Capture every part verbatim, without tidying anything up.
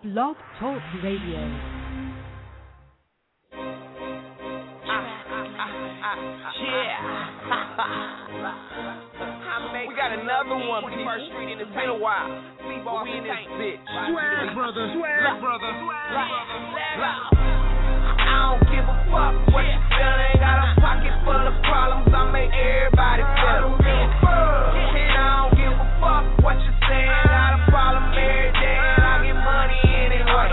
Blog Talk Radio. Yeah. We got another one, twenty-first Street, and it's been a while. But we in this bitch. Swag brother, swag brother, swag brother. I don't give a fuck what you feel. Ain't got a pocket full of problems. I make everybody feel. And I don't give a fuck what you saying. Got a problem every day, and I get money anyway.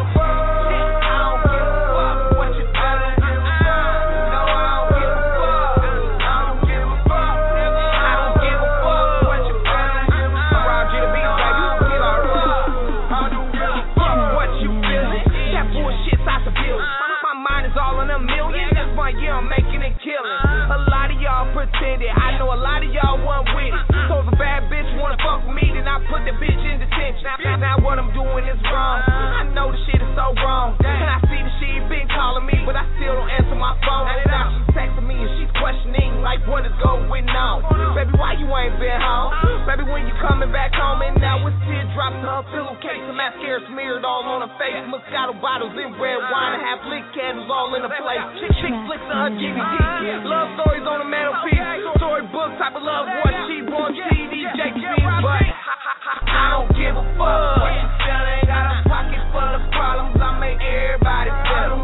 Pretended. I know a lot of y'all want with it. So if a bad bitch wanna fuck with me, then I put the bitch in detention. Now, now what I'm doing is wrong. I know the shit is so wrong. And I see the shit been calling me, but I still don't answer my phone. Now she's texting me and she's questioning like what is going on. Baby, why you ain't been home? Baby, when you coming back home? And now it's teardrops to her pillowcase, the mascara smeared all on her face, Moscato bottles and red wine, and half lit candles all in a place. Chick chick flicks to her G V D. Love stories on the mantelpiece. Storybook type of love, what she wants, C D, J P, but I don't give a fuck what you feel. Ain't got a pocket full of problems. I make everybody feel.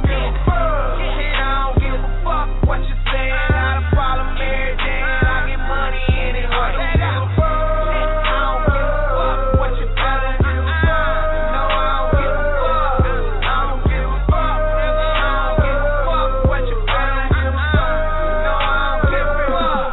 And I don't give a fuck what you say. Got a problem every day, and I get money anyway. I don't give a fuck what you feel. No, I don't give a fuck. I don't give a fuck. I don't give a fuck what you feel. No, I don't give a fuck.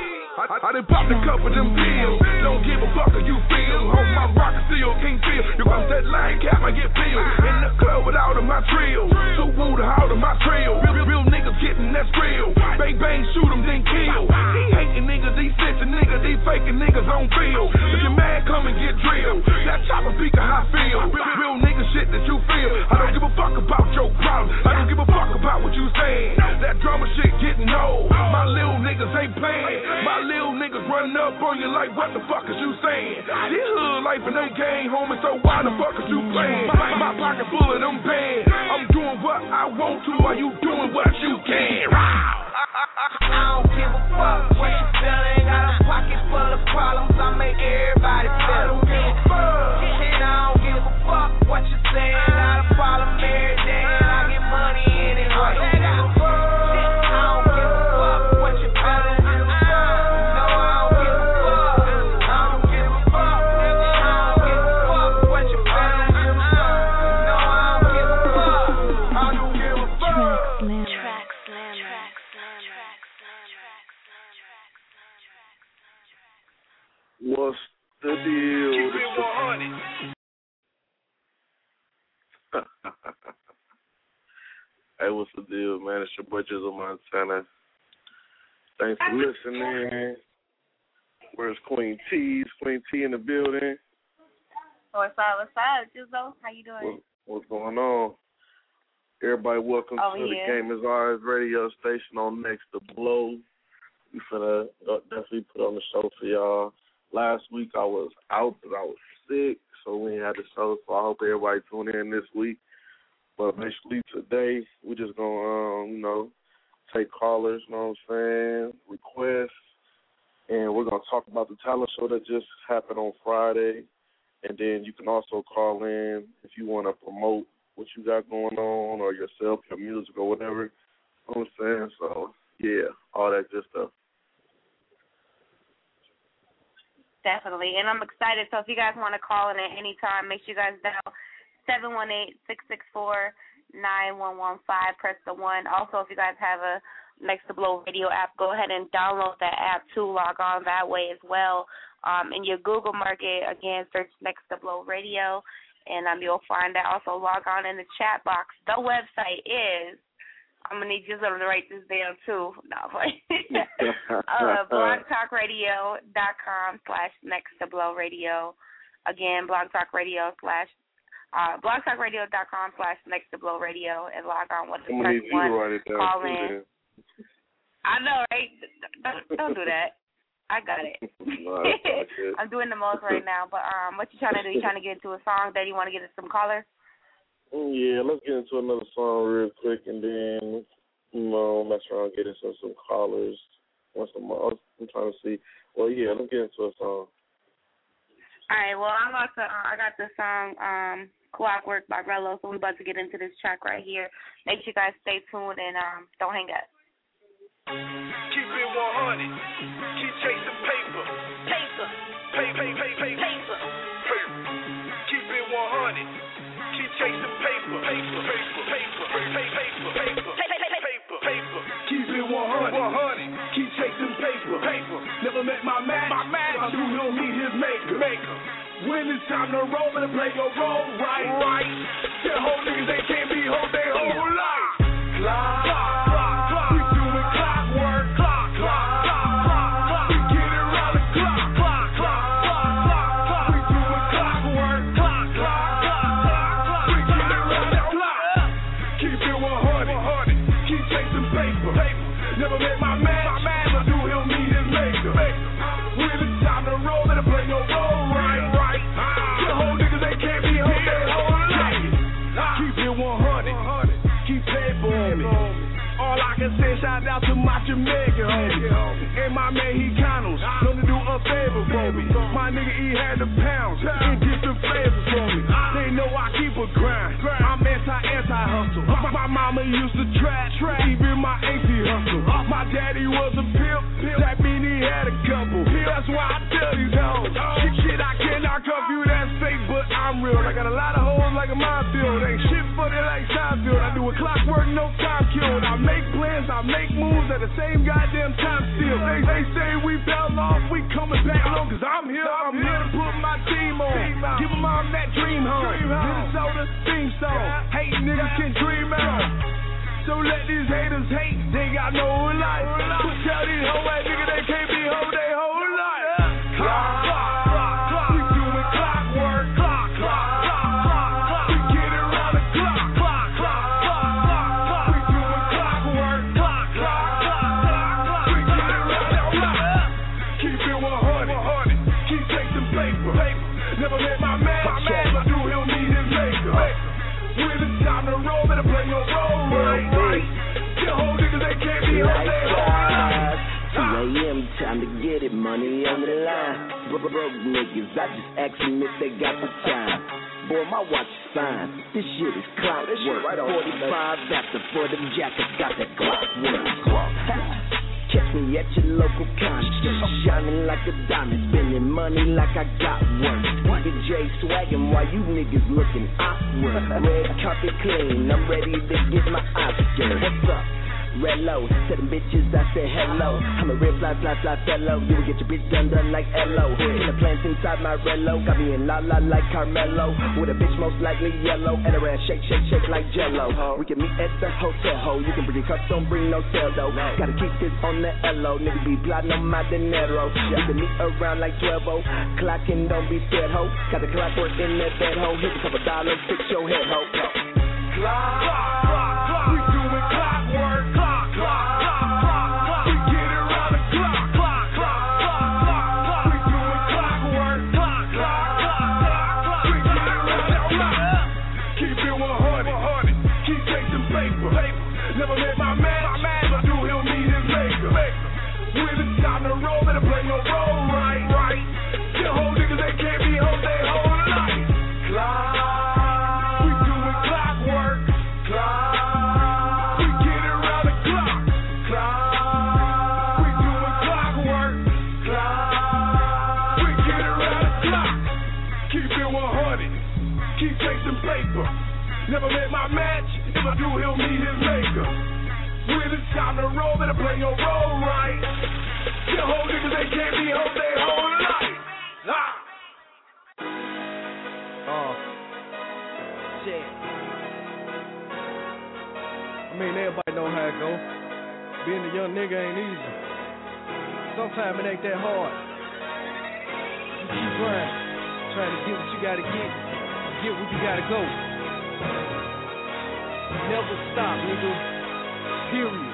I done popped a couple of them pills. Don't give a fuck how you feel. On my rock still can't feel. You cross that line cap, I get peeled. In the club with all of my trill. So woo to all of my trail. Real, real niggas getting that real. Bang bang, shoot them, then kill. These hating niggas, these snitching niggas, these faking niggas on feel. If you're mad, come and get drilled. That chopper speaker how I feel. Real, real nigga shit that you feel. I don't give a fuck about your problems. I don't give a fuck about what you saying. That drama shit getting old. My little niggas ain't playing. My little niggas running up on you like, what the fuck is you saying? This hood life and they gang, homie, so why the fuck is you playing? My pocket full of them bands. I'm doing what I want to while you doing what you can. I don't give a fuck what you feel. Ain't got a pocket full of problems. I make everybody feel. And I don't give a fuck what you say. Got a problem every day, and I get money anyway. I don't give a fuck what you feel. What's the deal? Hey, what's the deal, man? It's your boy Jizzle Montana. Thanks for listening. Where's Queen T? Is Queen T in the building? What's up? What's up, Jizzle? How you doing? What, what's going on? Everybody, welcome Over to here. the Game is Ours radio station on Next to Blow. We finna uh, definitely put on the show for y'all. Last week I was out because I was sick, so we had the show. So I hope everybody tune in this week. But basically today we just gonna um, you know take callers, you know what I'm saying, requests, and we're gonna talk about the talent show that just happened on Friday. And then you can also call in if you want to promote what you got going on or yourself, your music or whatever. You know what I'm saying? So yeah, all that good stuff. Definitely, and I'm excited. So if you guys want to call in at any time, make sure you guys dial seven one eight, six six four, nine one one five. Press the one. Also, if you guys have a Next to Blow radio app, go ahead and download that app too. Log on that way as well. Um, in your Google market, again, search Next to Blow radio, and um, you'll find that. Also, log on in the chat box. The website is, I'm going to need you to write this down, too. No, but uh, blogtalkradio.com slash next to blow radio. Again, blogtalkradio slash, uh, blogtalkradio.com slash next to blow radio, and log on with the press one. Call in. I know, right? Don't, don't do that. I got it. No, I I'm doing the most right now. But um, what you trying to do? You trying to get into a song that you want to get some callers? Yeah, let's get into another song real quick, and then, you know, mess around, get into some callers once a month. I'm trying to see. Well, yeah, let's get into a song. All right, well, I'm about to, uh, I got the song um, Clockwork by Rello, so we're about to get into this track right here. Make sure you guys stay tuned and um, don't hang up. Keep it one hundred. Keep chasing paper. Paper. Pay, pay, pay, pay. Paper. Paper. Keep it one hundred. Keep chasing paper. Paper. Paper. Paper. Pay, paper. Paper. Paper. Paper. Keep it one hundred. one hundred. Keep chasing paper. Paper. Never met my match. My match. I do he'll meet his maker. Maker. When it's time to roll and play your role right. Right. Tell whole niggas they can't be whole their whole life. Clock. Clock. Never met my man, my man, but do he'll meet his maker. When it's time to roll, better play your role right, right. The whole niggas, they can't be whole their whole life. Keep it one hundred, keep paper on me. All I can say, shout out to my Jamaican homie. And my man, he Conos, known to do a favor for me. My nigga, he had the pounds in different flavors for me. They know I keep a grind. I'm anti-anti-hustle. My, my mama used to trap, even my auntie hustle. My daddy was a pimp, that mean he had a couple. That's why I tell these hoes, shit, I cannot confuse that fake, but I'm real. I got a lot of hoes like a minefield. Ain't shit funny like Seinfeld. I do a clockwork, no time killed. I make plans, I make moves at the same goddamn time still. They, they say we fell off, we coming back along, cause I'm here, I'm here to put my team on. Give them all that dream home. Minnesota theme song. Hate niggas can dream out. So let these haters hate, they got no life. But tell these hoe ass niggas they can't be hoe they whole life. Clock, clock, clock, clock. We doing clockwork. Clock, clock, clock, clock, clock. We get it around the clock. Clock, clock, clock, clock, clock. We doing clockwork. Clock, clock, clock, clock, clock. We get it around the clock. Keep it one hundred. Keep chasing paper. Paper. Never met my man. My man, but do he'll meet his maker. When it's time to roll, better play your role right, right. The whole niggas, they can't be whole their whole life. two a.m. time to get it, money on the line. Broke niggas, I just ask them if they got the time. Boy, my watch is fine. This shit is clockwork. Right forty-five after for them jackets, got that clockwork. Catch me at your local concert, shining like a diamond, spending money like I got one. D J swagging while you niggas looking awkward. Red carpet clean, I'm ready to get my Oscar. What's up? Rello, to them bitches I said hello. I'm a real fly, fly, fly fellow. You will get your bitch done, done like L O. In the plants inside my Rello, got me in la la like Carmelo. With a bitch most likely yellow, and around shake, shake, shake like Jello. We can meet at the hotel, ho. You can bring your cups, don't bring no cell though. Gotta keep this on the L O. Niggas be plotting on my dinero. We can meet around like twelve oh. Clocking, don't be scared, ho. Got the clockwork in that bed, ho. Hit a couple dollars, fix your head, ho. Clock, clock, clock, clock. We doing clockwork. Clock, clock, clock, clock, clock. We get it around the clock. Clock, clock, clock, clock, clock. We doing clockwork. Clock, clock, clock, clock, clock. We get it around the clock. Keep it one hundred. Keep chasing paper. Never met my man. My man, but do he'll meet his maker. When it's time to roll, better play your role right, right. The whole niggas they can't be whole their whole life. Clock. Never met my match, if I do, he'll meet his maker. When it's time to roll, better play your role right. The whole niggas, they can't be whole their whole life. Ah. Oh, shit. I mean, everybody know how it go. Being a young nigga ain't easy. Sometimes it ain't that hard. You keep grinding, trying to get what you gotta get, get where you gotta go. Never stop, nigga. Period.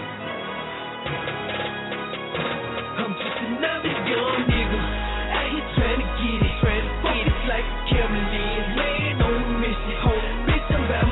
I'm just another young nigga out here trying to get it, trying to get it like a cameraman, laying on a mission. Bitch, I'm about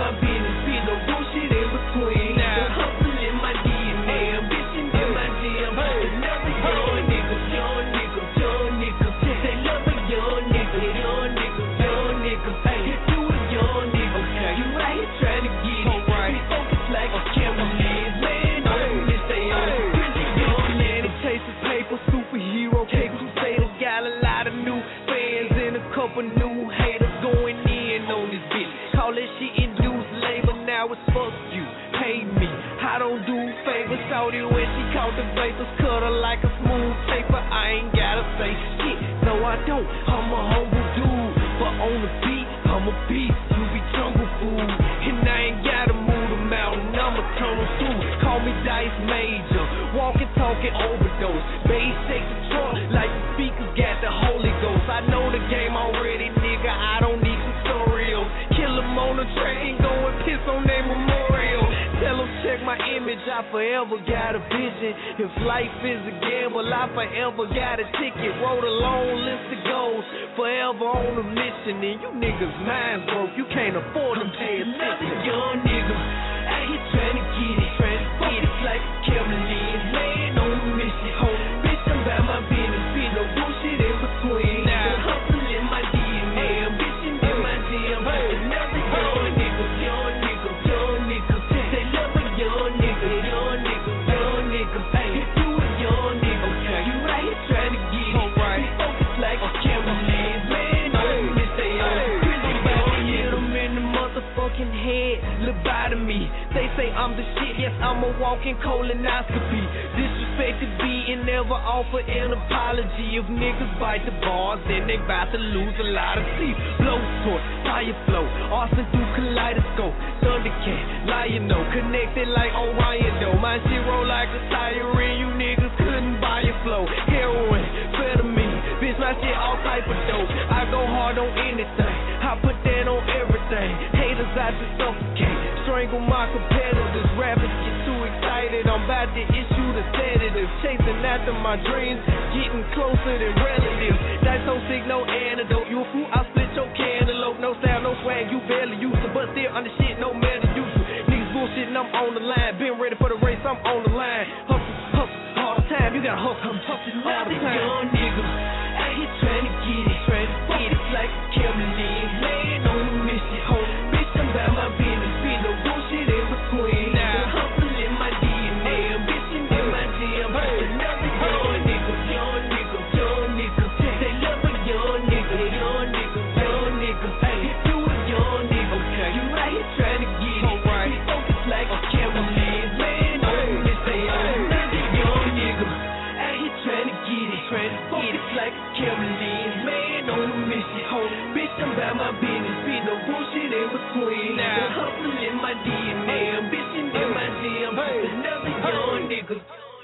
motivators cut her like a smooth paper. I ain't gotta say shit, no I don't. I'm a humble dude, but on the beat, I'm a beast. You be jungle food, and I ain't gotta move the mountain. I'ma tunnel through. Call me Dice Major, walking, talking overdose. Bass shake the trunk like the speakers got the Holy Ghost. I know the game already, nigga. I don't need tutorials. Kill 'em on the track and go and piss on their memorial. Tell 'em check my image. I forever got a vision. If life is a gamble, I forever got a ticket. Wrote a long list of goals. Forever on a mission, and you niggas minds broke. You can't afford to pay attention. Young nigga, out here trying to get it, trying to get it like a chameleon, laying on a mission. Hold bitch, I'm about my business, be no bullshit in between. Now hustle in my D N A, ambition in my D M. Another young nigga, young nigga, young nigga. They love a young nigga, young nigga, young nigga. Hey, if you a young nigga, okay, you right here trying to get it. Alright, focus like a chameleon, man. On this day, I'm about to hit 'em in the motherfucking head. Lobotomy. They say I'm the shit, yes, I'm a walking colonoscopy. Disrespected be and never offer an apology. If niggas bite the bars, then they bout to lose a lot of teeth. Blowtorch, fire flow, arson through kaleidoscope. Thundercat, lion no, connected like Orion though. My shit roll like a siren, you niggas couldn't buy a flow. Heroin, amphetamine, bitch, my shit all type of dope. I go hard on anything, I put that on everything. Haters I just suffocate, strangle my competitors. Rappers get too excited, I'm about to issue the sedative. Chasing after my dreams, getting closer than relatives. That's so sick, no antidote. You a fool, I split your cantaloupe. No style, no swag, you barely used to, but still under shit, no matter useful. Niggas bullshitting, I'm on the line. Been ready for the race, I'm on the line. Hustle, hustle, all the time. You gotta hustle, hustle all the time. Young nigga, out here trying to get it, trying to get it like a chameleon, laying on a mission. Hold bitch, I'm about my business, be no bullshit in between. Now hustle in my D N A, ambition in my D M. Another young nigga, young nigga, young nigga. They love a young nigga, young nigga, young nigga. Hey, if you a young nigga, okay, you right here trying to get it. Alright, focus like a chameleon, man. On this day, another young nigga, out here trying to get it, trying to get it like a chameleon, man. On a mission, hold bitch, I'm about my business, be no bullshit in between. Now hustle in my D N A, ambition in my D M. Another young nigga.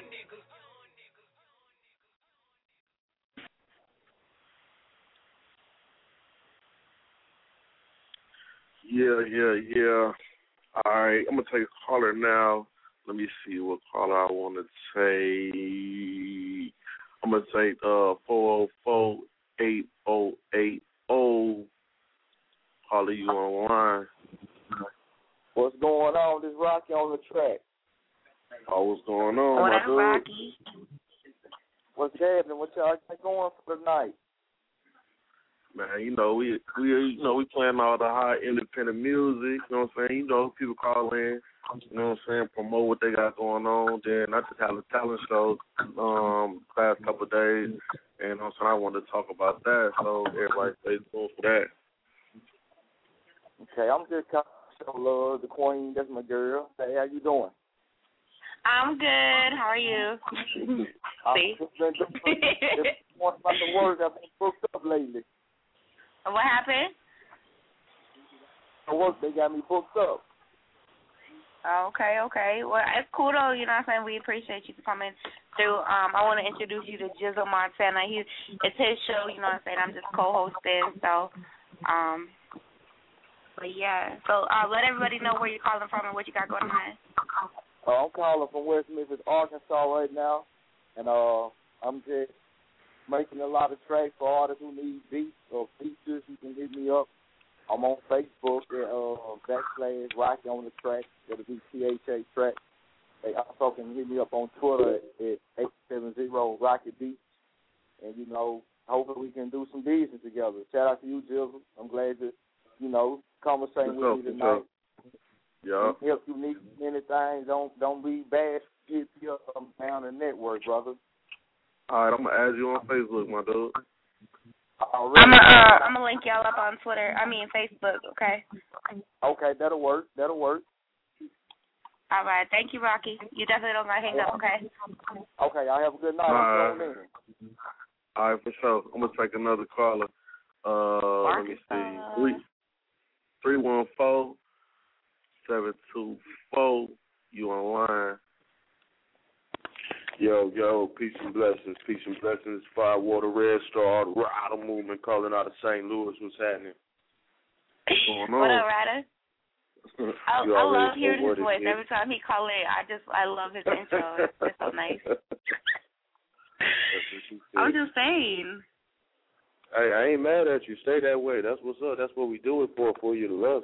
Yeah, yeah, yeah. All right, I'm gonna take a caller now. Let me see what caller I want to take. I'm gonna take uh four oh four, eight oh eight oh. Caller, you online? What's going on? This Rocky on the track. Oh, what's going on, What my up, dude? Rocky? What's happening? What y'all got going for tonight? Man, you know we we you know we playing all the hot independent music. You know what I'm saying? You know people call in. You know what I'm saying? Promote what they got going on. Then I just had a talent show um past couple of days, and you know what I'm saying, I wanted to talk about that. So everybody stay tuned for that. Okay, I'm just calling to show love, the queen. That's my girl. Hey, how you doing? I'm good. How are you? See? One about the work, I've been booked up lately. What happened? The work, they got me booked up. Okay, okay. Well, it's cool though. You know what I'm saying? We appreciate you for coming through. Um, I want to introduce you to Jizzle Montana. He, it's his show. You know what I'm saying? I'm just co-hosting. So, um, but yeah. So uh, let everybody know where you're calling from and what you got going on. Uh, I'm calling from West Memphis, Arkansas right now, and uh, I'm just making a lot of tracks for artists who need beats or features. You can hit me up. I'm on Facebook at uh, backslash Rocky on the track. That'll be T H A track. They also can hit me up on Twitter at eight seven zero Rocky Beats. And, you know, hopefully we can do some business together. Shout out to you, Jizzle. I'm glad to, you know, conversate with me tonight. Yeah. If you need anything, don't don't be bad. Get you up down the network, brother. All right, I'm gonna add you on Facebook, my dude. I'm gonna uh, I'm gonna link y'all up on Twitter. I mean Facebook. Okay. Okay, that'll work. That'll work. All right. Thank you, Rocky. You definitely don't got to hang up, okay? Okay, y'all have a good night. All I'm right. in. All right, for sure. I'm going to take another caller. Uh, let me see. Three, three one four, seven two four. You online. Yo, yo, peace and blessings, peace and blessings. Firewater Red Star, the Rider Movement calling out of Saint Louis. What's happening? What's going on? What up, Ryder? I, I love hearing his voice. Is. Every time he call in, I just, I love his intro. It's, it's so nice. I'm just saying. Hey, I ain't mad at you. Stay that way. That's what's up. That's what we do it for, for you to love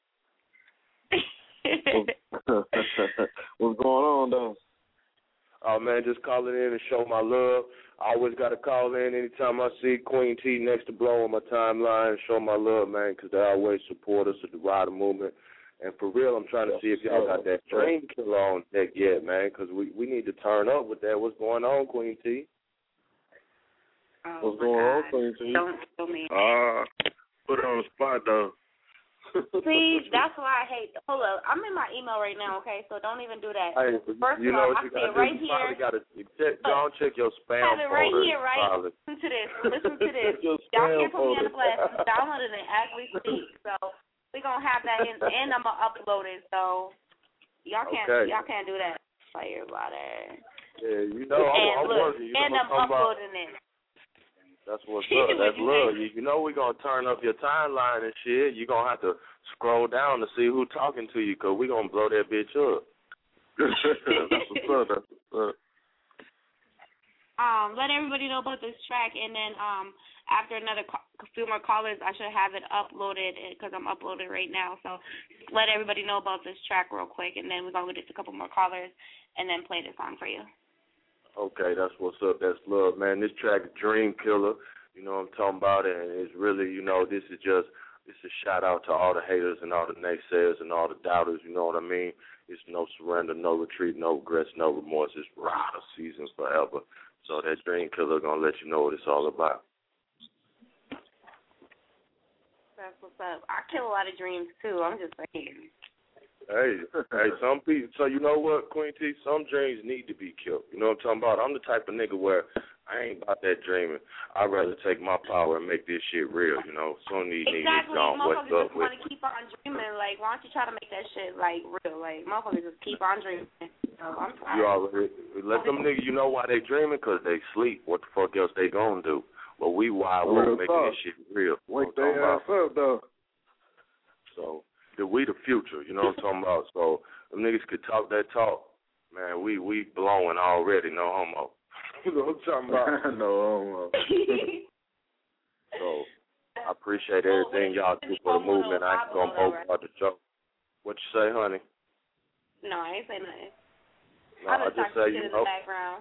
it. What's going on, though? Oh, man, just calling in and show my love. I always got to call in anytime I see Queen T next to Blow on my timeline and show my love, man, because they always support us at the Rider Movement. And for real, I'm trying to see if y'all got that Dream Killer on deck yet, man, because we, we need to turn up with that. What's going on, Queen T? Oh, What's going God. on, Queen T? Don't tell me. Uh, put it on the spot, though. See, that's why I hate. Hold up, I'm in my email right now. Okay, so don't even do that. Hey, First you of know all, what I you see it gotta right do? You here. Gotta check, go on, check your spam Have it right folder. here, right? Solid. Listen to this. Listen to this. Your Y'all spam can't put me on the folder. blast. It's downloaded it as we speak. So we're gonna have that in, and I'm gonna upload it. So y'all can't, Okay. y'all can't do that. Player about it. Yeah, you know, I'm, And I'm look, working. You and know I'm what I'm talking about? uploading it. That's what's up. That's love. You, you know we're going to turn up your timeline and shit. You're going to have to scroll down to see who talking to you because we're going to blow that bitch up. That's what's up. That's what's up. Um, let everybody know about this track, and then um, after another co- few more callers, I should have it uploaded because I'm uploading right now. So let everybody know about this track real quick, and then we're going to get a couple more callers and then play the song for you. Okay, that's what's up. That's love, man. This track is Dream Killer. You know what I'm talking about? And it's really, you know, this is just, it's a shout out to all the haters and all the naysayers and all the doubters, you know what I mean? It's no surrender, no retreat, no regrets, no remorse. It's Rider seasons forever. So that Dream Killer going to let you know what it's all about. That's what's up. I kill a lot of dreams, too. I'm just saying. Hey, hey, some people, so you know what, Queen T, some dreams need to be killed. You know what I'm talking about? I'm the type of nigga where I ain't about that dreaming. I'd rather take my power and make this shit real, you know? Some of these exactly. niggas don't wake Motherfuckers up just with. want to keep on dreaming. Like, why don't you try to make that shit, like, real? Like, motherfuckers just keep on dreaming. So, I'm sorry. You already, let them niggas, you know why they dreaming? Because they sleep. What the fuck else they gonna do? But we wide woke making this shit real. Wake their ass up, though. So, the, we the future, you know what I'm talking about? So, them niggas could talk that talk. Man, we we blowing already, no homo. You know what I'm talking about? No homo. So, I appreciate everything y'all do for the movement. I ain't gonna poke about the joke. What you say, honey? No, I ain't say nothing. No, I I just just talking say, shit you in know. the background.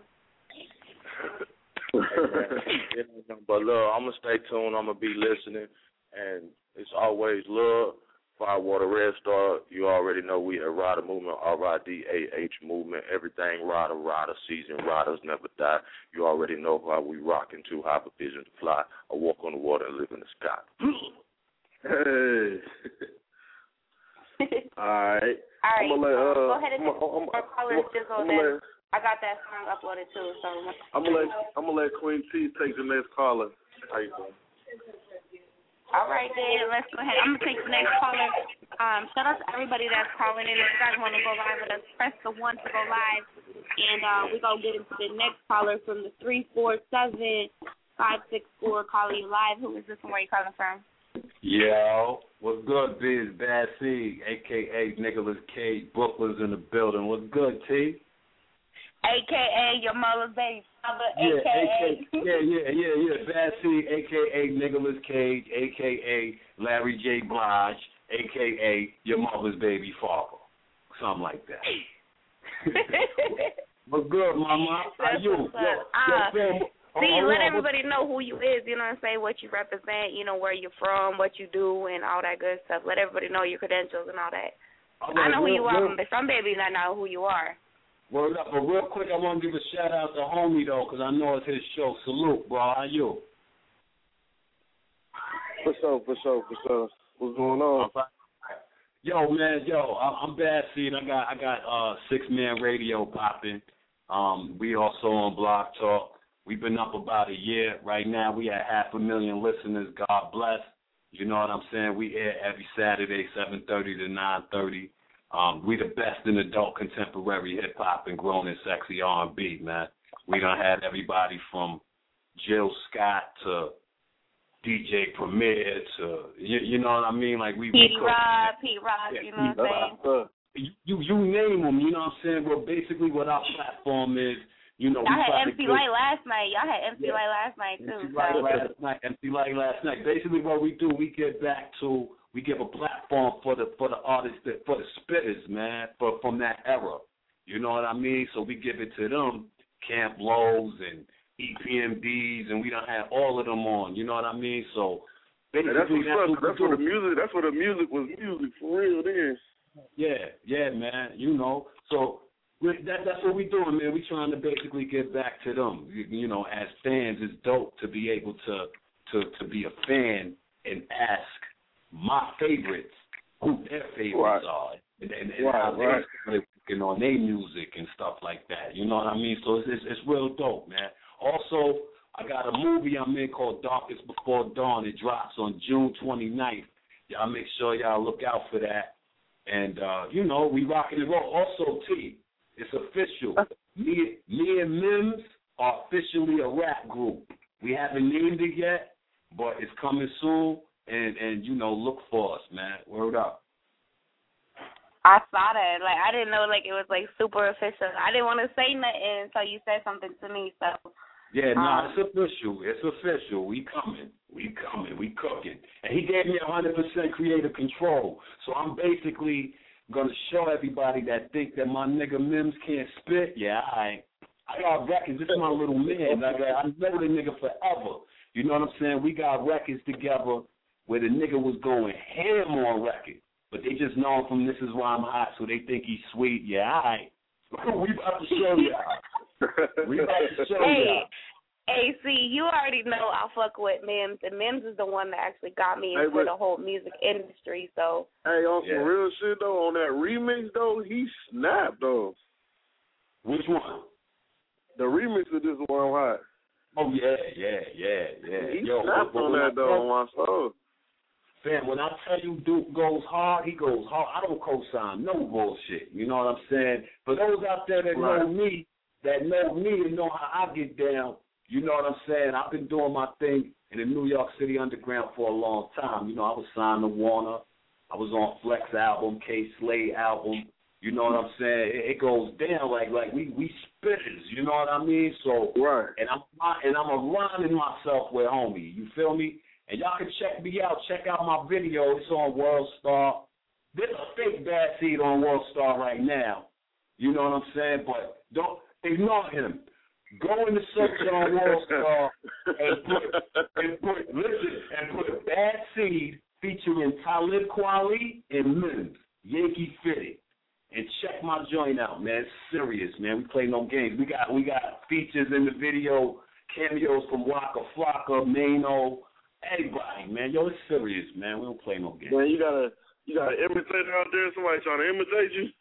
Hey, man, but look, I'm going to stay tuned. I'm going to be listening. And it's always love. Firewater Red Star. You already know we at Rider Movement, R I D A H Movement. Everything Rider, Rider season. Riders never die. You already know how we rockin' too high for vision to fly. I walk on the water and live in the sky. Hey. All right. All right. I'm gonna let, uh, go ahead and I'm, I'm, more callers jizzle. Then I got that song uploaded too. So I'm gonna let I'm gonna let Queen T take the next caller. How you doing? All right, then let's go ahead. I'm gonna take the next caller. Um, shout out to everybody that's calling in. If you guys want to go live with us, press the one to go live, and uh, we're gonna get into the next caller from the three four seven five six four calling you live. Who is this and where you calling from? Yo, what's good, B? It's Bad C, a k a. Nicholas Cage. Brooklyn's in the building. What's good, T? A K A your mother's baby father, Yeah, A K A. yeah, yeah, yeah, yeah. Bad C, a k a. Nicholas Cage, a k a. Larry J. Blige, a k a your mother's baby father. Something like that. What's good, mama? How you? Yo, uh, yo, fam, see, oh, let oh, everybody know who you is, you know what I'm saying, what you represent, you know, where you're from, what you do, and all that good stuff. Let everybody know your credentials and all that. all I right, know who real, you are, real, but some babies I know who you are. Word up, but real quick, I want to give a shout out to homie though, because I know it's his show. Salute, bro. How you? For sure, for sure, for sure. What's going on? Yo, Yo, man, yo, I'm Bad Seed. I got I got uh six man radio popping. Um, we also on Blog Talk. We've been up about a year. Right now we at half a million listeners. God bless. You know what I'm saying? We air every Saturday, seven thirty to nine thirty. Um, we the best in adult contemporary hip hop and grown and sexy R and B, man. We done had everybody from Jill Scott to D J Premier to you, you know what I mean? Like we Pete Rock, Pete Rock, yeah, you know what I'm saying? You you name them, you know what I'm saying? Well, basically what our platform is, you know, y'all we had M C Light last night. Y'all had M C yeah. Light last night too. M C Light so. last night. M C Light last night. Basically, what we do, we get back to, we give a platform for the for the artists, that, for the spitters, man, for from that era. You know what I mean? So we give it to them, Camp Lowe's and E P M Ds, and we don't have all of them on. You know what I mean? So basically, hey, that's, what that's, what that's what the music. That's what the music was. Music for real, then. Yeah, yeah, man. You know, so. That, that's what we doing, man. We trying to basically get back to them. You, you know, as fans, it's dope to be able to, to, to be a fan and ask my favorites who their favorites right. are and, and, and right, how right. they're working on their music and stuff like that. You know what I mean? So it's, it's, it's real dope, man. Also, I got a movie I'm in called Darkest Before Dawn. It drops on June twenty-ninth. Y'all make sure y'all look out for that. And, uh, you know, we rocking and roll. Also, T, it's official. Me, me and Mims are officially a rap group. We haven't named it yet, but it's coming soon. And, and you know, look for us, man. Word up. I saw that. Like, I didn't know, like, it was, like, super official. I didn't want to say nothing until you said something to me, so. Yeah, no, um, it's official. It's official. We coming. We coming. We cooking. And he gave me one hundred percent creative control. So I'm basically going to show everybody that think that my nigga Mims can't spit. Yeah, I I got records. This is my little man. Like, I know the nigga forever. You know what I'm saying? We got records together where the nigga was going ham on record. But they just know him from This Is Why I'm Hot, so they think he's sweet. Yeah, all right. We about to show y'all. We about to show hey, y'all. Hey, see, you already know I fuck with Mims, and Mims is the one that actually got me into hey, the whole music industry, so. Hey, on yeah. some real shit, though, on that remix, though, he snapped, though. Which one? The remix of This Is Why I'm Hot. Oh, yeah, yeah, yeah, yeah. He Yo, snapped on that, though, on my soul. Fam, when I tell you Duke goes hard, he goes hard. I don't co-sign no bullshit. You know what I'm saying? For those out there that right. know me, that know me and know how I get down, you know what I'm saying? I've been doing my thing in the New York City underground for a long time. You know, I was signed to Warner. I was on Flex album, K Slade album. You know what I'm saying? It, it goes down like like we we spitters. You know what I mean? So right. And I'm and I'm aligning myself with homie. You feel me? And y'all can check me out. Check out my video. It's on World Star. There's a fake Bad Seed on World Star right now. You know what I'm saying? But don't ignore him. Go in the search on World Star and put, and put, listen, and put Bad Seed featuring Talib Kweli and Mims, Yankee Fitted. And check my joint out, man. It's serious, man. We play no games. We got we got features in the video, cameos from Waka Flocka, Mano, everybody, man. Yo, it's serious, man. We don't play no games. Man, you got a you got an imitator out there, somebody trying to imitate you?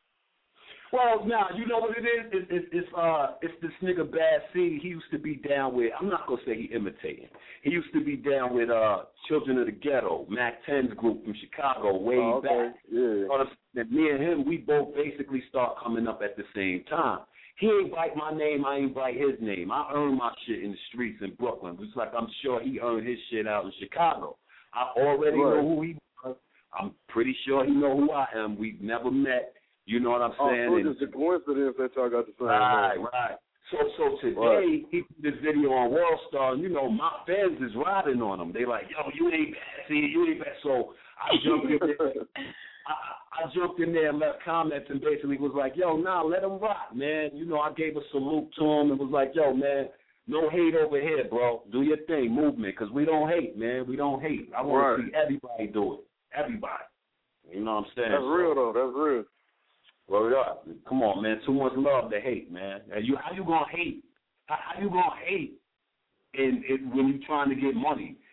Well, now, you know what it is? It's, it's, it's, uh, it's this nigga Bad Seed. He used to be down with, I'm not going to say he imitating. He used to be down with uh, Children of the Ghetto, Mac ten's group from Chicago, way oh, okay. back. Yeah. And me and him, we both basically start coming up at the same time. He ain't bite my name, I ain't bite his name. I earned my shit in the streets in Brooklyn. It's like I'm sure he earned his shit out in Chicago. I already right. know who he was. I'm pretty sure he know who I am. We've never met. You know what I'm saying? Oh, so it's just a coincidence that y'all got the same Right, name. right. So so today, right. he put this video on World Star, and, you know, my fans is riding on him. They like, yo, you ain't bad, see, you ain't bad. So I jumped in there. I, I jumped in there and left comments and basically was like, yo, nah, let him rock, man. You know, I gave a salute to him and was like, yo, man, no hate over here, bro. Do your thing, movement, because we don't hate, man. We don't hate. I want right. to see everybody do it. Everybody. You know what I'm saying? That's so, real, though. That's real. Word up. Come on, man. Too much love to hate, man. And you, how you going to hate? How, how you going to hate in, in, when you trying to get money?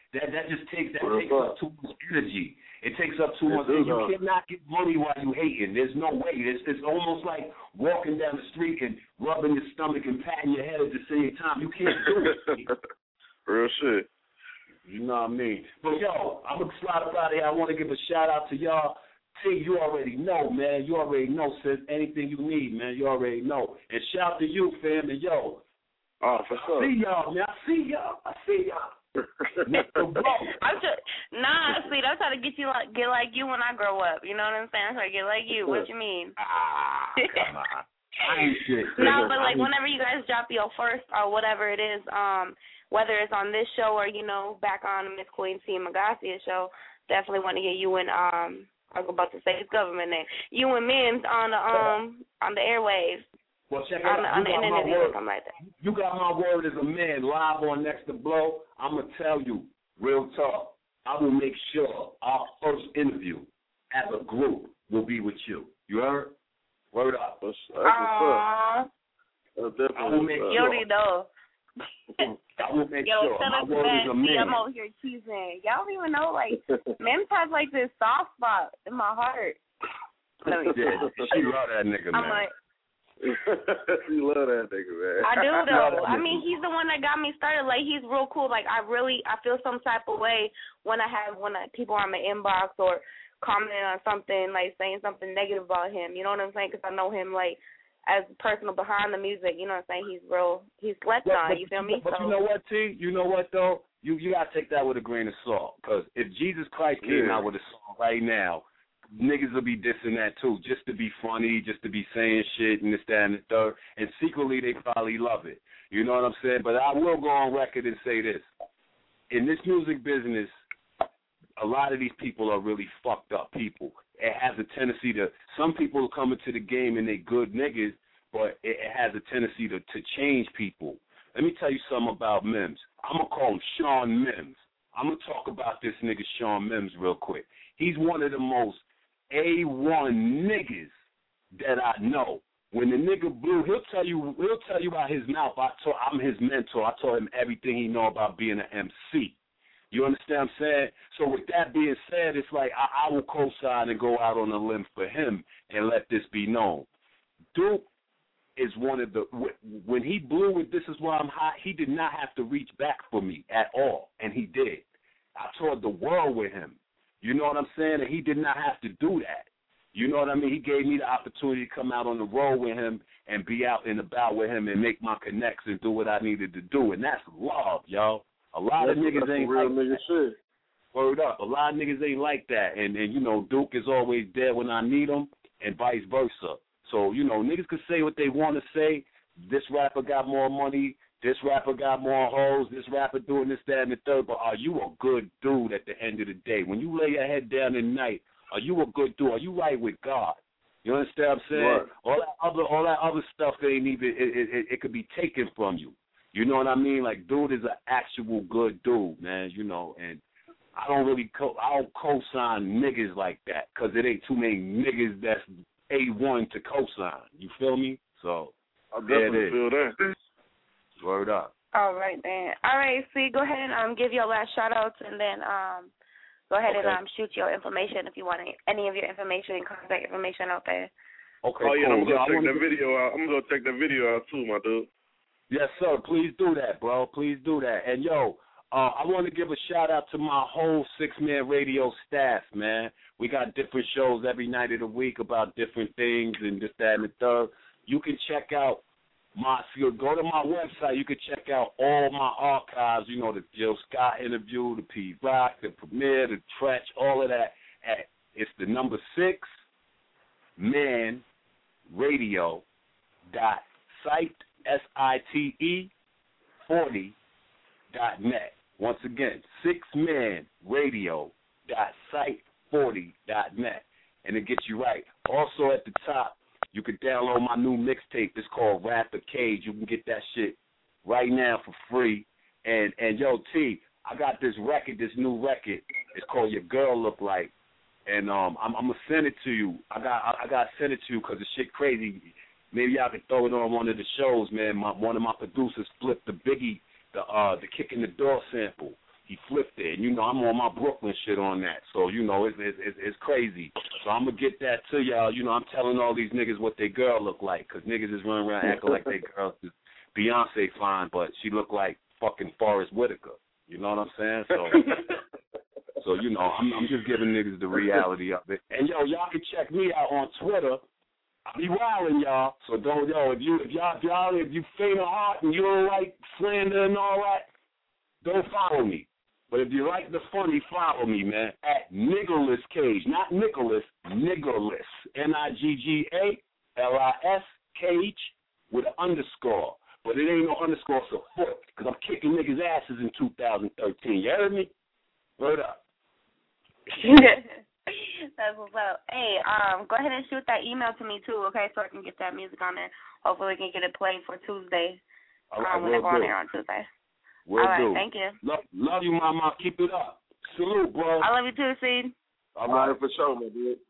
That that just takes that Real takes fun. up too much energy. It takes up too It much. do, And you though. cannot get money while you hating. There's no way. It's, it's almost like walking down the street and rubbing your stomach and patting your head at the same time. You can't do it. Real shit. You know what I mean? But yo, I'm gonna slide up out of here. I want to give a shout out to y'all. T, you already know, man. You already know, sis. Anything you need, man, you already know. And shout to you, fam. And yo, oh, for sure. I see y'all, man. I see y'all. I see y'all. Mister Bro. I'm just nah, sweet. I'm trying to get you like get like you when I grow up. You know what I'm saying? I'm trying to get like you. What you mean? Ah, come on. I ain't shit. No, but like I ain't- whenever you guys drop your first or whatever it is, um, whether it's on this show or you know back on Miss Queen T Magasia show, definitely want to hear you and um. I was about to say his government name. You and Mims on the um on the airwaves. Well, check it on out. the, on the You got my internet or word. something like that. You got my word as a man live on Next to Blow. I'm going to tell you, real talk, I will make sure our first interview as a group will be with you. You heard? Word up. That's, that's what's up. That's definitely I will make what's up. You already know. I will make Yo, sure tell my us word that. is a See, man. I'm over here teasing. Y'all don't even know, like, Mims has, like, this soft spot in my heart. Let me Yeah, she love that nigga, I'm man. like, You love that nigga, man. I do, Love though. that I nigga. mean, he's the one that got me started. Like, he's real cool. Like, I really, I feel some type of way when I have, when I, people are in my inbox or commenting on something, like, saying something negative about him. You know what I'm saying? Because I know him, like, as personal behind the music. You know what I'm saying? He's real, he's slept But, on. but, You feel me? but so, you know what, T? You know what, though? You you got to take that with a grain of salt. Because if Jesus Christ came Yeah. out with a song right now, niggas will be dissing that, too, just to be funny, just to be saying shit and this, that, and the third. And secretly, they probably love it. You know what I'm saying? But I will go on record and say this. In this music business, a lot of these people are really fucked up people. It has a tendency to, some people come into the game and they good niggas, but it, it has a tendency to, to change people. Let me tell you something about Mims. I'm going to call him Sean Mims. I'm going to talk about this nigga Sean Mims real quick. He's one of the most A one niggas that I know. When the nigga blew, he'll tell you he'll tell you about his mouth. I told, I'm his mentor. I told him everything he know about being an M C. You understand what I'm saying? So with that being said, it's like I, I will co-sign and go out on a limb for him and let this be known. Duke is one of the, when he blew with This Is Why I'm Hot, he did not have to reach back for me at all, and he did. I toured the world with him. You know what I'm saying? And he did not have to do that. You know what I mean? He gave me the opportunity to come out on the road with him and be out and about with him and make my connects and do what I needed to do, and that's love, y'all. A lot That's, of niggas that's ain't real like nigga that. shit. Word up. A lot of niggas ain't like that. And, and, you know, Duke is always there when I need him and vice versa. So, you know, niggas can say what they want to say. This rapper got more money. This rapper got more hoes. This rapper doing this, that, and the third. But are you a good dude at the end of the day? When you lay your head down at night, are you a good dude? Are you right with God? You understand what I'm saying? Right. All that other, all that other stuff ain't even. It, it, it, it could be taken from you. You know what I mean? Like, dude is an actual good dude, man. You know, and I don't really co- I don't co-sign niggas like that because it ain't too many niggas that's A one to co-sign. You feel me? So I there definitely it is. feel that. Word up. all right, then. All right, see, go ahead and um, give your last shout-outs, and then um, go ahead Okay. and um, shoot your information if you want any, any of your information and contact information out there. Okay, Oh, yeah, cool. I'm going Yo, I to check wanna that get- video out. I'm going to check that video out, too, my dude. Yes, sir. Please do that, bro. Please do that. And, yo, uh, I want to give a shout-out to my whole six-man radio staff, man. We got different shows every night of the week about different things and this, that, and the third. You can check out my, if you go to my website, you can check out all my archives, you know, the Jill Scott interview, the P Rock, the Premiere, the Tretch, all of that. At, it's the number six man radio dot site, S I T E, forty dot net. Once again, six man radio dot site forty dot net. And it gets you right. Also at the top, you can download my new mixtape. It's called Rapper Cage. You can get that shit right now for free. And, and yo, T, I got this record, this new record. It's called Your Girl Look Like. And um, I'm, I'm going to send it to you. I got I, I got to send it to you because the shit crazy. Maybe y'all can throw it on one of the shows, man. My, one of my producers flipped the Biggie, the uh, the Kick in the Door sample. he flipped it. And, you know, I'm on my Brooklyn shit on that. So, you know, it's, it's, it's crazy. So I'm going to get that to y'all. You know, I'm telling all these niggas what their girl look like, because niggas is running around acting like their girl is Beyonce fine, but she look like fucking Forrest Whitaker. You know what I'm saying? So, so you know, I'm, I'm just giving niggas the reality of it. And, yo, y'all can check me out on Twitter. I be wildin', y'all. So don't, yo, if you, if y'all, if y'all, if you faint of heart and you don't like slander and all that, don't follow me. But if you like the funny, follow me, man, at Niggerless Cage. Not Nicholas, Niggerless. N I G G A L I S Cage with an underscore. But it ain't no underscore, so foot, because I'm kicking niggas' asses in two thousand thirteen. You heard me? Word up. That's what's up. Hey, um, go ahead and shoot that email to me, too, okay, so I can get that music on there. Hopefully we can get it played for Tuesday. All right, um, when they go on there on Tuesday. Will All right, do. thank you. Love, love you, mama. Keep it up. Salute, bro. I love you too, Seed. All right, for sure, my dude.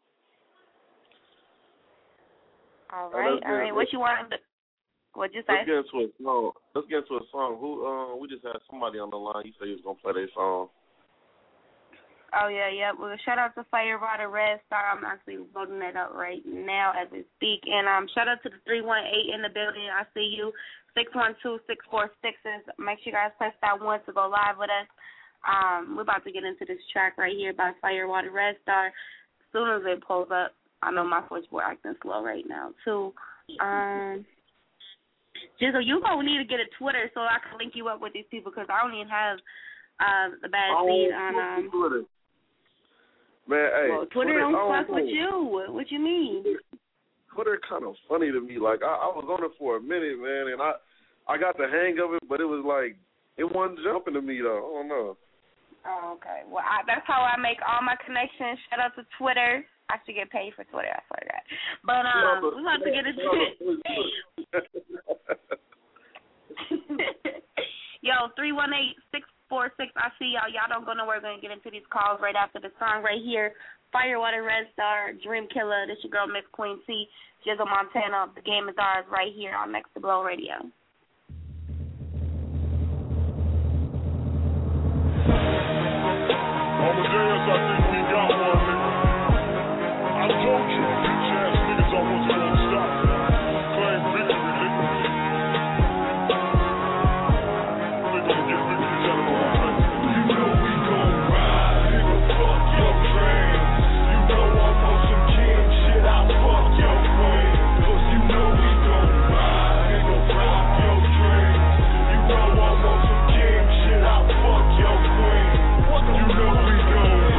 All right, all right. What you want? To, what'd you say? Let's get into a song. Let's get into a song. Who? Uh, we just had somebody on the line. You said he was gonna play their song. Oh yeah, yeah. Well, shout out to Firewater Red Star. I'm actually loading that up right now as we speak. And um, shout out to the three one eight in the building. I see you. six one two, six four six. Make sure you guys press that one to go live with us. Um, we're about to get into this track right here by Firewater Red Star. As soon as it pulls up, I know my switchboard acting slow right now, too. Um, Jizzle, you gonna need to get a Twitter so I can link you up with these people, because I don't even have uh, the bad oh, feed on um. Twitter. Man, hey, well, Twitter, Twitter don't oh, fuck with you. What, what you mean? Twitter kind of funny to me. Like I, I was on it for a minute, man, and I, I got the hang of it, but it was like it wasn't jumping to me though. I don't know. Oh, okay. Well, I, that's how I make all my connections. Shout out to Twitter. I should get paid for Twitter. I swear to God. But um, we're about to get into it. Yo, three one eight, six four six. I see y'all. Y'all don't go nowhere. We're going to get into these calls right after the song right here. Firewater Red Star, Dream Killer. This your girl, Miss Queen C. Jizzle Montana. The game is ours right here on Next to Blow Radio. Amadeus, I think we got one, nigga. I told you, bitch ass niggas almost gonna stop. Claim victory, nigga. They gonna get victory, tell them all right. You know we gon' ride, nigga, fuck your dreams. You know I'm on some king shit, I fuck your queen. Cause you know we gon' ride, nigga, rock your dreams. You know I'm on some king shit, I fuck your queen. You know we gon'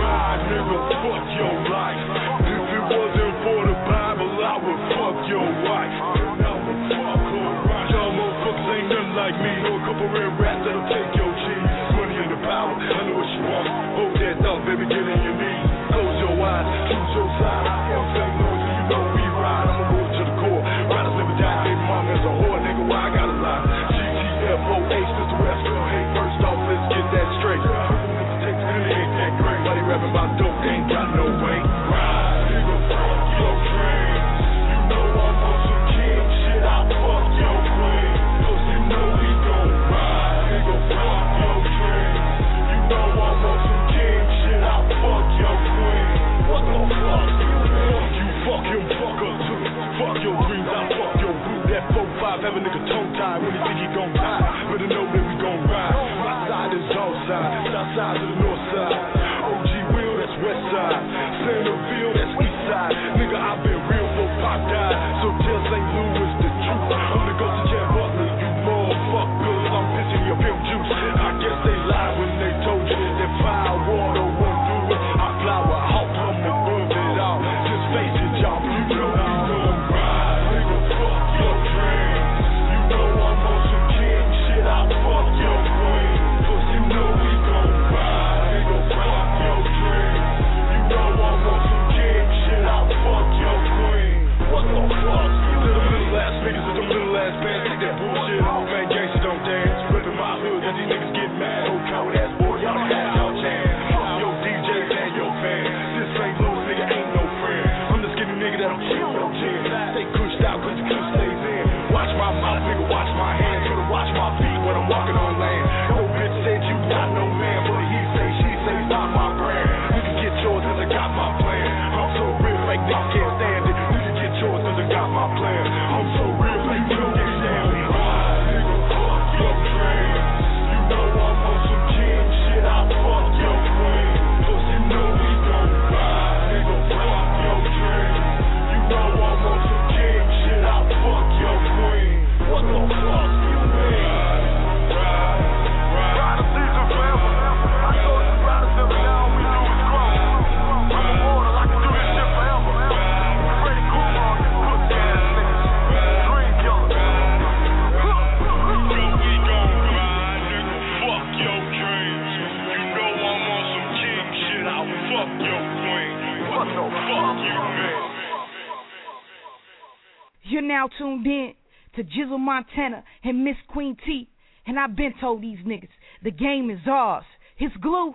You're now tuned in to Jizzle Montana and Miss Queen T. And I've been told these niggas, the game is ours. It's glue.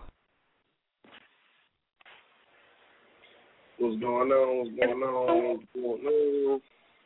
What's going on? What's going on? What's going on?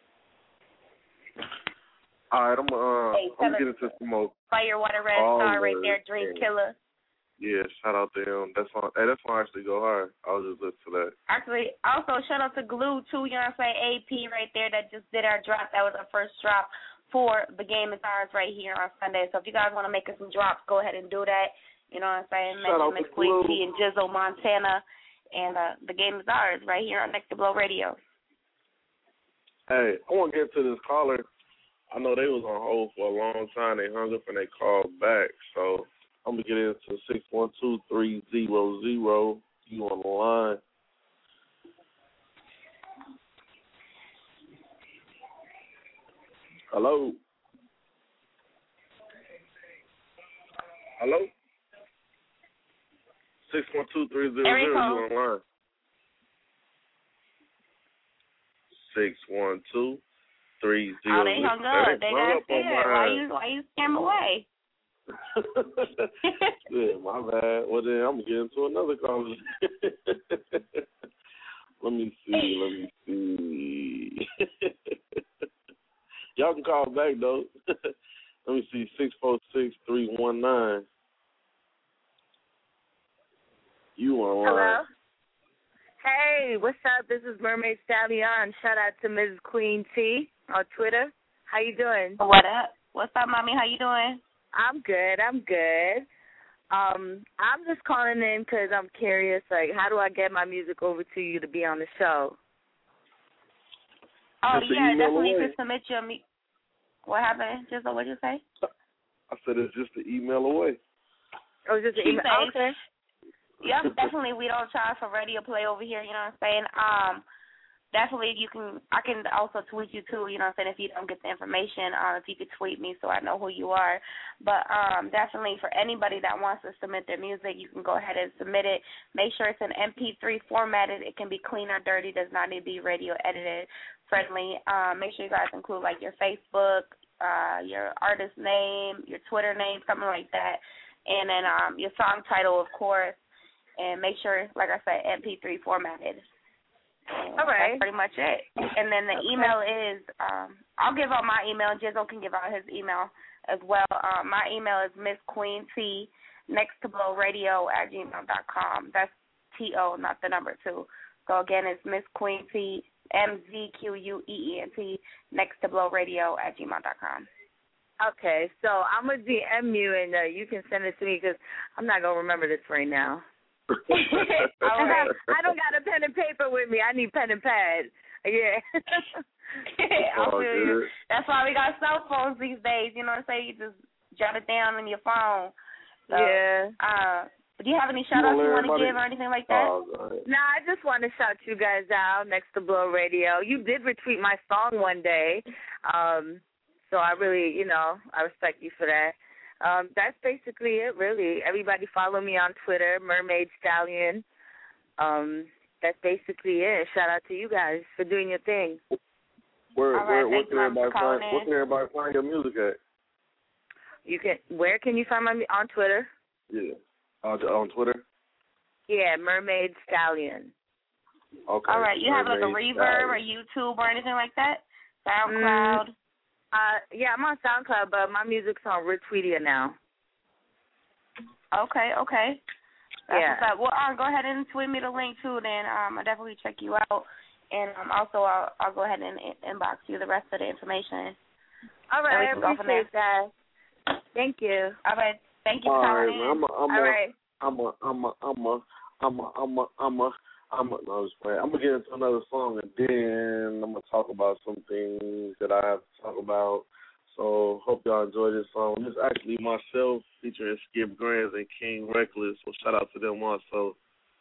All right, I'm uh, Hey, I'm getting to some more. Firewater Red All Star right words, there, Dream yeah. Killer. Yeah, shout out to him. That's on. Hey, that's on actually go hard. I was just listening to that. Actually, also shout out to Glue too. You know what I'm saying? A P right there that just did our drop. That was our first drop for The Game Is Ours right here on Sunday. So if you guys want to make us some drops, go ahead and do that. You know what I'm saying? Shout out Mention Miss to Queen Glue. T and Jizzle Montana, and uh, The Game Is Ours right here on Next to Blow Radio. Hey, I want to get to this caller. I know they was on hold for a long time. They hung up and they called back. So I'm going to get into six one two, three zero zero. You on the line. Hello? Hello? six one two, three zero zero. You on the line. six one two, three zero zero. Oh, they hung up. They got scared. Why you, why you scam away? Yeah, my bad. Well, then I'm going to get into another conversation. Let me see. Let me see. Y'all can call back, though. Let me see. six four six, three one nine. You online. Hello. Hey, what's up? This is Mermaid Stallion. Shout out to Missus Queen T on Twitter. How you doing? What up? What's up, mommy? How you doing? I'm good. I'm good. Um, I'm just calling in because I'm curious, like, how do I get my music over to you to be on the show? Oh, Just yeah, email definitely away. to submit your me. What happened? Just what you say? I said it's just an email away. Oh, just an She email. said- Okay. Yep, definitely. We don't charge for radio play over here. You know what I'm saying? Um, definitely, you can. I can also tweet you too. You know what I'm saying? If you don't get the information, uh, if you could tweet me so I know who you are. But um, definitely for anybody that wants to submit their music, you can go ahead and submit it. Make sure it's in M P three formatted. It can be clean or dirty. Does not need to be radio edited friendly. Um, make sure you guys include like your Facebook, uh, your artist name, your Twitter name, something like that, and then um, your song title, of course. And make sure, like I said, M P three formatted. And All right. that's pretty much it. And then the Okay. email is, um, I'll give out my email. Jizzle can give out his email as well. Um, my email is Miss Queen T, next to blow radio at gmail dot com. That's T O, not the number two. So again, it's Miss Queen T, M Z Q U E E N T, next to blow radio at gmail dot com. Okay, so I'm going to D M you, and uh, you can send it to me because I'm not going to remember this right now. All right. I don't got a pen and paper with me. I need pen and pad. Yeah. I feel you. That's why we got cell phones these days. You know what I'm saying? You just jot it down on your phone. So, yeah. Uh, do you have any shout outs you want to give or anything like that? Oh, Nah, I just want to shout you guys out next to Blow Radio. You did retweet my song one day. Um, so I really, you know, I respect you for that. Um, that's basically it, really. Everybody follow me on Twitter, Mermaid Stallion. Um, that's basically it. Shout out to you guys for doing your thing. Where, All where, right, where thanks, can Mom, for everybody find? calling Where in. can everybody find your music at? You can. Where can you find my on Twitter? Yeah, on, on Twitter. Yeah, Mermaid Stallion. Okay. All right. You have like a Mermaid Reverb or Stallion. YouTube or anything like that? SoundCloud? Mm, uh, yeah, I'm on SoundCloud, but my music's on Retweetia now. Okay, okay. That's Yeah. what's up. Well, uh, go ahead and tweet me the link too. Then um, I'll definitely check you out, and um, also I'll, I'll go ahead and in- inbox you the rest of the information. All And we right, I can go from appreciate that. Thank you. All right, thank you All for right, calling man. in. I'm a, I'm All a, right. I'm a, I'm a, I'm a, I'm a, I'm a, I'm a, I'm a, no, I'm just playing. I'm gonna get into another song and then I'm gonna talk about some things that I have to talk about. So hope y'all enjoy this song. This is actually myself featuring Skip Grants and King Reckless. So shout out to them also.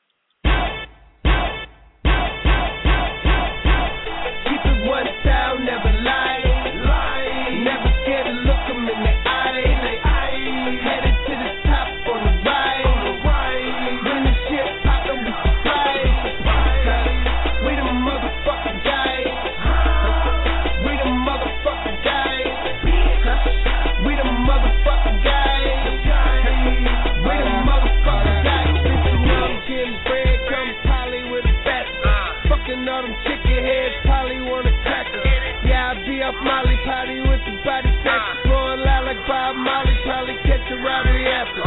Keep it one style, never lie. lie. Never scared to look them in the eye. Headed to the top on the ride. When the shit poppin', we surprise. We the motherfucking guys. We the head, probably wanna crack her. Yeah, I be off Molly Potty with the body section. Blowing loud like Bob Molly, probably catch a robbery after.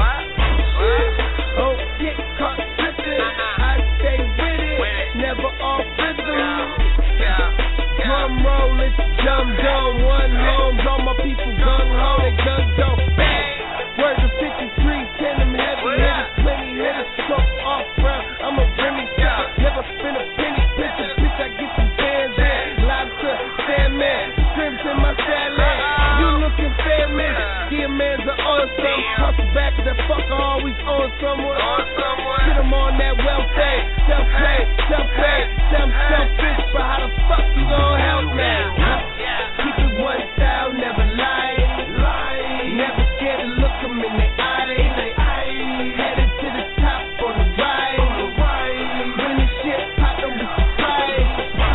Oh, get caught slipping. I stay with it, never off rhythm. Drum roll, it's jump dome. One homes, all my people gun ho, they gun dope. Bang! Word to fifty-three, ten them heavy hitters, plenty hitters, so off round. I'm a Remy shot, never spend a penny. Bitch, a bitch, I get some fans in. Lobster, Sandman, shrimps in my salad. You looking famous, dear man's are awesome. Toss back, that fucker always on someone. Get him on that welfare, self-pay, self-pay, self-selfish, but how the fuck you gon' help me? Keep it one style, never lie. Never scared to look them in the eye. Headed to the top on the ride. When the shit pop, don't be surprised.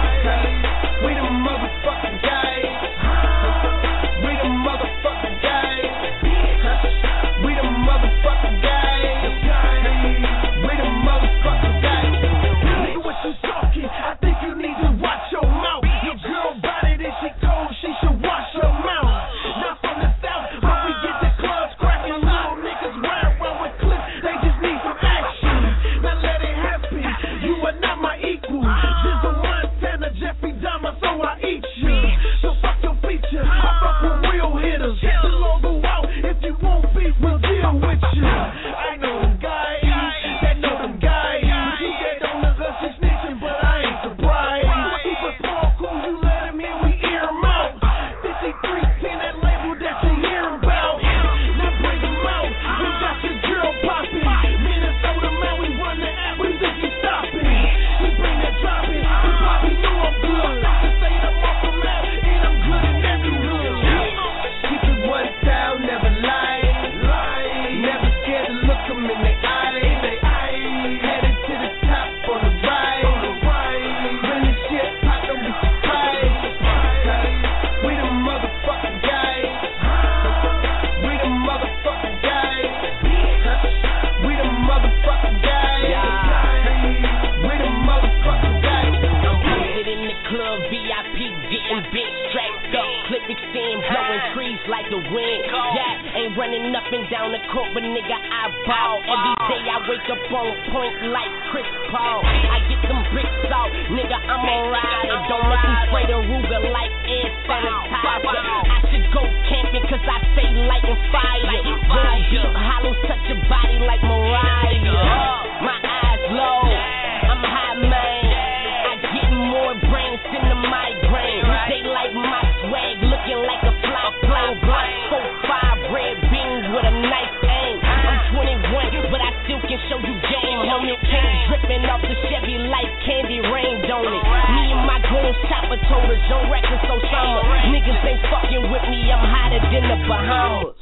We the motherfucking guys. We the motherfucking guys. We the motherfucking guys. We the motherfucking guys. Nigga, what you talking? I think you need to watch your mouth. Your girl body that she cold, she should wash her mouth. Not from the south, but we get the clubs cracking. Little niggas ride around with clips, they just need some action. Now let it happen, you are not my equal. Jizzle Montana, Jeffrey Dahmer, so I eat you. So fuck your feature, I fuck with real hitters. The logo out, if you won't beef, we'll deal with you. I know them guys, that know them guys. You get on the us, she snitching, but I ain't surprised. Keep it small, cool, you let him in, we ear him out. fifty-three ten, that label that you hear about. Now bring him out, we got your girl popping. Minnesota man, we run the app, we think you stopping. We bring that dropping, you probably know I'm good. I say I'm off the map, and I'm good in every hood. Keep it one style, never lie. Never scared to look them in the eye. Headed to the top on the ride. When the shit pop, don't be surprised. We the motherfucking guys. We the motherfucking guys. We the motherfucking guys. We the motherfucking guys. I'm posted in the club, V I P, getting big, strapped up, clip extend, blowing trees like the wind. Yeah, ain't running up and down the court, but nigga, I ball. Every day I wake up on point like Chris Paul. I get them bricks out, nigga, I'm a rider. Don't make me spray the Ruger like air sanitizer. I should go camping cause I stay lighting fire. Real deep hollows touch your body like Mariah. My eyes low, I'm high man. I get more brains than the migraine. They like my swag, looking like a fly plane. Block four five red beans with a nice aim. I'm twenty-one, but I still can show you game, homie. Candy dripping off the Chevy like candy rain, don't it? Me and my goons chopper told us, don't reckon so summer. Niggas ain't fucking with me, I'm hotter than the Bahamas.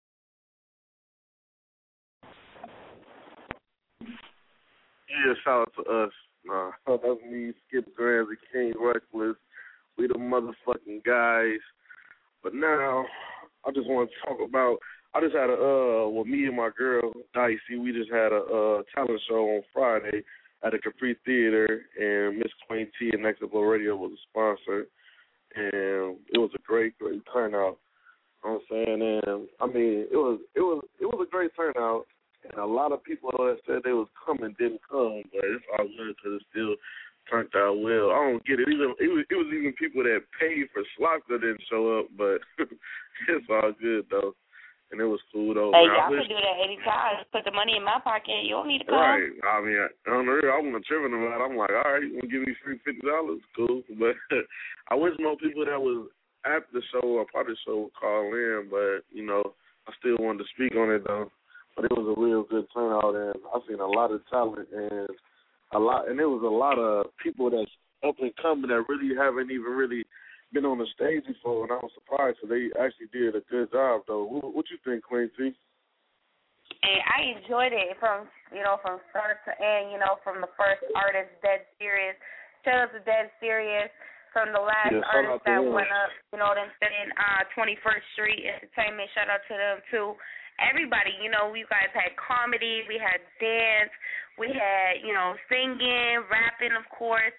Yeah, shout out to us. Nah, that's me, Skip Grams and King Reckless. We the motherfucking guys. But now, I just want to talk about, I just had a, uh, well, me and my girl, Dicey, we just had a uh, talent show on Friday at the Capri Theater, and Miss Queen T and Next Level Radio was a sponsor. And it was a great, great turnout. You know what I'm saying? And, I mean, it was, it was, it was a great turnout. And a lot of people that said they was coming didn't come, but it's all good because it still turned out well. I don't get it. Even it was, it was even people that paid for slots that didn't show up, but it's all good though. And it was cool though. Hey, man, y'all can do that anytime. Put the money in my pocket. You don't need to come. Right. I mean, on the real, I wasn't tripping about it. I'm like, all right, you want to give me free fifty dollars? Cool. But I wish more people that was at the show or part of the show would call in, but you know, I still wanted to speak on it though. But it was a real good turnout, and I've seen a lot of talent and a lot, and there was a lot of people that's up and coming that really haven't even really been on the stage before, and I was surprised. So they actually did a good job, though. What, what you think, Queen T? And I enjoyed it from you know from start to end. You know, from the first artist, Dead Serious. Shout out to Dead Serious. From the last yeah, artist that them. went up, you know, them saying uh, twenty-first Street Entertainment. Shout out to them too. Everybody, you know, we guys had comedy, we had dance, we had, you know, singing, rapping, of course.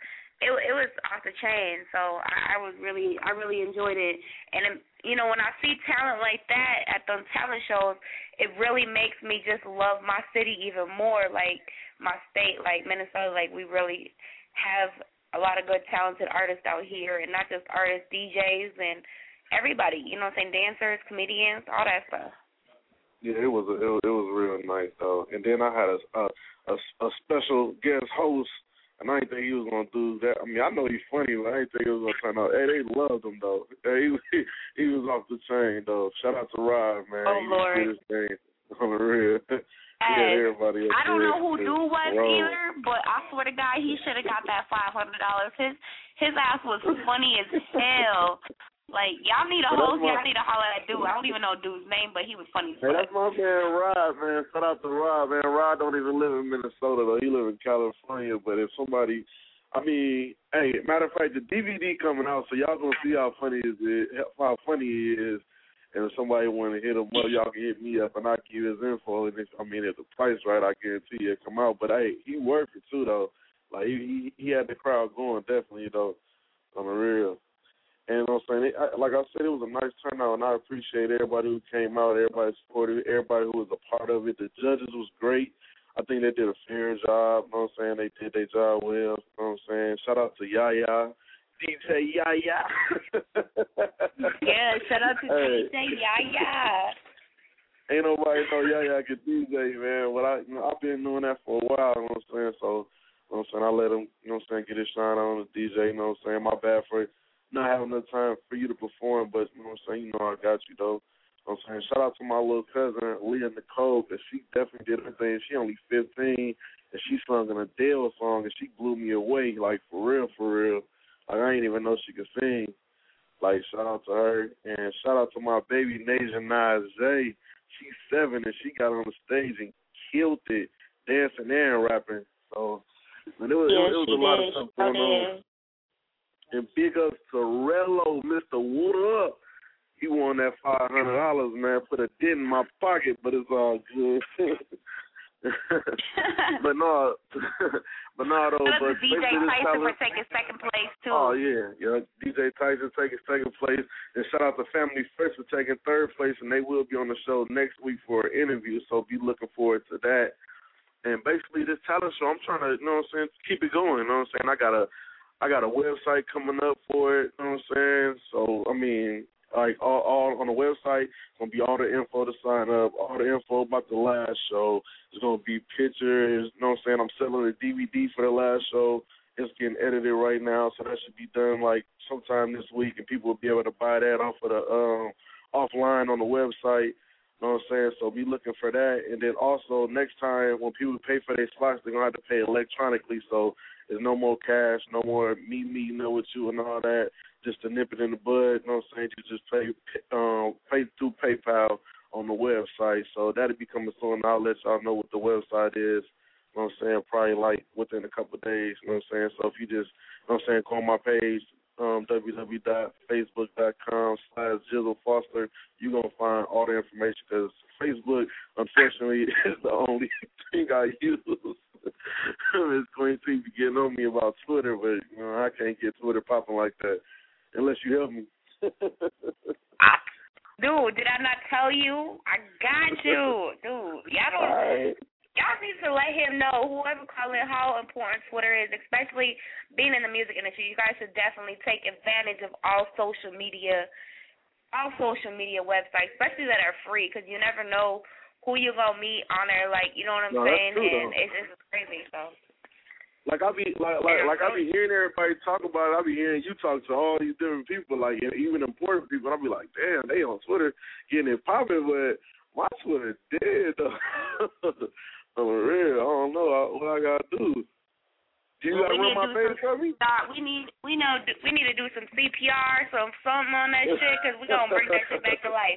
it it was off the chain. So I, I was really I really enjoyed it. And it, you know, when I see talent like that at those talent shows, it really makes me just love my city even more. Like my state, like Minnesota, like we really have a lot of good talented artists out here, and not just artists, D Js, and everybody. You know what I'm saying? Dancers, comedians, all that stuff. Yeah, it was a, it, it was real nice though. And then I had a a, a, a special guest host. And I didn't think he was going to do that. I mean, I know he's funny, but I didn't think he was going to turn out. Hey, they loved him, though. Hey, he, he was off the chain, though. Shout out to Rob, man. Oh, he Lord. did his thing on the real. Hey, everybody I don't know who Dude was roll. either, but I swear to God, he should have got that five hundred dollars. His, his ass was funny as hell. Like, y'all need a host, y'all need to holler at Dude. I don't even know Dude's name, but he was funny. Hey, that's my man Rob, man. Shout out to Rob, man. Rob don't even live in Minnesota, though. He live in California. But if somebody, I mean, hey, matter of fact, the D V D coming out, so y'all gonna see how funny is it, how funny he is. And if somebody want to hit him up, y'all can hit me up, and I will give his info. And if, I mean, if the price right, I guarantee you it'll come out. But hey, he worked it too, though. Like he he, he had the crowd going, definitely, though, on the real. And you know what I'm saying? It, I, like I said, it was a nice turnout, and I appreciate everybody who came out, everybody supported it, everybody who was a part of it. The judges was great. I think they did a fair job. You know what I'm saying? They did their job well. You know what I'm saying? Shout out to Yaya, D J Yaya. Yeah, shout out to hey. D J Yaya. Ain't nobody know Yaya can D J, man. But I, you know, I've been doing that for a while. You know what I'm saying? So, you know what I'm saying? I let him, you know what I'm saying, get his shine on the D J. You know what I'm saying? My bad for not having enough time for you to perform, but you know what I'm saying, you know I got you though. You know what I'm saying? Shout out to my little cousin, Leah Nicole, because she definitely did her thing. She only fifteen, and she sung an Adele song, and she blew me away, like for real, for real. Like I didn't even know she could sing. Like shout out to her, and shout out to my baby Nasia Nas J. She's seven, and she got on the stage and killed it, dancing and rapping. So man, it was, yeah, it, it was a did. lot of stuff going on. And big ups to Rello, Mister Water Up. He won that five hundred dollars, man. Put a dent in my pocket, but it's all good. but no, but no, though. Shout out but to D J Tyson for taking second place too. Oh yeah, yeah. D J Tyson taking second place, and shout out to Family First for taking third place, and they will be on the show next week for an interview. So be looking forward to that. And basically, this talent show, I'm trying to, you know what I'm saying, keep it going. You know what I'm saying? I got a I got a website coming up for it, you know what I'm saying? So, I mean, like, all, all on the website, it's going to be all the info to sign up, all the info about the last show. It's going to be pictures, you know what I'm saying? I'm selling a D V D for the last show. It's getting edited right now, so that should be done, like, sometime this week, and people will be able to buy that off of the um, offline on the website. You know what I'm saying? So be looking for that. And then also, next time, when people pay for their slots, they're going to have to pay electronically, so there's no more cash, no more me meeting up with you and all that. Just to nip it in the bud, you know what I'm saying? You just pay um, pay through PayPal on the website. So that'll be coming soon. I'll let y'all know what the website is. You know what I'm saying? Probably like within a couple of days. You know what I'm saying? So if you just, you know what I'm saying, go on my page, um, www.facebook.com slash Jizzle Foster, you're going to find all the information because Facebook, unfortunately, is the only thing I use. Miss Queen T be getting on me about Twitter, but you know, I can't get Twitter popping like that unless you help me. Dude, did I not tell you? I got you. Dude, y'all don't... Right. Y'all need to let him know, whoever calling, how important Twitter is, especially being in the music industry. You guys should definitely take advantage of all social media, all social media websites, especially that are free, because you never know who you're going to meet on there. Like, you know what I'm no, saying? True, and it's just crazy, so. Like I be like like like I be hearing everybody talk about it. I be hearing you talk to all these different people, like even important people. I be like, damn, they on Twitter getting it popping, but my Twitter dead though. I'm real. I don't know what I gotta do. Do you well, gotta run my page for me? Start, we need we know we need to do some C P R, some something on that shit, because we gonna bring that shit back to life.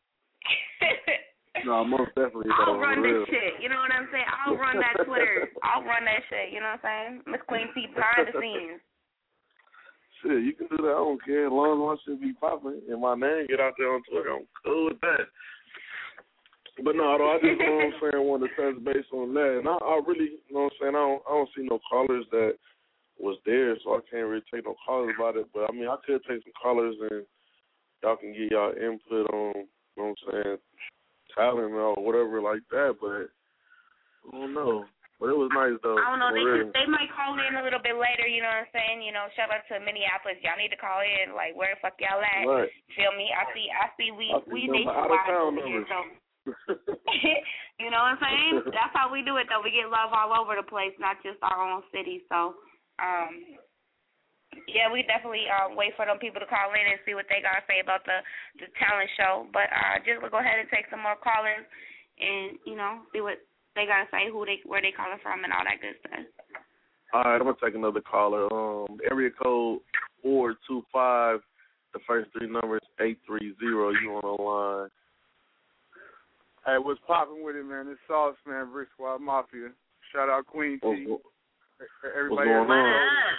No, most definitely. I'll though, run real. this shit. You know what I'm saying? I'll run that Twitter. I'll run that shit. You know what I'm saying? Miss Queen T behind the scenes. Shit, you can do that. I don't care. As long as my shit be popping and my name get out there on Twitter, I'm cool with that. But no, though, I just, you know what I'm saying, want to touch base on that. And I, I really, you know what I'm saying, I don't, I don't see no callers that was there, so I can't really take no callers about it. But I mean, I could take some callers and y'all can get y'all input on, you know what I'm saying, talent or whatever like that. But I don't know. But it was nice though. I don't know. They really. could, they might call in a little bit later. You know what I'm saying? You know, shout out to Minneapolis. Y'all need to call in. Like, where the fuck y'all at? Right. Feel me? I see. I see. We I we see nationwide over here. So, you know what I'm saying? That's how we do it though. We get love all over the place, not just our own city. So, um, yeah, we definitely uh, wait for them people to call in and see what they gotta say about the the talent show. But uh, just we'll go ahead and take some more callers and you know see what they gotta say, who they, where they calling from, and all that good stuff. All right, I'm gonna take another caller. Um, area code four two five. The first three numbers eight three zero. You on the line? Hey, what's popping with it, man? It's Sauce, man. Brick Squad Mafia. Shout out Queen T. What's, Everybody. what's going on?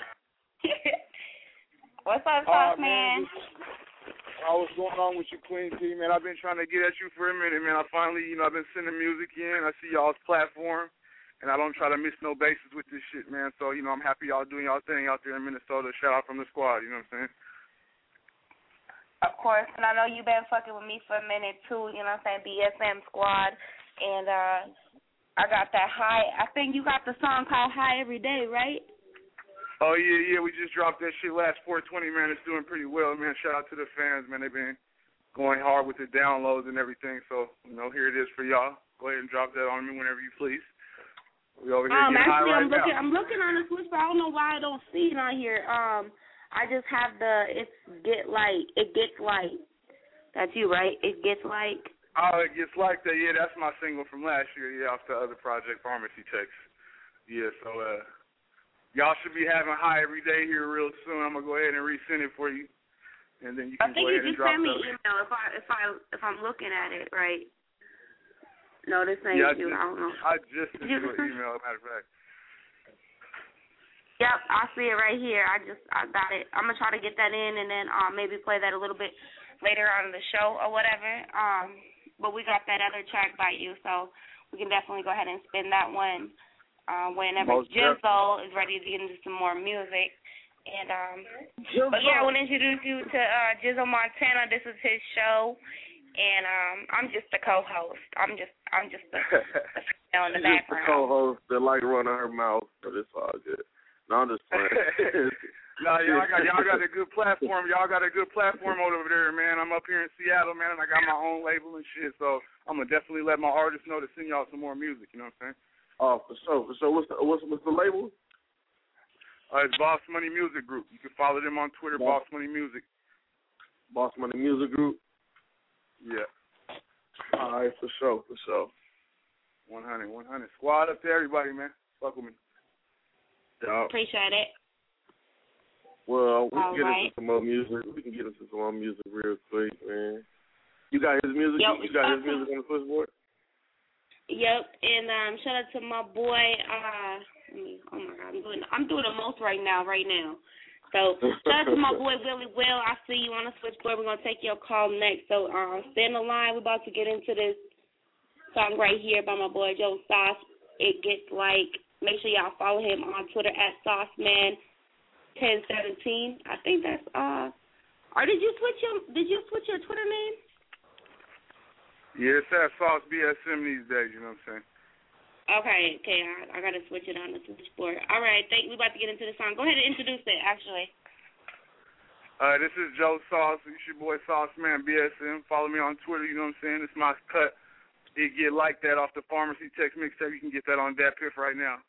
What's up, Sauce, uh, man? man? Oh, what's going on with you, Queen T, man? I've been trying to get at you for a minute, man. I finally, you know, I've been sending music in. I see y'all's platform, and I don't try to miss no bases with this shit, man. So, you know, I'm happy y'all doing y'all thing out there in Minnesota. Shout out from the squad, you know what I'm saying? Of course, and I know you've been fucking with me for a minute, too, you know what I'm saying, B S M squad, and uh, I got that high. I think you got the song called High Every Day, right? Oh, yeah, yeah, we just dropped that shit last four twenty, man. It's doing pretty well, man. Shout out to the fans, man. They've been going hard with the downloads and everything. So, you know, here it is for y'all. Go ahead and drop that on me whenever you please. We over here um, getting actually, high right I'm looking, now. I'm looking on the switch, but I don't know why I don't see it on here. Um, I just have the, it's Get Light. It Gets Light. That's you, right? It Gets Light. Oh, It Gets Like That. Yeah, that's my single from last year, yeah, off the other project, Pharmacy Text. Yeah, so, uh, y'all should be having High Every Day here real soon. I'm gonna go ahead and resend it for you, and then you can I think go you ahead and just drop sent me the. an email if I if I if I'm looking at it right. No, this ain't yeah, I you. just, I don't know. I just sent you you an email. Matter of fact. Yep, I see it right here. I just I got it. I'm gonna try to get that in and then um maybe play that a little bit later on in the show or whatever. Um, but we got that other track by you, so we can definitely go ahead and spin that one. Uh, whenever Jizzle is ready to get into some more music. And um but yeah, I want to introduce you to uh Jizzle Montana. This is his show and um I'm just the co host. I'm just I'm just the, the on the She's background. Just the co host that like running her mouth, but it's all good. No, I'm just playing. No, y'all got y'all got a good platform. Y'all got a good platform over there, man. I'm up here in Seattle, man, and I got my own label and shit, so I'm gonna definitely let my artists know to send y'all some more music, you know what I'm saying? Oh, for sure, for sure. What's the, what's, what's the label? Uh, it's Boss Money Music Group. You can follow them on Twitter, Boss, Boss Money Music. Boss Money Music Group? Yeah. All right, for sure, for sure. one hundred, one hundred. Squad up to everybody, man. Fuck with me. Yeah. Appreciate it. Well, we All can get right. into some more music. We can get into some more music real quick, man. You got his music? Yo, you got his music on the switchboard? Yep, and um, shout out to my boy. Uh, let me, oh my God, I'm doing I'm doing the most right now, right now. So shout out to my boy Willie Will. I see you on the switchboard. We're gonna take your call next. So um, stay on the line. We're about to get into this song right here by my boy Joe Sauce. It Gets Like. Make sure y'all follow him on Twitter at Sauceman ten seventeen. I think that's uh. Or did you switch your Did you switch your Twitter name? Yeah, it's that Sauce B S M these days, you know what I'm saying? Okay, okay, I, I got to switch it on the switchboard. All right, thank we about to get into the song. Go ahead and introduce it, actually. Uh, this is Joe Sauce. It's your boy Sauce Man B S M. Follow me on Twitter, you know what I'm saying? It's my cut. It Get Like That off the Pharmacy Text mixtape. You can get that on Dat Piff right now.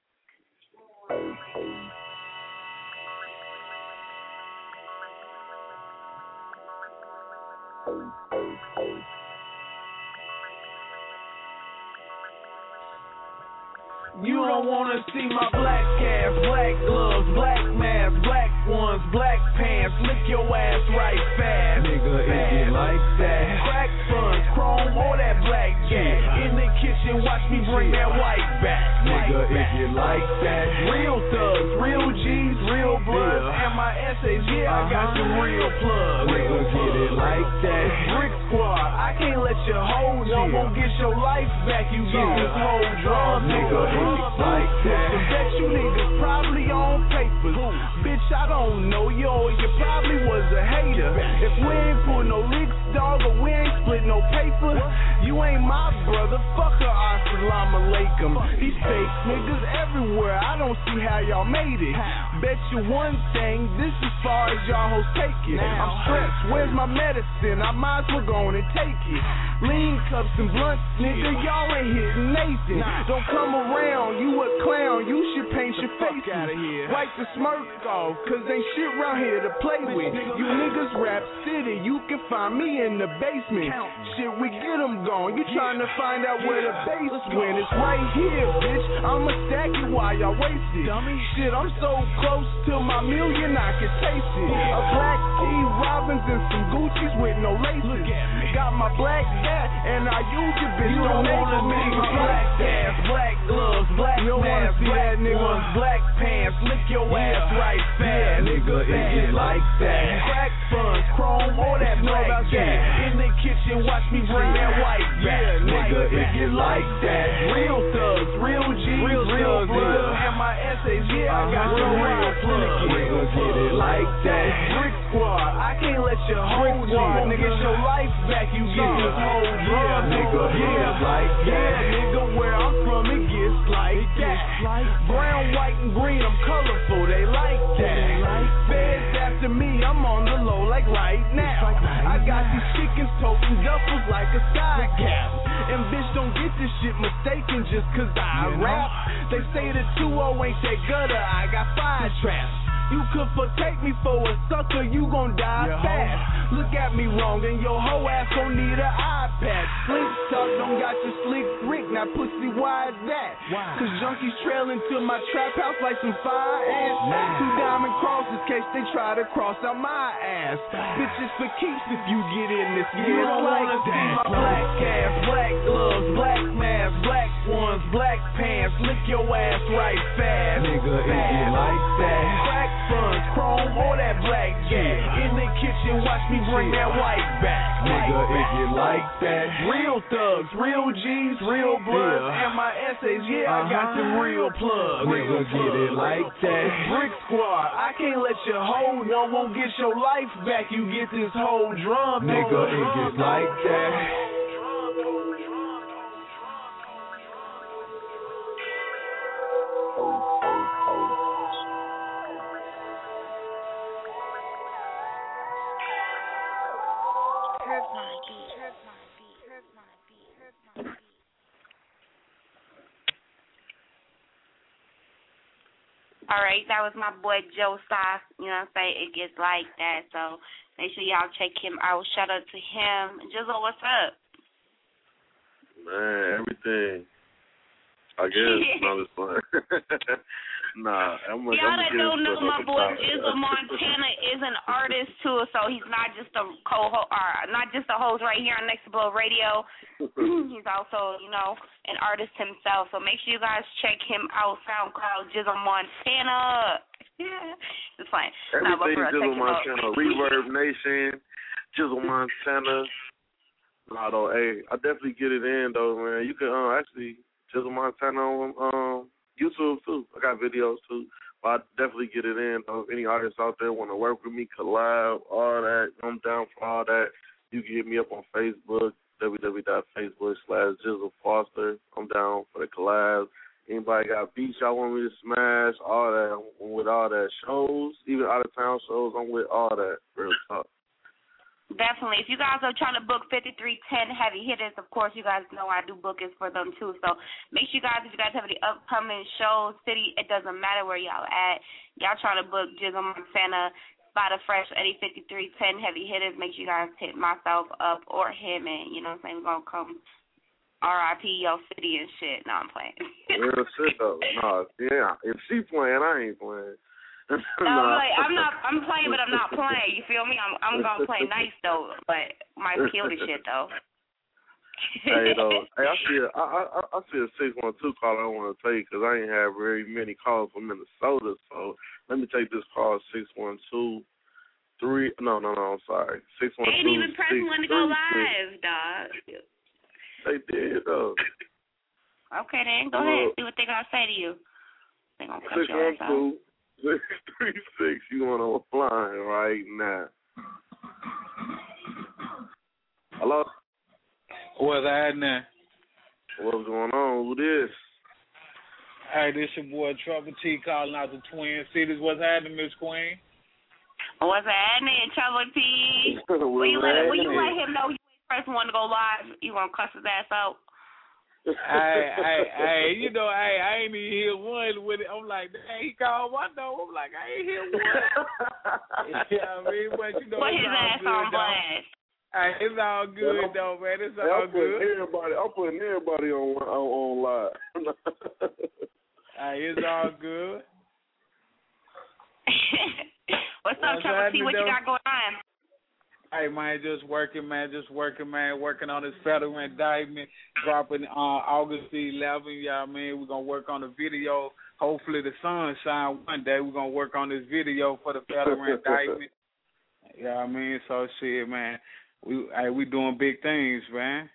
You don't wanna see my black ass, black gloves, black mask, black ones, black pants. Lick your ass right fast. Nigga, it get like that. Crack buns, chrome, or that black gas. In the kitchen kitchen, watch me bring that white back. Nigga, if you like that. Real thugs, real G's, real blood. Yeah. And my essays, yeah, uh-huh. I got some real plugs. Nigga, get it like that. Brick Squad, I can't let you hold you. Won't get your life back, you get this whole drum. Nigga, if you like that. I bet you niggas probably on papers. Bitch, I don't know you, or you probably was a hater. If we ain't pull no licks, dog, or we ain't split no paper, you ain't my brother. Fuck a assalamu alaikum. These fake niggas everywhere, I don't see how y'all made it. Bet you one thing, this as far as y'all hoes take it. I'm stressed, where's my medicine? I might as well go on and take it. Lean cups and blunts, nigga, y'all ain't hitting Nathan. Don't come around, you a clown, you should paint your face out of here. Wipe the smirk off, cause ain't shit around here to play with. You niggas rap city, you can find me in the basement. Shit, we get them gone, you trying to find out where the base went. It's right here, bitch, I'ma stack it while y'all waste it. Shit, I'm so close to my million, I can taste it. A black tee, Robins, and some Gucci's with no laces. Got my black hat, and I use it, bitch, you don't wanna me. Black ass, black gloves, black mask, black ones, black pants, lick your ass right fast. Nigga, if you like that. Crack funds, chrome, all that black jack. In the kitchen, watch me bring that white back. Nigga, if you like that. Real thugs, real G's, real, real blood. And my essays, yeah, I got some real plugs. Nigga, get it like that. Brick Squad, I can't let you hold you. Nigga, get your life back, you get this whole drug. Nigga, yeah, like that. Nigga, where I'm from, it gets like that. Brown, white, and green, I'm colorful, they like that. Feds after me, I'm on the low like right now. I got these chickens toting duffels like a side cap. And bitch, don't get this shit mistaken just cause I rap. They say the two oh ain't that gutter, I got fire traps. You could for take me for a sucker, you gon' die fast. Look at me wrong, and your whole ass gon' need an iPad. Slink tuck, don't got your slick Rick, now pussy, why is that? Why? Cause junkies trailing to my trap house like some fire ants. Nah. Two diamond crosses, case they try to cross out my ass. Nah. Bitches for keeps if you get in this. You don't like wanna see my black ass, black gloves, black mask, black ones, black pants. Lick your ass right fast. Nigga, if you like that. Black funds, chrome, all that black jack. In the kitchen, watch me bring that white back. Nigga, if you like that. Real thugs, real G's, real blood. Yeah. And my essays, yeah, uh-huh. I got some real plugs. Nigga, get it like that. Brick Squad, I can't let you hold one, won't get your life back. You get this whole drum. Nigga, it gets like that. All right, that was my boy Joe Sauce. You know what I'm saying? It gets like that. So make sure y'all check him out. Shout out to him. Jizzle, what's up? Man, everything. I guess. No, it's fun. Nah, I'm gonna. Y'all that don't know, my boy Jizzle Montana is an artist too, so he's not just a co-host, or not just a host right here on Next Blow Radio. He's also, you know, an artist himself. So make sure you guys check him out. SoundCloud Jizzle Montana. Yeah, it's fine. Everything nah, Jizzle Montana, Reverb Nation, Jizzle Montana. Nah, though, hey, I definitely get it in though, man. You can uh, actually Jizzle Montana on um. YouTube too. I got videos too. But I definitely get it in. So if any artists out there want to work with me, collab, all that, I'm down for all that. You can hit me up on Facebook, www.facebook slash Jizzle Foster. I'm down for the collabs. Anybody got beats y'all want me to smash, all that. I'm with all that. Shows, even out of town shows, I'm with all that. Real talk. Definitely. If you guys are trying to book fifty-three ten heavy hitters, of course, you guys know I do bookings for them, too. So make sure you guys, if you guys have any upcoming shows, city, it doesn't matter where y'all at. Y'all trying to book Jizzle Montana, Spider Fresh, Eddie fifty-three ten heavy hitters, make sure you guys hit myself up or him, and, you know what I'm saying, we're going to come R I P your city and shit. No, I'm playing. Real shit, though. No, yeah. If she playing, I ain't playing. No, I'm, like, I'm not. I'm playing, but I'm not playing. You feel me? I'm. I'm gonna play nice though, but might kill the shit though. Hey, though, hey, I see a, I, I, I see a six one two caller I want to take because I ain't have very many calls from Minnesota. So let me take this call six one two three. No, no, no. I'm sorry. Six one two. They didn't even press one to go live, dog. They did though. Okay, then go ahead. See what they gonna say to you. They gonna cut your ass out. six three six. You want on the line right now? Hello. What's happening? What's going on? Who this? Hey, this your boy Trouble T calling out the Twin Cities. What's happening, Miss Queen? What's happening, Trouble T? Will you let Will you let him know you ain't first one to go live? You gonna cuss his ass out? hey, hey, hey, you know, hey, I ain't even hear one with it. I'm like, hey, he called one though. I'm like, I ain't hear one. You know what I mean? But you know, put his ass on blast. Hey, it's all good yeah, though, man. It's yeah, all I'm good. Everybody, I'm putting everybody on on, on live. Hey, it's all good. What's up, Trouble T? What you got going on? Hey, man, just working, man, just working, man, working on this federal indictment, dropping on uh, August the eleventh, you know what I mean? We're going to work on the video. Hopefully the sun shine one day. We're going to work on this video for the federal indictment. You know what I mean? So, shit, man, we hey, we doing big things, man.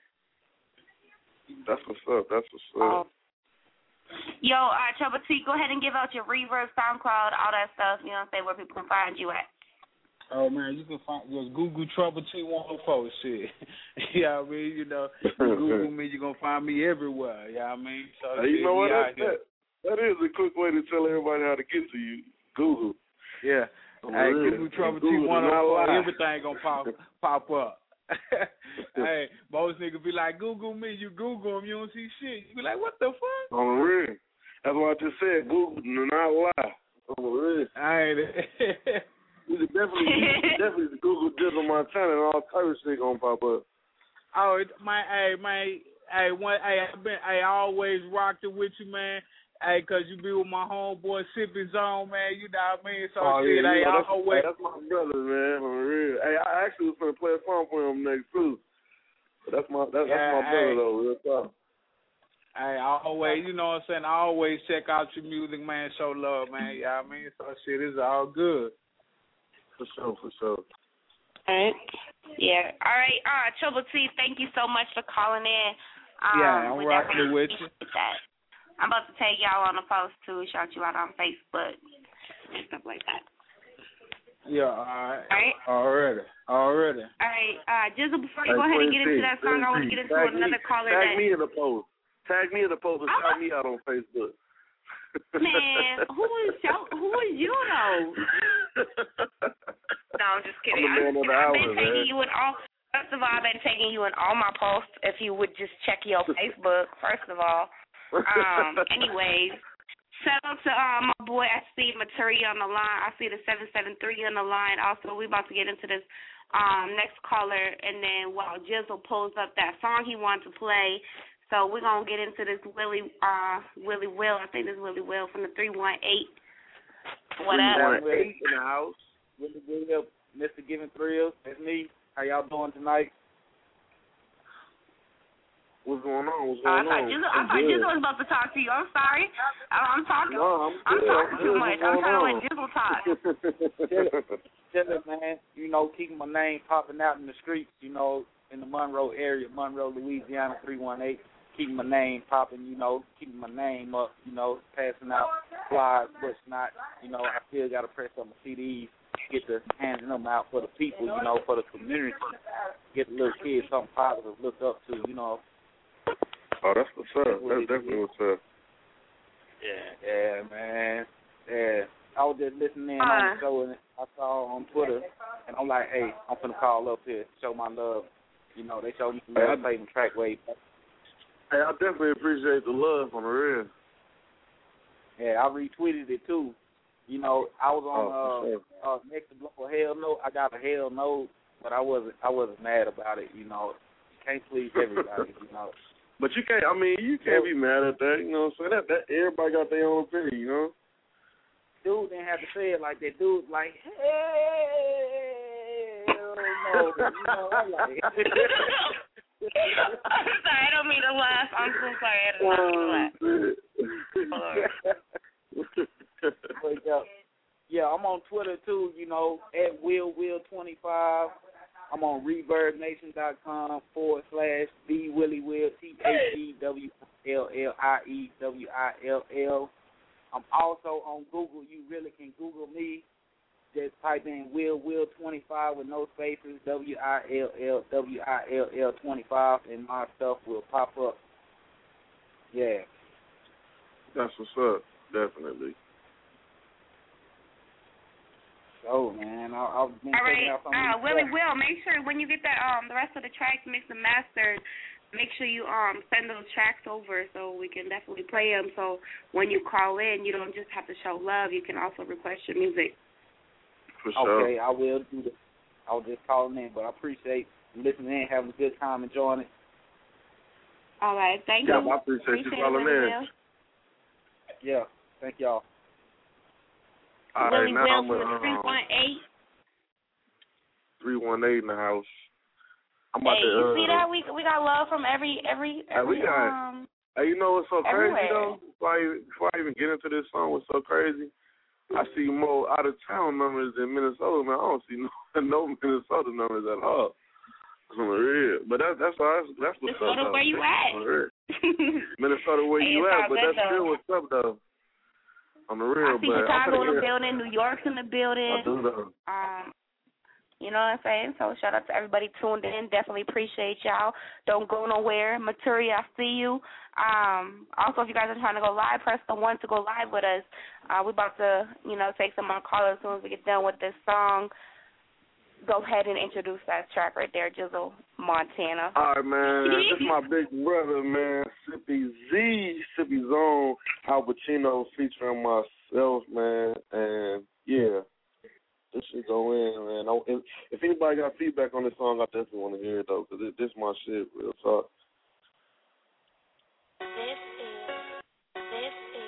That's what's up. That's what's up. Um, yo, all right, Trouble T, go ahead and give out your Reverb, SoundCloud, all that stuff, you know what I'm saying, where people can find you at. Oh, man, you can find just Google Trouble T one oh four shit. You know what I mean? You know, you Google me, you're going to find me everywhere. You know what I mean? So, hey, you shit, know what? That, that, that is a quick way to tell everybody how to get to you. Google. Yeah. Oh, hey, really? Google Trouble T one oh four, everything going to pop pop up. Hey, most niggas be like, Google me. You Google them, you don't see shit. You be like, what the fuck? On the real. That's what I just said. Google, do not lie. On the real. I ain't. You could definitely, you could definitely Google Jizzle Montana and all type of shit gonna pop up. Oh, it, my, hey, my, hey, one, hey, I been, hey, I always rocked it with you, man. Hey, cause you be with my homeboy Sipping Zone, man. You know what I mean? So oh, shit, yeah, hey, you know, I that's, always. Hey, that's my brother, man. For real. Hey, I actually was gonna play a song for him next too. But that's my, that's, yeah, that's my brother hey. though. Real talk. Hey, I always, you know what I'm saying? I always check out your music, man. Show love, man. You know what I mean? So shit, it's all good. For sure, for sure. All right. Yeah. All right. Uh, Trouble T, thank you so much for calling in. Um, yeah, I'm rocking with you. That. I'm about to take y'all on the post, too, shout you out on Facebook and stuff like that. Yeah, all right. All right. Already. Already. All right. Uh, Jizzle, before you hey, go ahead and get into that song, I want to get into tag another me, caller. Tag that... me in the post. Tag me in the post and shout me out on Facebook. Man, who is who is you though? No, I'm just kidding. I'm the man of the I've hour, been taking man. you in all. First of all, I've been taking you in all my posts. If you would just check your Facebook, first of all. Um. anyways, shout out to um my boy. I see Maturi on the line. I see the seven seven three on the line. Also, we about to get into this um next caller, and then while Jizzle pulls up that song he wants to play. So we're gonna get into this Willie uh Willie Will. I think this is Willie Will from the three one eight. What up? three one eight in the house. Willie Will, Mister Giving Thrills. That's me. How y'all doing tonight? What's going on? What's Uh, going I thought on? Jizzle, I thought Jizzle was about to talk to you. I'm sorry. I'm talking. No, I'm, I'm talking I'm too much. I'm trying to let on? Jizzle talk. Tell it, man. You know, keeping my name popping out in the streets. You know, in the Monroe area, Monroe, Louisiana, three one eight. Keeping my name popping, you know, keeping my name up, you know, passing out flyers, what's not, you know, I still got to press on my C Ds, get the handing them out for the people, you know, for the community, get the little kids something positive to look up to, you know. Oh, that's what's up. That's definitely what's up. Yeah, yeah, man. Yeah. I was just listening uh, on the show and I saw on Twitter, and I'm like, hey, I'm finna call up here, show my love. You know, they showed me some love, play some track wave. Hey, I definitely appreciate the love on the real. Yeah, I retweeted it too. You know, I was on oh, uh, sure. uh next to blow a hell no. I got a hell no, but I wasn't I wasn't mad about it. You know, you can't please everybody. You know, but you can't. I mean, you can't be mad at that. You know what I'm saying? That, that everybody got their own opinion. You know. Dude didn't have to say it like that. Dude like hell no. You know, I'm like. I'm sorry, I don't mean to laugh. I'm so sorry, I don't mean to laugh. But, yeah, yeah, I'm on Twitter too. You know, at Will Will twenty-five. I'm on ReverbNation.com forward slash B Willie Will T H E W L L I E W I L L. I'm also on Google. You really can Google me. Just type in Will Will twenty-five with no spaces, W I L L W I L L twenty-five, and my stuff will pop up. Yeah. That's what's up. Definitely. So, man, I, I've been All right, checking out some uh, of these Willie tracks. Will, make sure when you get that um the rest of the tracks mixed and mastered, make sure you um send those tracks over so we can definitely play them. So when you call in, you don't just have to show love. You can also request your music. For sure. Okay, I will do that. I was just calling in, but I appreciate you listening in, having a good time, enjoying it. All right, thank yeah, you. I appreciate, appreciate you calling Willie in. Will. Yeah, thank y'all. All Willie right, now Will I'm from the three one eight. three one eight in the house. I'm about Hey, to, you uh, see that? We we got love from every every every we got, um. Hey, you know what's so crazy everywhere. though? Before I, even, before I even get into this song, what's so crazy? I see more out of town numbers than Minnesota. Man, I don't see no, no Minnesota numbers at all. On the real, but that's that's that's, that's what's Minnesota, up. where you at? Minnesota, where Hey, you it's at? all But good, that's though. still what's up though. On the real, I see but Chicago I'm in the hear. building, New York's in the building. I do though. Um, you know what I'm saying? So shout out to everybody tuned in. Definitely appreciate y'all. Don't go nowhere. Materia, I see you. Um, also, if you guys are trying to go live, press the one to go live with us. Uh, we're about to, you know, take some more callers as soon as we get done with this song. Go ahead and introduce that track right there, Jizzle Montana. All right, man. This is my big brother, man. Sippy Z, Sippy Zone, Al Pacino featuring myself, man. And yeah, this shit go in, man. I, if, if anybody got feedback on this song, I definitely want to hear it though, because this is my shit, real talk. This is, this is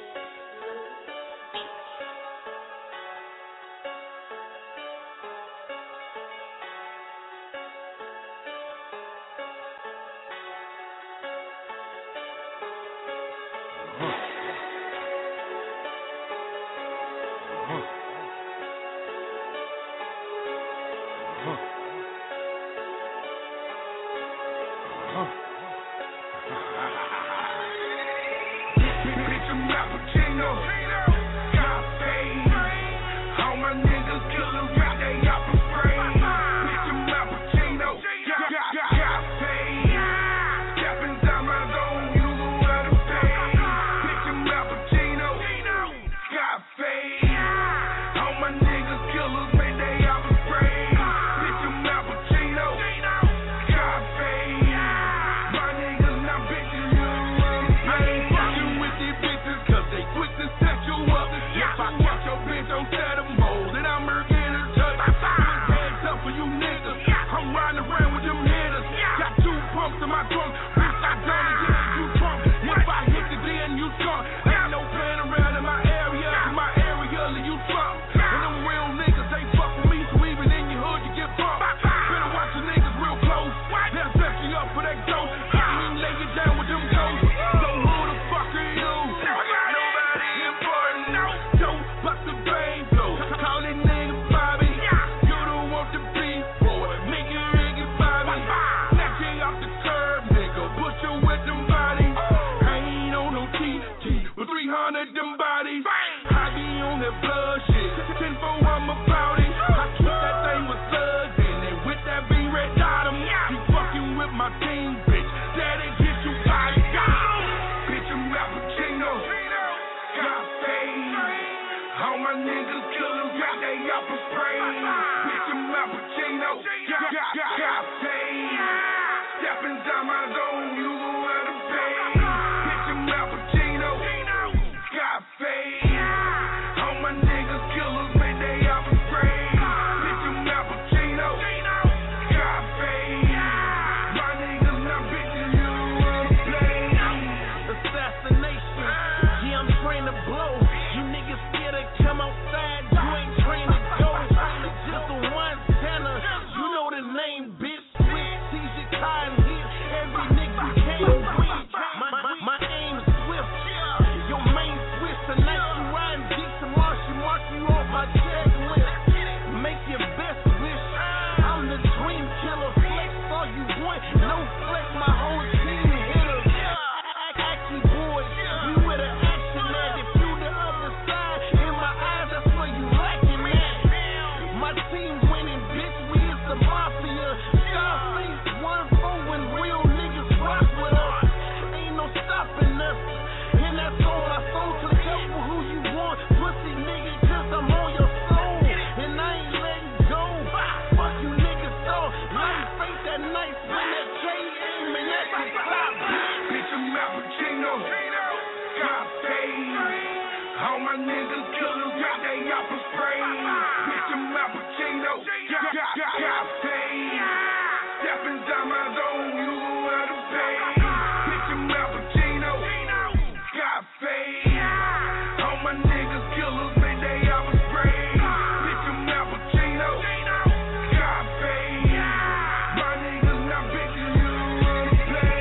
No flex, my whole team hit us. Action boys, we with an action at. If you the other side, in my eyes, that's where you lacking at. My team's winning, bitch, we is the mafia. Scarface, one four when real niggas rock with us. Ain't no stopping us. And that's on my soul. To careful who you want, pussy nigga, cause I'm on your soul. And I ain't letting go. Fuck you niggas though. Life ain't that nice when that J M and that shit stop. Bitch, I'm Al Pacino. Scarface. All my niggas killers got they apple spray. Bitch, I'm Al Pacino. Scarface. Stepping down my zone, you gon' have to pay. Bitch, I'm Al Pacino. Scarface. All my niggas killers, man, they apple spray. Bitch, I'm Al Pacino. Scarface. My niggas not bitches, you wanna play.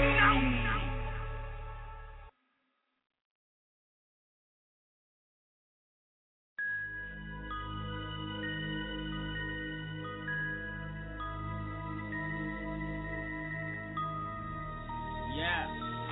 Yeah.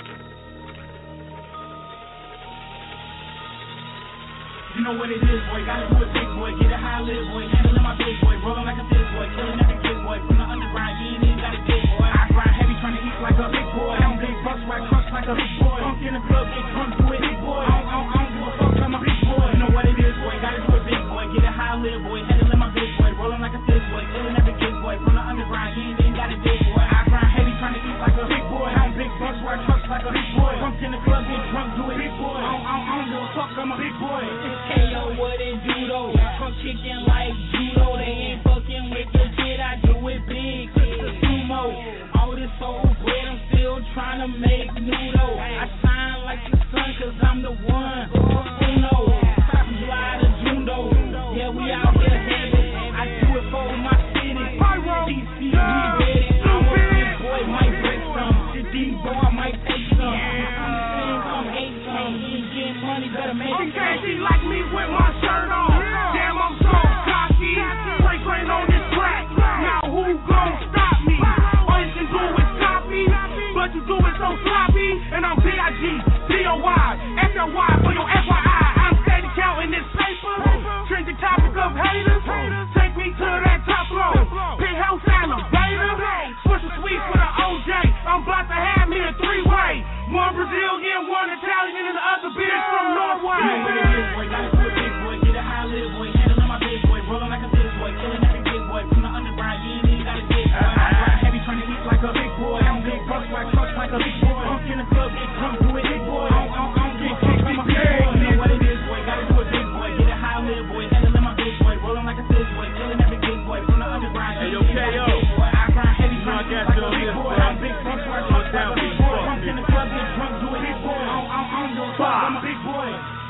You know what it is, boy. Gotta do it big, boy. Get it how I live, boy. Handling my big boy. Rolling like a big boy. Killing every kid, boy. From the underground, you ain't even got a dig, boy. I grind heavy, trying to eat like a big boy. I'm big bucks, right crush like a big boy. Funk in the club, get drunk, do it, big boy. I don't, I don't, I don't give a fuck, I'm a big boy. You know what it is, boy. Gotta do it big, boy. Get it how I live, boy. Handling my big boy. Rolling like a big boy. Killing every kid, boy. From the underground, you ain't even got a dig, boy. I grind heavy, trying to eat like a big boy. I'm big bucks, right crush like a big boy. Funk in the club, get drunk, do it, big boy. I don't, I don't, I don't give a fuck, I'm a big boy. It's K O, what it do though? Trunk kicking like judo. They ain't fucking with the kid, I do it big. Sumo. All this old bread, I'm still trying to make noodle. I shine like the sun, cause I'm the one. Uno. Top July to June though. Yeah, we out here heavy. I do it for my city. D C, we ready. I'm a big boy, might break some. D boy, I might take some. I'm saying I'm eight some. You ain't getting money, better make it. Okay, she like me with my shirt on. Damn, I'm so cocky. Break rain on this track. Now who gon' stop me? All you can do is copy, but you do it so sloppy. And I'm B I G, D O Y, F L Y for your F Y I. I'm steady counting this paper. Trending topic of haters. Take me to that top floor. Penthouse elevator. Switch the sweets with an O J. I'm about to have me a three-way. One Brazilian, one Italian, and the other bitch from Norway. You know what it is, boy. Gotta do it big, boy. Get it how I live, boy. Handling my big boy. Rolling like a big boy. Killing every big boy. From the underground, you ain't even got a dig, boy. I grind heavy, trying to eat like a big boy. I'm big bucks, right crush like a big boy. Funk in the club, get drunk, do it, big boy. I don't, I don't, I don't get kicked, I'm a big boy. You know what it is, boy. Gotta do it big, boy. Get it how I live, boy. Handling my big boy. Rolling like a big boy. Killing every big boy. From the underground, you ain't even got a dig, boy. I grind heavy, trying to eat like a big boy. I'm big bucks, right crush like a big boy. Funk in the club, get drunk, do it, big boy. I don't, I don't, I don't give a fuck, I'm a big boy.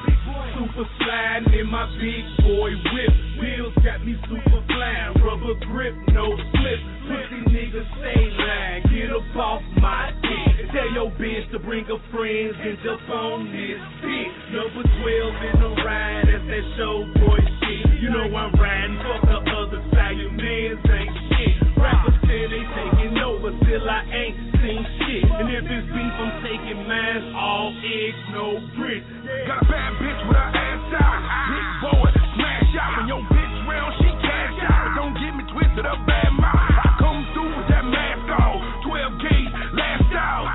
Super sliding in my big boy whip. Wheels got me super flying. Rubber grip, no slip. Pussy niggas stay lying. Get up off my dick. Tell your bitch to bring her friends and jump on this dick. Number twelve in the ride, that's that show boy shit. You know I'm riding, fuck the other side. Your mans ain't shit. Rappers say they taking over, still I ain't seen shit. And if it's beef, I'm taking mine. All eggs, no grits. Got a bad bitch with her ass out. Big boy, smash out. When your bitch round, she cash out. Don't get me twisted up, bad mouth. I come through with that mask on. twelve gauge, last out.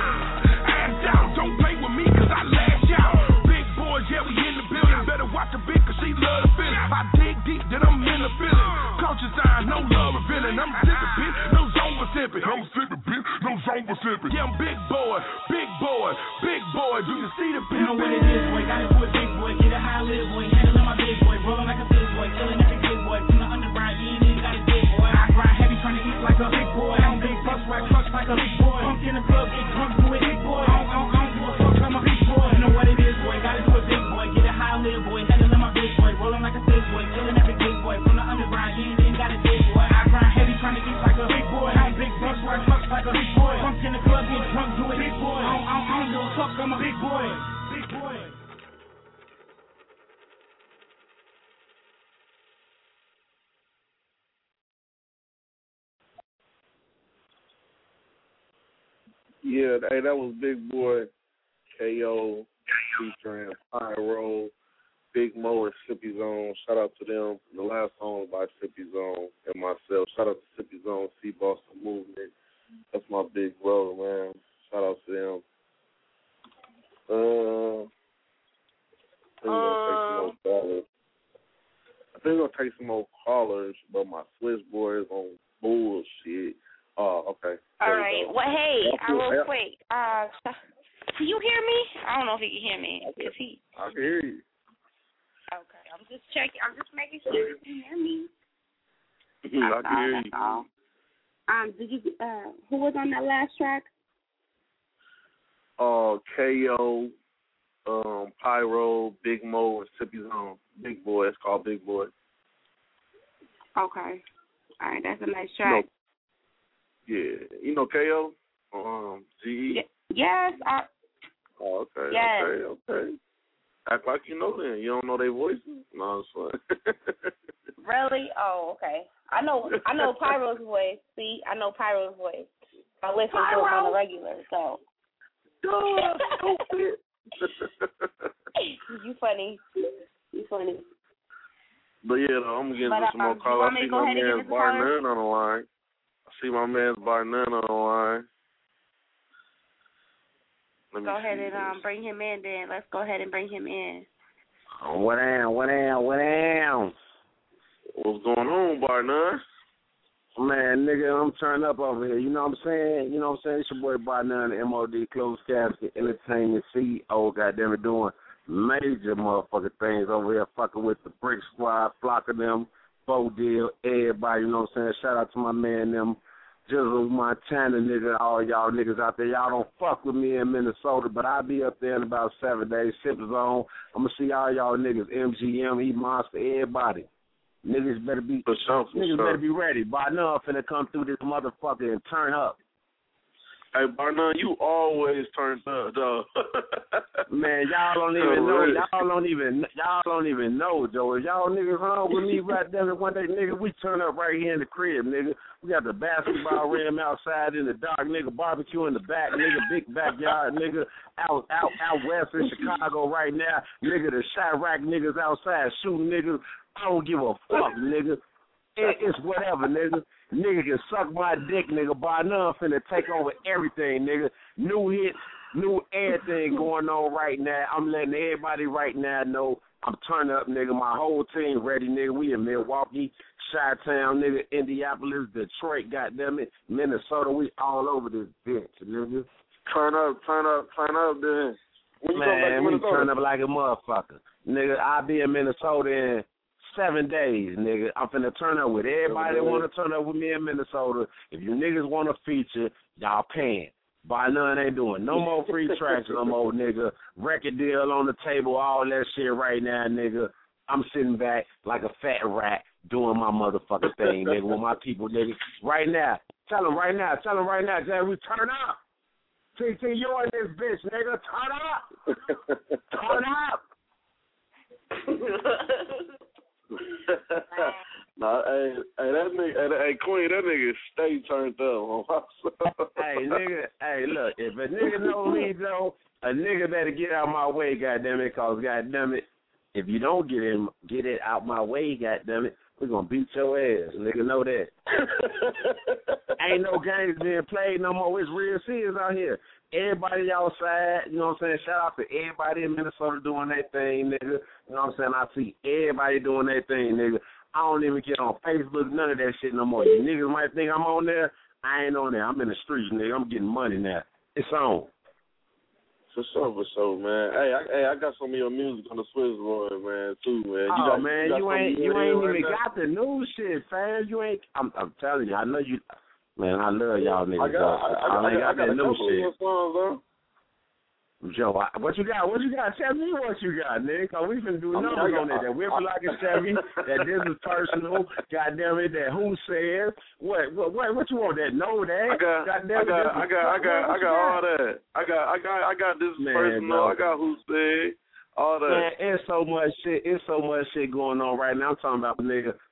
Ass out, don't play with me cause I lash out. Big boys, yeah, we in the building. Better watch a bitch cause she love the feeling. I dig deep, then I'm in the feeling. Culture signs, no love revealing. I'm sipping, bitch, no zone for sipping. No sipping, bitch, no zone for sipping. Yeah, I'm big boy, big boy, big boy. Do you see the bitch? You know what it is, boy. Gotta do it big, boy. Get it how I live, boy. Handling my big boy. Rolling like a big boy. Killing every big boy. From the underground, you ain't even got a dig, boy. I grind heavy, trying to eat like a big boy. I'm big bucks, right crush like a big boy. Funk in the club, get drunk, do it, big boy. I don't, I don't, I don't give a fuck, I'm a big boy. You know what it is, boy. Gotta do it big, boy. Get it how I live, boy. Handling my big boy. Rolling like a big boy. Killing every big boy. From the underground, you ain't even got a dig, boy. I grind heavy, trying to eat like a big boy. I'm big bucks, right crush like a big boy. Funk in the club, get drunk, do it, big boy. Yeah, hey, that was Big Boy, K O, featuring Pyro, Big Mo, and Sippy Zone. Shout out to them. The last song was by Sippy Zone and myself. Shout out to Sippy Zone, C Boston Movement. That's my big brother, man. Shout out to them. Uh, I think we're gonna take some more callers. I think we're gonna take some more callers, but my Swiss boy is on bullshit. Oh, okay. All right. Well, hey, I real Yeah. quick. Uh, can you hear me? I don't know if you can hear me. Is he? I can hear you. Okay. I'm just checking. I'm just making sure you can hear me. I can hear you. All. Um, did you? Uh, who was on that last track? Uh, K O, um, Pyro, Big Mo, and Sippy Zone. Big Boy. It's called Big Boy. Okay. All right. That's a nice track. You know, yeah. You know K O? Um, G E? Yes. I, oh, okay. Yes. Okay. Okay. Act like you know them. You don't know their voices? No, it's fine. Really? Oh, okay. I know. I know Pyro's voice. See, I know Pyro's voice. I listen to him on the regular. So. You funny. You funny. But yeah, though, I'm getting but, to some more um, calls. I see go my ahead and man's get Bar into None on the line. I see my man's Bar None on the line. Let me go ahead see and um, bring him in. Then let's go ahead and bring him in. What down? What down? What down? What's going on, Bar None? Man, nigga, I'm turning up over here. You know what I'm saying? You know what I'm saying? It's your boy Bar None, M O D, Closed Casket, Entertainment, C E O, goddamn it, doing major motherfucking things over here, fucking with the Brick Squad, Flock of them, Bo Deal, everybody, you know what I'm saying? Shout out to my man, them, Jizzle, Montana, nigga, all y'all niggas out there. Y'all don't fuck with me in Minnesota, but I'll be up there in about seven days, Sip Zone. I'm going to see all y'all niggas, M G M, E Monster, everybody. Niggas better be for sure, for niggas sure. better be ready. By now, I'm finna come through this motherfucker and turn up. Hey, Barnum, you always turn up, though. Man, y'all don't even know. Y'all don't even. Y'all don't even know, Joe. If y'all niggas hung with me right there one day, nigga, we turn up right here in the crib, nigga. We got the basketball rim outside in the dark, nigga. Barbecue in the back, nigga. Big backyard, nigga. Out, out, out west in Chicago right now, nigga. The Chirac niggas outside shooting, niggas. I don't give a fuck, nigga. It, it's whatever, nigga. Nigga can suck my dick, nigga. By now, I'm finna take over everything, nigga. New hits, new everything going on right now. I'm letting everybody right now know I'm turning up, nigga. My whole team ready, nigga. We in Milwaukee, Chi-Town, nigga, Indianapolis, Detroit, goddammit, Minnesota. We all over this bitch, nigga. Turn up, turn up, turn up, then. When Man, you we turn up like a motherfucker. Nigga, I'll be in Minnesota in seven days, nigga. I'm finna turn up with everybody that want to turn up with me in Minnesota. If you niggas want to feature, y'all paying. By none ain't doing no more free tracks no more, nigga. Record deal on the table, all that shit right now, nigga. I'm sitting back like a fat rat doing my motherfucking thing, nigga, with my people, nigga. Right now. Tell them right now. Tell them right now, Jay, we turn up. T T, you in this bitch, nigga. Turn up. Turn up. Nah, hey, hey, that nigga, hey, hey, Queen, that nigga stay turned up. Hey, nigga, hey, look, if a nigga know me, though, a nigga better get out my way, goddammit, because, goddammit, if you don't get in, get it out my way, goddammit, we're going to beat your ass, nigga, know that. Ain't no games being played no more. It's real serious out here. Everybody outside, you know what I'm saying? Shout out to everybody in Minnesota doing their thing, nigga. You know what I'm saying? I see everybody doing their thing, nigga. I don't even get on Facebook, none of that shit no more. You niggas might think I'm on there. I ain't on there. I'm in the streets, nigga. I'm getting money now. It's on. For sure, for sure, man. Hey, I, hey, I got some of your music on the Swissboard, man, too, man. You Oh got, man, you, got you ain't you right ain't even now? got the new shit, fam. You ain't. I'm I'm telling you, I know you. Man, I love y'all niggas. I got, I, I, I, I ain't I got, got that a new couple shit. of songs, though. Joe, I, what you got? What you got? Tell me what you got, nigga. Cause we finna do I mean, numbers I got- on that. That we're for like a Chevy. That this is personal. Goddamn it. That who says what? What? What, what you want? That know that? I got, Goddamn I got, it, I got, I got, what I you got all that. I got, I got, I got this Man, personal. bro. I got who said all that. Man, it's so much shit. It's so much shit going on right now. I'm talking about nigga.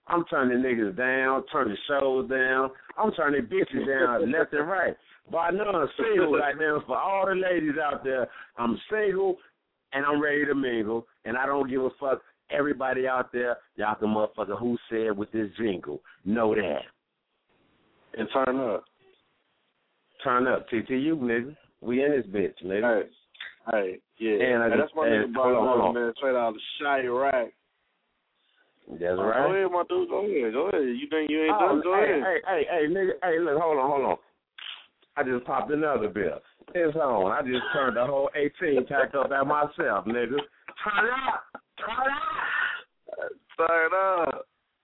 I'm turning niggas down, turning shows down. I'm turning bitches down left and right. But I know I'm single right now. For all the ladies out there, I'm single and I'm ready to mingle. And I don't give a fuck. Everybody out there, y'all can motherfucker who said with this jingle. Know that. And turn up. Turn up. T T U, nigga. We in this bitch, nigga. Hey, hey yeah. And, I hey, just, that's my and, nigga Barnum, man. Straight out of the Chirac. That's uh, right. Go ahead, my dude. Go ahead. Go ahead. You think you ain't oh, done? Go hey, ahead. Hey, hey, hey, nigga. Hey, look, hold on, hold on. I just popped another bill. It's on. I just turned the whole eighteen pack up at myself, nigga. Turn up. Turn up. Turn up.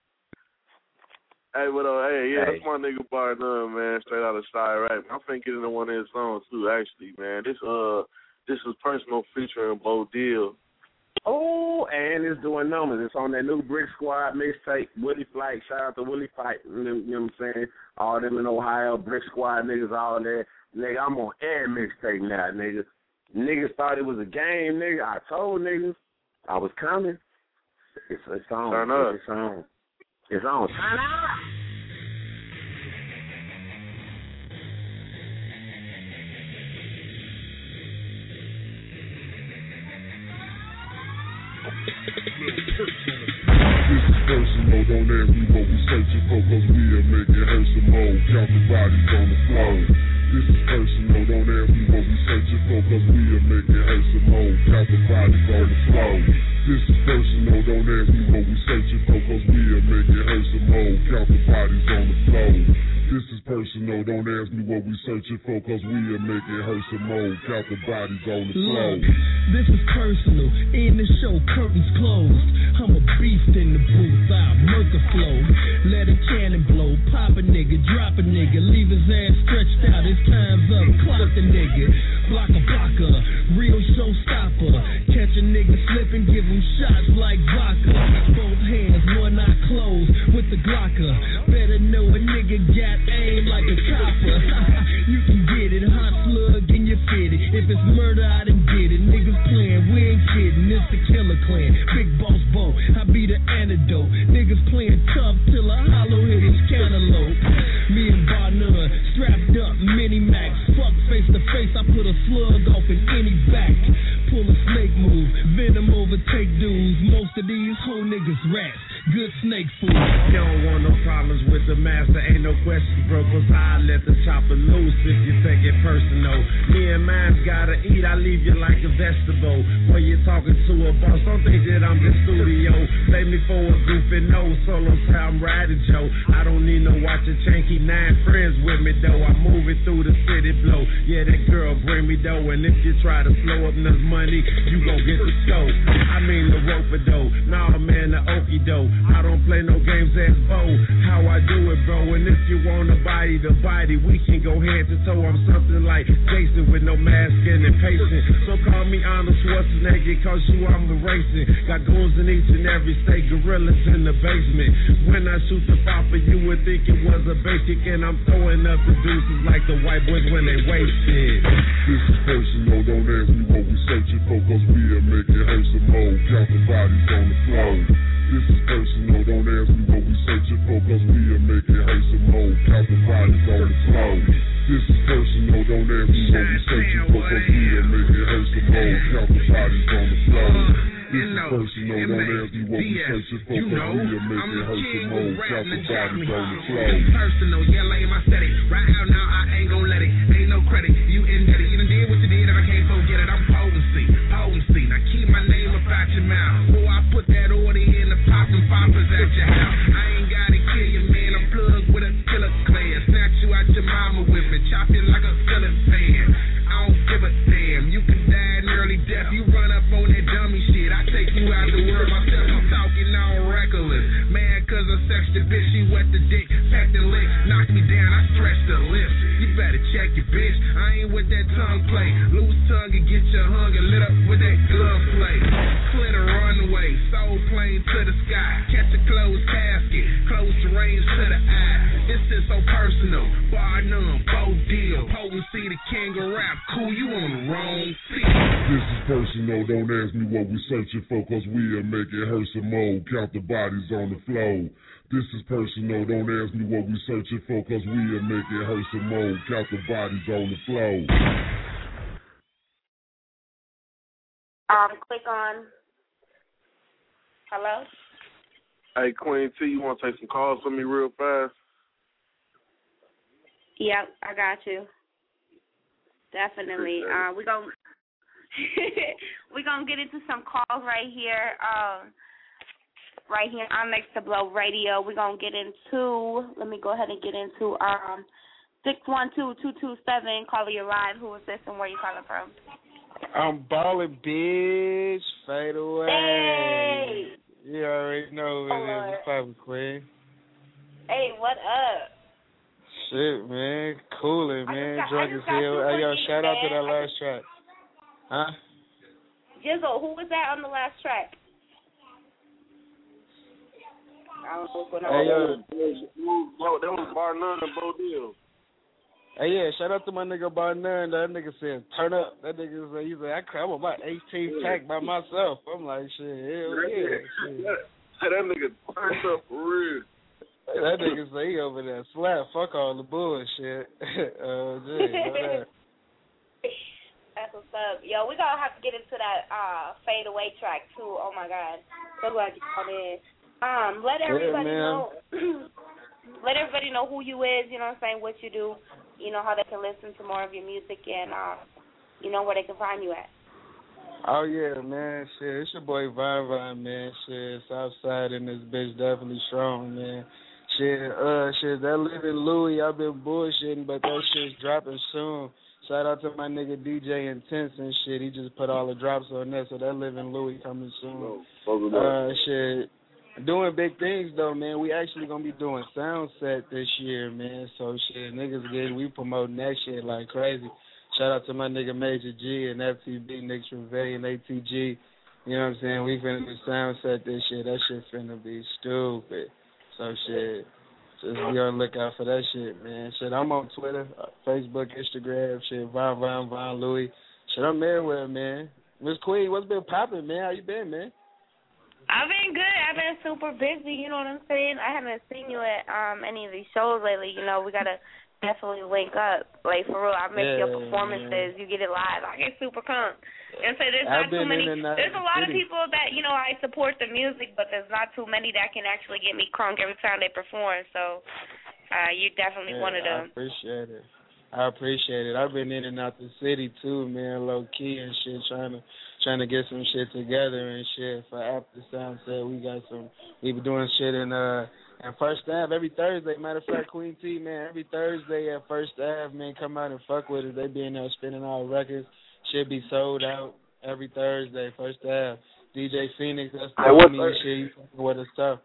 Hey, but uh, hey, yeah, hey. that's my nigga Barnum, man. Straight out of Chirac. I'm finna get into one of his songs too, actually, man. This uh, this is personal featuring Bo Deal. Oh, and it's doing numbers. It's on that new Brick Squad mixtape, Willie Flight. Shout out to Willie Flight. You know, you know what I'm saying? All them in Ohio, Brick Squad niggas, all that. Nigga, I'm on air mixtape now, nigga. Niggas thought it was a game, nigga. I told niggas I was coming. It's, it's on. Turn up. It's on. It's on. Turn up. This is personal, don't ask me what we searching for, cause we'll make it hurt some more. Count the bodies on the floor. This is personal, don't ask me what we searching for, cause we'll make it hurt some more. Count the bodies on the floor. This is personal, don't ask me what we searching for, cause we'll make it hurt some more. Count the bodies on the floor. This is personal, don't ask me what we searching for, cause we'll make it hurt some more. Count the bodies on the floor. This is personal, in the show, curtains closed. I'm a beast in the booth, I murder flow. Let a cannon blow, pop a nigga, drop a nigga, leave his ass stretched out, his time's up, clock the nigga. Blocker, blocker, real showstopper. Catch a nigga slipping, give him shots like vodka. Both hands, one eye closed with the Glocker. Better know a nigga got aim like a copper. You can get it, hot slug and you fit it. If it's murder, I done get it. Niggas playing, we ain't kidding. It's the Killer Clan, Big Boss Bo. I be the antidote. Niggas playing tough till a hollow hit his cantaloupe. Me and Barnum strapped up, mini max. Fuck face to face, I put a slug off in any back. Pull a snake move, venom overtake dudes. Most of these whole niggas rats. Good snake food. You don't want no problems with the master, ain't no question, bro. Cause I let the chopper loose if you take it personal. Me and mine's gotta eat, I leave you like a vegetable. When you're talking to a boss, don't think that I'm the studio. Blame me for a goofy no solo say I'm riding Joe. I don't need no watch a chain, keep nine friends with me though. I'm moving through the city blow. Yeah, that girl bring me dough. And if you try to slow up this money, you gon' get the scope. I mean the rope dough. Nah man, the okie dough. I don't play no games as Bo. How I do it, bro. And if you want a body to body, we can go head to toe. I'm something like Jason with no mask and impatient. So call me Arnold Schwarzenegger, cause you I'm erasing. Got goons in each and every state, gorillas in the basement. When I shoot the popper, you would think it was a basic. And I'm throwing up the deuces like the white boys when they wasted. This is personal, don't ask me what we searching for, cause we'll make it hurt some more. Count the bodies on the floor. This is personal, don't ask me what we searching for, cause we'll make it hurt some more. Count the bodies on the floor. This is personal, don't ask me what we searching for, cause we'll make it hurt some more. Count the bodies on the floor. This is personal, don't ask me what we searching for, cause we'll make it hurt some more. Count the bodies on the floor. Personal, yeah, lay my steady. Right out now, I ain't gon' let it. Ain't no credit, you indebted. You done did what you did, and I can't forget it. I'm potency, potency. Now keep my name up out your mouth. Before I put that order in the pop and poppers at your house. I ain't gotta kill you, man. I'm plugged with a killer clan. Snatch you out your mama with me. Chop you like a ceiling fan. I don't give a damn. You can die in early death. You run up on that dummy shit. I take you out the world myself. I'm talking all reckless. Mad cause I sexed the bitch. She wet the dick. Packed the lick. Knocked me down. I stretched the lips. You better check your bitch. I ain't with that tongue play. Loose tongue and get your hunger lit up with that glove play. Clear the runway. Soul plane to the sky. Catch a closed casket. Close the range to the eye. This is so personal. Barnum, Bo Deal. Potency, the king of rap. Cool, you on the wrong seat. This is personal, don't ask me what we searching for, cause we'll make it hurt some more. Count the bodies on the floor. This is personal, don't ask me what we searching for, cause we'll make it hurt some more. Count the bodies on the floor. Um, click on. Hello? Hey, Queen T, you want to take some calls for me real fast? Yep, I got you. Definitely. Uh, we're going we're gonna get into some calls right here. Um, right here on Next to Blow Radio. We're going to get into, let me go ahead and get into um six one two, two two seven, caller your line. Who is this and where you calling from? I'm balling, bitch. Fade away. Hey. You already know what oh, it is. It's Papa Queen. Hey, what up? Shit, man. Coolin', man. got, Drunk as hell. Hey, yo, shout out to that last track. Huh? Jizzle, who was that on the last track? I don't know what's going on. Hey, yo. That was Bar None and Bo Deal. Hey, yeah, shout out to my nigga Bar None. That nigga said, turn up. That nigga said, he's like, I crap about eighteen pack by myself. I'm like, shit, hell yeah. Shit. That, that nigga turned up for real. That nigga say he over there slap. Fuck all the bullshit. uh, gee, That's what's up. Yo, we gonna have to get into that uh Fade Away track too. Oh my god. So do I get on in? Um, let everybody yeah, know let everybody know who you is, you know what I'm saying, what you do, you know, how they can listen to more of your music and uh, you know where they can find you at. Oh yeah, man, shit. It's your boy Vine Vine, man. Shit, Southside in this bitch definitely strong, man. Shit, uh shit, that Living Louis, I've been bullshitting, but that shit's dropping soon. Shout out to my nigga D J Intense and shit. He just put all the drops on there, so that Living Louis coming soon. Uh, shit. Doing big things, though, man. We actually going to be doing sound set this year, man. So, shit, niggas getting, we promoting that shit like crazy. Shout out to my nigga Major G and F T B, Nick Trevay and A T G. You know what I'm saying? We finna do sound set this shit. That shit finna be stupid. So, shit. Just be on the lookout for that shit, man. Shit, I'm on Twitter, Facebook, Instagram, shit, Vine, Vine, Vine, Louis. Shit, I'm everywhere, man. Miss Queen, what's been popping, man? How you been, man? I've been good. I've been super busy, you know what I'm saying? I haven't seen you at um any of these shows lately. You know, we got to definitely link up. Like, for real, I miss yeah, your performances. Man. You get it live. I get super pumped. And so there's not too many. There's a lot of people that, you know, I support the music, but there's not too many that can actually get me crunk every time they perform. So uh, you're definitely yeah, one of them. I appreciate it. I appreciate it. I've been in and out the city too, man, low key and shit, trying to trying to get some shit together and shit for after Sunset. We got some. We been doing shit in uh and First Ave every Thursday. Matter of fact, Queen T, man, every Thursday at First Ave, man, come out and fuck with us. They be in there spinning all records. Shit be sold out every Thursday. First Ave. D J Phoenix, that's the homie and shit. You fucking with us tough.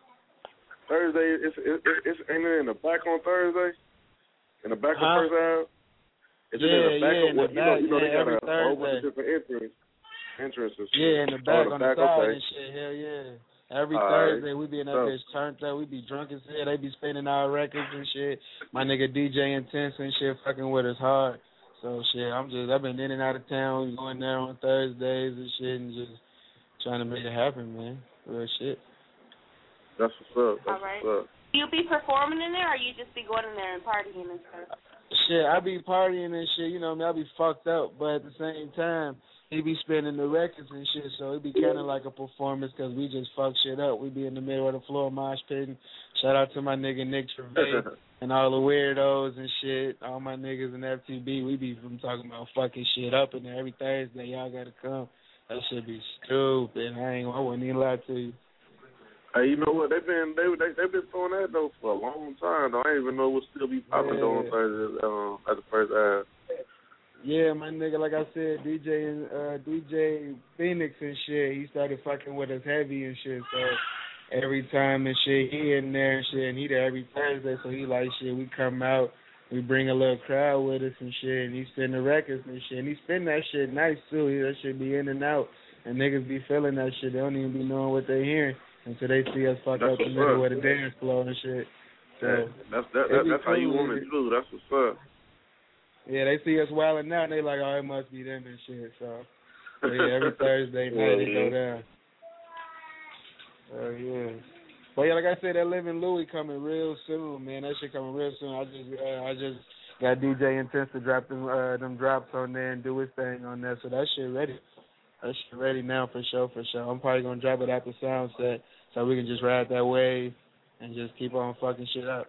Thursday, it's it's it's ain't it in the back on Thursday? In the back huh? of First Ave? Is yeah, it in the back yeah, of in the what? back, You know, you know yeah, they every got a whole bunch Thursday. of different entrances. Entrances. Yeah, in the back, oh, on the back, the side okay. and shit. Hell yeah. Every all Thursday right. we be in that so. bitch turned up. We be drunk as hell. They be spinning our records and shit. My nigga D J Intense and shit fucking with us hard. So shit, I'm just I've been in and out of town. We going there on Thursdays and shit and just trying to make it happen, man. Real shit. That's what's up. That's all right. what's up. You be performing in there, or you just be going in there and partying and stuff? Shit, I be partying and shit, you know what I mean? I be fucked up, but at the same time, he be spinning the records and shit, so it be kind of like a performance because we just fuck shit up. We be in the middle of the floor mosh pitting. Shout out to my nigga Nick Trevay and all the weirdos and shit, all my niggas in F T B. We be from talking about fucking shit up in there every Thursday. Y'all gotta come. That shit be stupid. I ain't, I wouldn't even lie to you. Hey, you know what? They've been they they they've been throwing that though for a long time. Though I didn't even know what still be popping yeah. though on Thursday um, at the First Ave. Yeah, my nigga, like I said, D J and uh, D J Phoenix and shit. He started fucking with us heavy and shit. So every time and shit, he in there and shit, and he there every Thursday. So he like shit. We come out, we bring a little crowd with us and shit, and he spin the records and shit. And he spin that shit nice too. That shit be in and out, and niggas be feeling that shit. They don't even be knowing what they hearing until they see us fuck that's up the middle with a dance floor and shit. So yeah, that's that, that that's how you want it too. That's what's up. Yeah, they see us wilding out and they like, oh, it must be them and shit. So, so yeah, every Thursday night yeah, they yeah. go down. Oh yeah. But yeah, like I said, that Living Louis coming real soon, man. That shit coming real soon. I just, uh, I just got D J Intense to drop them, uh, them drops on there and do his thing on there. So that shit ready. That shit ready now for sure, for sure. I'm probably gonna drop it after Soundset so we can just ride that wave and just keep on fucking shit up.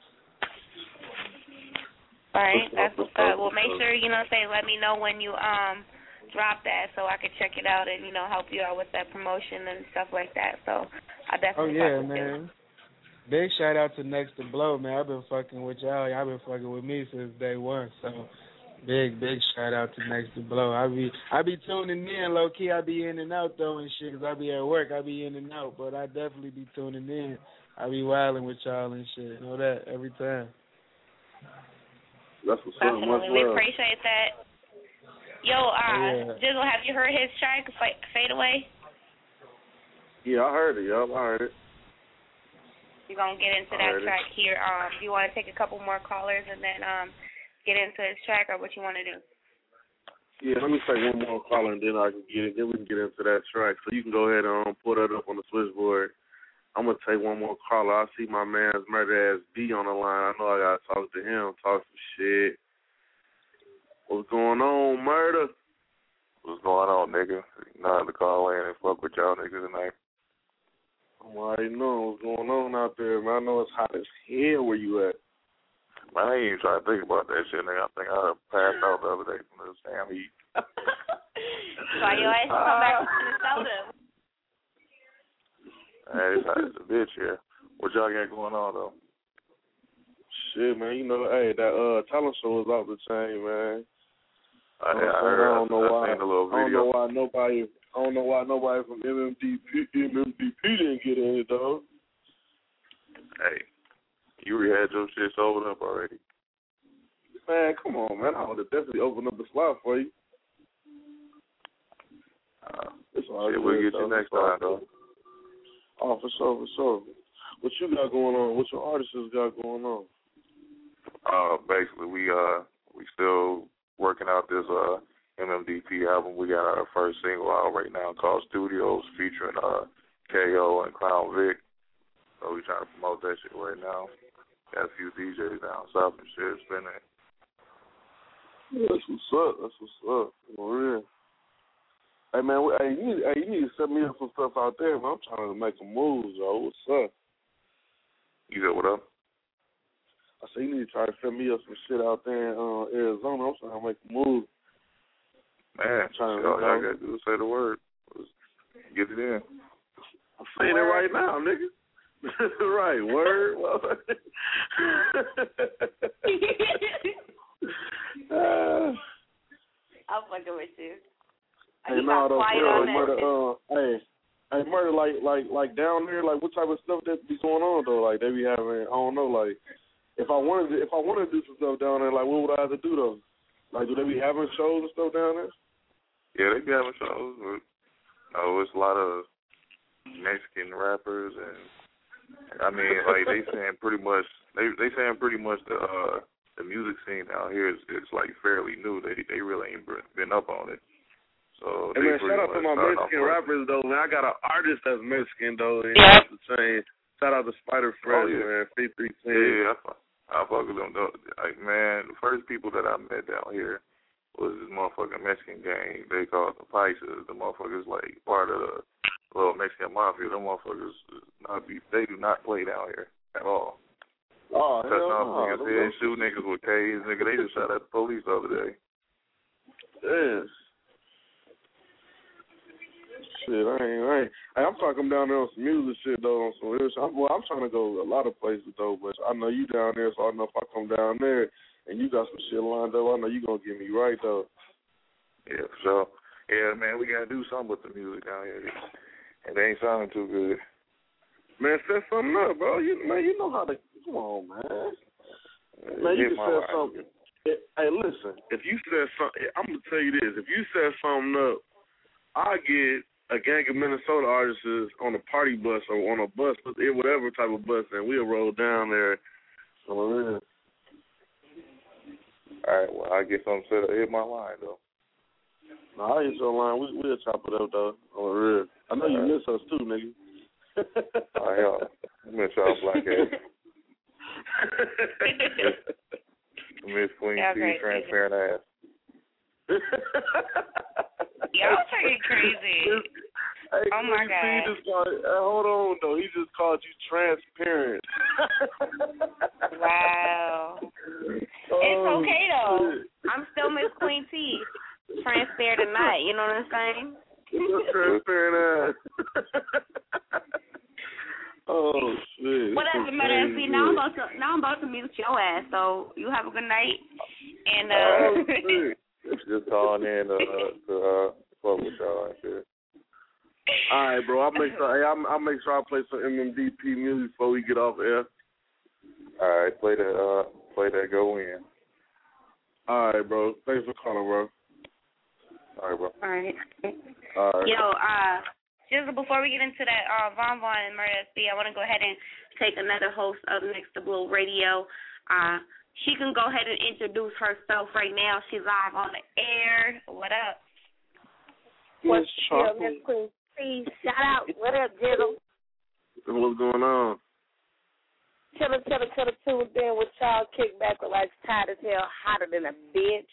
All right, that's what's up. Well, make sure, you know, say, let me know when you um drop that so I can check it out and, you know, help you out with that promotion and stuff like that. So I definitely. Oh yeah, man. Big shout out to Next to Blow, man. I've been fucking with y'all. Y'all been fucking with me since day one. So big, big shout out to Next to Blow. I be, I be tuning in, low key. I be in and out though and shit, 'cause I be at work. I be in and out, but I definitely be tuning in. I be wilding with y'all and shit. You know that every time. That's what's up. Definitely, we appreciate that. Yo, uh, yeah. Jizzle, have you heard his track, Fade Away? Yeah, I heard it. Yup, I heard it. We're gonna get into that track here. Um, do you want to take a couple more callers and then um get into his track, or what you want to do? Yeah, let me take one more caller and then I can get it. Then we can get into that track. So you can go ahead and um, put that up on the switchboard. I'm gonna take one more caller. I see my man's murder ass B on the line. I know I gotta talk to him, talk some shit. What's going on, murder? What's going on, nigga? You know how to call in and fuck with y'all niggas tonight. I'm already knowing what's going on out there, man. I know it's hot as hell where you at. Man, I ain't even trying to think about that shit, nigga. I think I passed out the other day from this damn heat. Why your ass come back to Minnesota? Hey, it's hot as a bitch here. What y'all got going on, though? Shit, man, you know, hey, that uh talent show was off the chain, man. I, I, I heard. I don't know I, why. I seen a little I don't video. know why nobody. I don't know why nobody from M M D P, M M D P didn't get in it, though. Hey, you already had your shit sold up already. Man, come on, man. I would have definitely opened up the slot for you. Uh, it's all shit, good, we'll get though. you next time, though. Oh, for sure, for sure. What you got going on? What your artists got going on? Uh, basically, we uh we still working out this uh M M D P album. We got our first single out right now called Studios, featuring uh K O and Clown Vic. So we trying to promote that shit right now. Got a few D Js down south and shit spinning. Yeah, that's what's up. That's what's up. For real. Hey man, hey you need, hey, you need to set me up some stuff out there, man. I'm trying to make some moves, yo. What's up? You said what up? I said you need to try to set me up some shit out there in uh, Arizona. I'm trying to make a move. Man, trying all to, y'all gotta do is say the word. Let's get it in. I'm saying it right now, nigga. Right, word. uh, I'm fucking with you. Hey, no, though, bro, murder, uh, hey, hey, murder, like, like, like down there, like, what type of stuff that be going on though? Like, they be having, I don't know, like, if I wanted, to, if I wanted to do some stuff down there, like, what would I have to do though? Like, do they be having shows and stuff down there? Yeah, they be having shows. But, oh, it's a lot of Mexican rappers, and I mean, like, they saying pretty much, they they saying pretty much the uh, the music scene down here is, is like fairly new. They they really ain't been up on it. So hey, man, shout out to my Mexican rappers, though, man. I got an artist that's Mexican, though, and yeah. That's the same. Shout out to Spider Fresh, oh, yeah. man, F three ten. Yeah, I, I fuck with them, though. Like, man, the first people that I met down here was this motherfucking Mexican gang. They call it the Paisas. The motherfuckers, like, part of the little Mexican mafia. Them motherfuckers, not be, they do not play down here at all. Oh, Cutting hell off no. niggas' heads, shoot niggas with K's. Nigga, they just shot at the police the other day. Yes. Shit, I ain't, I ain't. Hey, I'm talking down there on some music shit, though, on some real shit. I'm, well, I'm trying to go a lot of places, though, but I know you down there, so I know if I come down there and you got some shit lined up, I know you going to get me right, though. Yeah, for sure. Yeah, man, we got to do something with the music down here. And they ain't sounding too good. Man, set something up, bro. You, man, you know how to, come on, man. Man, you can set something. Hey, listen, if you set something, I'm going to tell you this. If you set something up, I get a gang of Minnesota artists on a party bus or on a bus, whatever type of bus, and we'll roll down there. So, yeah. All right, well, I get something set up. Hit my line, though. No, I hit your line. We, we'll chop it up, though. On the real. I know you miss us, too, nigga. Oh, yeah. Miss y'all black ass. Miss Queen Y'all T, crazy. transparent ass. Y'all pretty crazy. Hey, Oh my Queen T God. just called, uh, hold on though, he just called you transparent. Wow. It's Oh, okay though. shit. I'm still Miss Queen T. Transparent tonight, you know what I'm saying? Transparent ass. Oh shit. Whatever, matter of fact, now I'm about to now I'm about to mute your ass. So you have a good night. And uh, Oh, shit. Just calling in uh, to uh, fuck with y'all and shit. All right, bro. I'll make sure. Hey, I'll, I'll make sure I play some M M D P music before we get off air. All right, play that. Uh, play that. Go in. All right, bro. Thanks for calling, bro. All right, bro. all right. All right. Yo, uh, just before we get into that uh, Von Von and Murder S B, I want to go ahead and take another host of Next to Blue Radio. Uh, she can go ahead and introduce herself right now. She's live on the air. What up? What's up, Miss Queen T? Shout out. What up, Jizzle? What's going on? Chillin', chillin', chillin', tuned in with y'all. Kick back with like tired as hell, hotter than a bitch.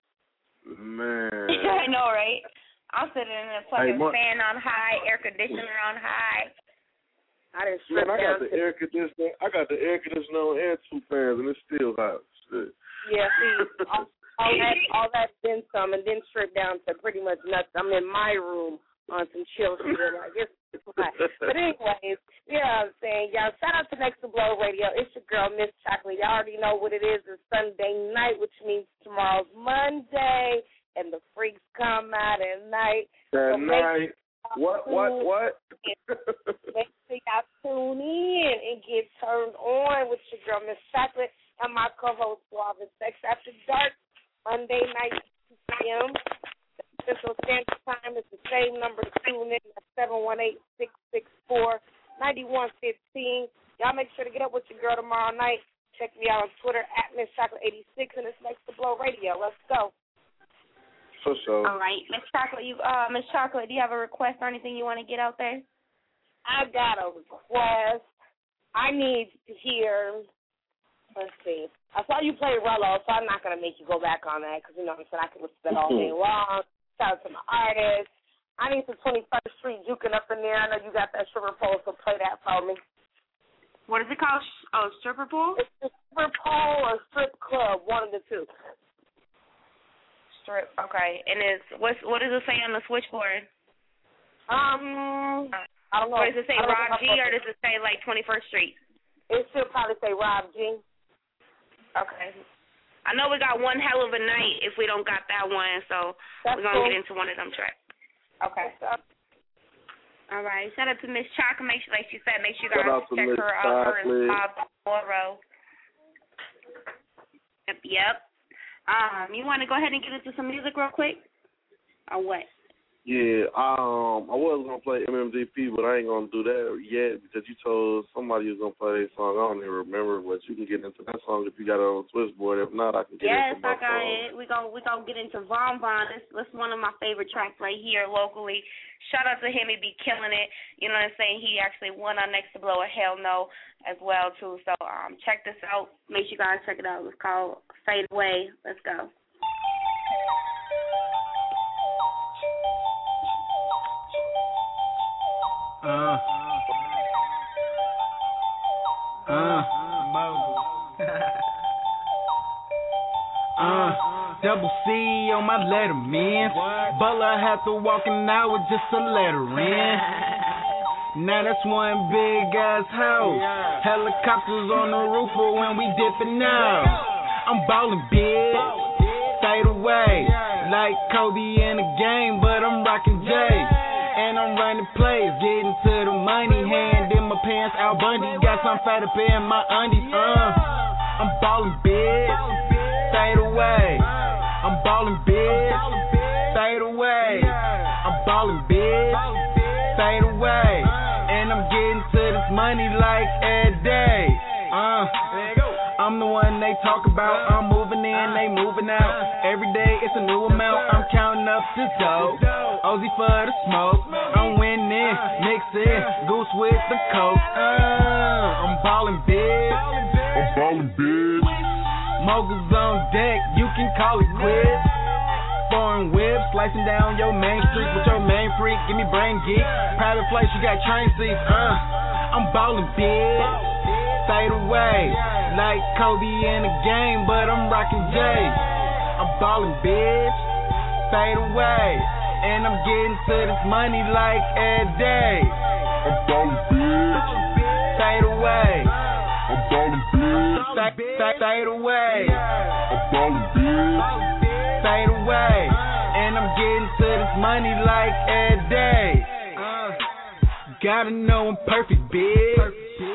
Man. I know, right? I'm sitting in a fucking Hey, Mar- fan on high, air conditioner on high. I didn't Man, strip I got down the to air conditioner. I got the air conditioner on and two fans, and it's still hot. Shit. Yeah, see, all, all that, all that been some, and then strip down to pretty much nothing. I'm in my room on some chill shit. Like it's, it's hot. But anyways, you know what I'm saying, y'all. Shout out to Next to Blow Radio. It's your girl, Miss Chocolate. Y'all already know what it is. It's Sunday night, which means tomorrow's Monday, and the freaks come out at night. That So night. What? What? What? Make sure y'all tune in and get turned on with your girl, Miss Chocolate, and my co-host, Suave and Sex After Dark, Monday night, two p.m. Central Standard Time. It's the same number to tune in at seven one eight, six six four, nine one one five. Y'all make sure to get up with your girl tomorrow night. Check me out on Twitter at Miss Chocolate eighty-six, and it's Next to Blow Radio. Let's go. For sure. All right, Miss Chocolate, you, uh, Miss Chocolate, do you have a request or anything you want to get out there? I got a request. I need to hear, let's see. I saw you play Rello, so I'm not going to make you go back on that because, you know what I'm saying, I can listen to that all day long. Shout out to my artists. I need some twenty-first Street juking up in there. I know you got that stripper pole, so play that for me. What is it called? Oh, stripper pole? It's a stripper pole or strip club, one of the two. Strip, okay. And it's, what's, what does it say on the switchboard? Um, I don't know. Or does it say Rob G or does it say, like, twenty-first Street? It should probably say Rob G. Okay. I know we got one hell of a night if we don't got that one, so That's we're going to cool. get into one of them tracks. Okay. All right. Shout out to Miss Chocolate. Make sure, like she said, make sure you Shout guys out to check Miss her out. Her and Chocolate. Bob tomorrow. Yep, yep. Um, you want to go ahead and get into some music real quick? Or what? Yeah, um, I was gonna play M M D P, but I ain't gonna do that yet because you told somebody was gonna play that song. I don't even remember, but you can get into that song if you got it on Switchboard. If not, I can get Yes, into my I got song. it. We gonna we gonna get into Von Von. This this one of my favorite tracks right here locally. Shout out to him. He be killing it. You know what I'm saying? He actually won on Next to Blow a Hell No as well too. So um, check this out. Make sure you guys check it out. It's called Fade Away. Let's go. Uh. Uh. uh. Double C on my letterman. Butler had to walk an hour just to let her in. Now that's one big ass house. Helicopters on the roof for when we dipping out. I'm ballin' big, fade away. Like Kobe in the game, but I'm rockin' J. And I'm running plays, getting to the money. Hand in my pants, Al Bundy. Got some fat up in my undies, uh. I'm ballin' big, fade away. I'm ballin' big, fade away. I'm ballin' big, fade away. And I'm getting to this money like every day, uh. I'm the one they talk about. I'm moving in, they moving out. Every day it's a new amount. I'm counting up the dough. Ozzy for the smoke. I'm winning, mixing, goose with the coke. Uh, I'm ballin' big. I'm ballin' big. Moguls on deck, you can call it quits. Foreign whip, slicing down your main street with your main freak. Give me brain geek. Private flights, you got train seats. Uh, I'm ballin' big. Fade away, like Kobe in the game, but I'm rockin' J. I'm ballin', bitch. Fade away, and I'm getting to this money like every day. I'm ballin', bitch. Fade away. I'm ballin', bitch. Fade, fade away. I'm ballin', bitch. Fade away, and I'm getting to this money like every day. Uh, gotta know I'm perfect, bitch.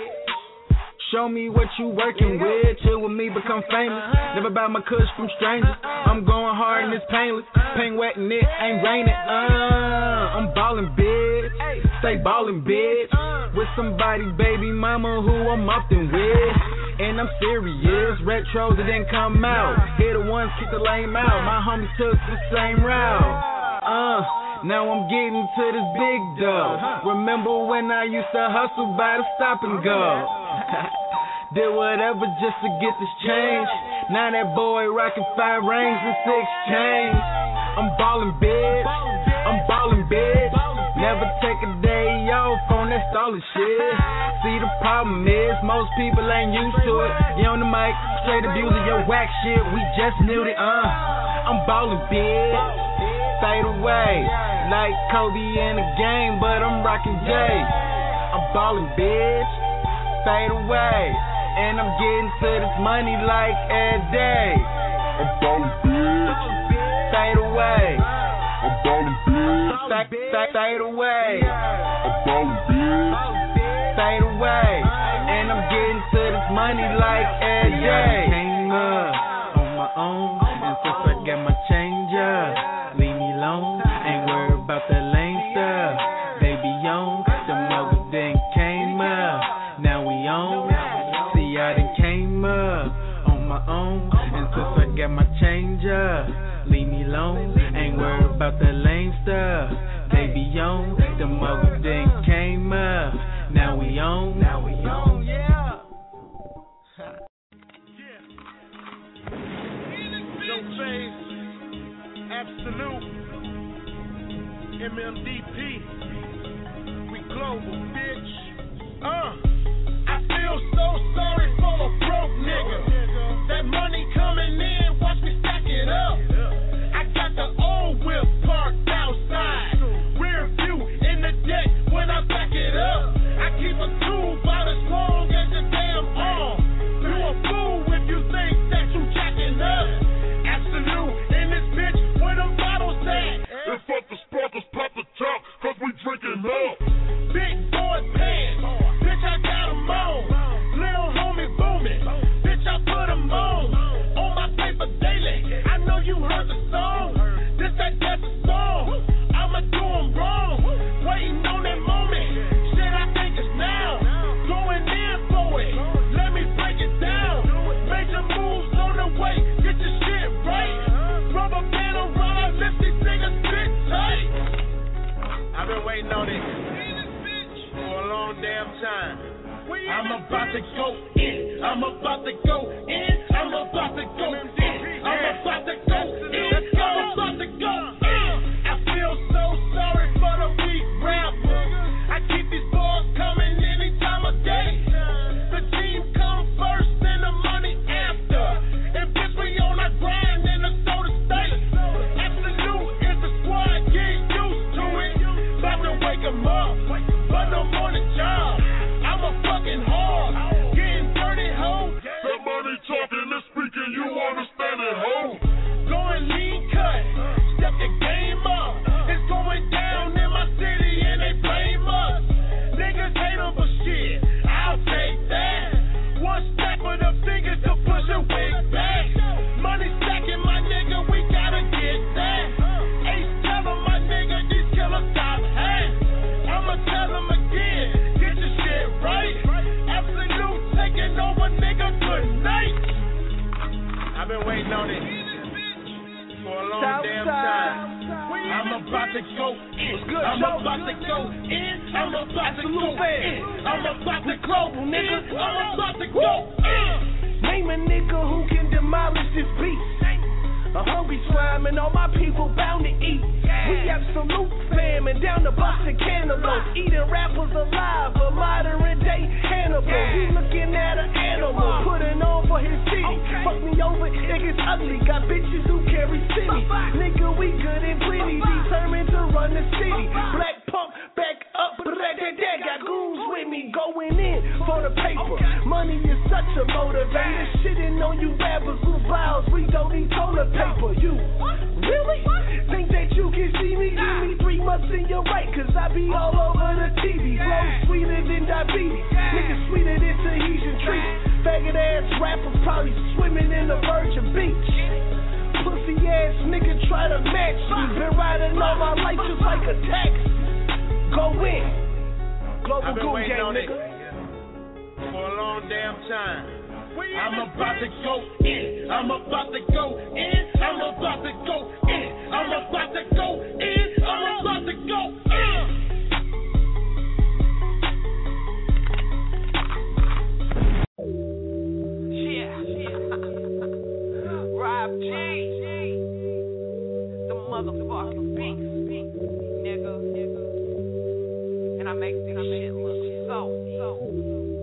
Show me what you working with. Chill with me, become famous. Never buy my kush from strangers. I'm going hard and it's painless. Pain wet and it ain't raining. Uh, I'm ballin', bitch. Stay ballin', bitch. With somebody, baby mama, who I'm often with. And I'm serious. Retros that didn't come out. Here the ones kick the lame out. My homies took the same route. Uh, now I'm getting to this big dough. Remember when I used to hustle by the stop and go? Did whatever just to get this change. Now that boy rockin' five rings and six chains. I'm ballin', bitch. I'm ballin', bitch. Never take a day off on that stallin' shit. See, the problem is most people ain't used to it. You on the mic, straight abusing your whack shit. We just knew it, uh. I'm ballin', bitch. Fade away, like Kobe in the game, but I'm rockin' J. I'm ballin', bitch. Fade away. And I'm getting to this money like every day. I'm ballin', bitch. Fade away. I'm ballin', bitch. Fade, fade, fade away. I'm ballin', bitch. Fade away. And I'm getting to this money like every day. Came up on my own, and since I got my change up, leave me alone. Ain't worried about that lame stuff. They be on, the mothers then came up. Now we on. I done came up on my own, and since I got my change up, leave me alone. Ain't worried about that lame stuff. They be on, the mother then came up. Now we on, now we on, yeah. No phase, absolute, M M D P, we global, bitch. Uh. I feel so sorry for a broke nigga. That money coming in, watch me stack it up. I got the old whip parked outside. Rear view in the deck when I back it up. I keep a tool about as long as the damn arm. You a fool if you think that you jacking up. Absolute in this bitch, where them bottles at? And fuck the sparkles, pop the top, cause we drinking up. Big boy pants, bitch I got 'em on. Little homie booming, bitch I put 'em on. On my paper daily, I know you heard the song. This that desert song, I'ma do 'em wrong. Waiting on that moment, shit I think it's now. Going in for it, let me break it down. Major moves on the way, get your shit right. Rubber band around, lift these niggas big tight. I've been waiting on it for a long damn time. I'm about to go in. I'm about to go in. I'm about to go in. I'm about to go in. I'm about to go in. I feel so sorry for the weak rappers. I keep these balls coming any time of day. The team come first and the money after. And bitch, we on our grind in the soda state. Absolute is the squad, get used to it. About to wake 'em up, but no more the job. I'm a fucking hard, getting dirty hoe. That money talk waiting on it for a long damn time. I'm about to go in. I'm about to go in. I'm about to go in. I'm about to go in. I'm about to go in. Name a nigga who can demolish this beast. A hungry swine and all my people bound to eat. We absolute famine down the bus to cannibals. Eating rappers alive, a modern day cannibal. We looking at an animal, putting on for his city. Fuck me over, it gets ugly. Got bitches who carry city. Nigga, we good and plenty, determined to run the city. Black punk, back up, black that that. Got goons with me, going in for the paper. Money is such a motivator. Shitting on you rappers who vows, we don't need toilet paper. You really think that you can see me? Give me three months in your right, cause I be all over the T V. Flow sweeter than diabetes, niggas sweeter than Tahitian trees. Faggot ass rappers probably swimming in the Virgin Beach. Pussy ass nigga try to match me. Been riding all my life just like a taxi. Go in, Global Goon Gang, nigga. For a long damn time. I'm about to go in. I'm about to go in. I'm about to go in. I'm about to go in. I'm about to go in. Yeah. Rob G. The motherfucking beast, nigga. And I make this shit look so, so.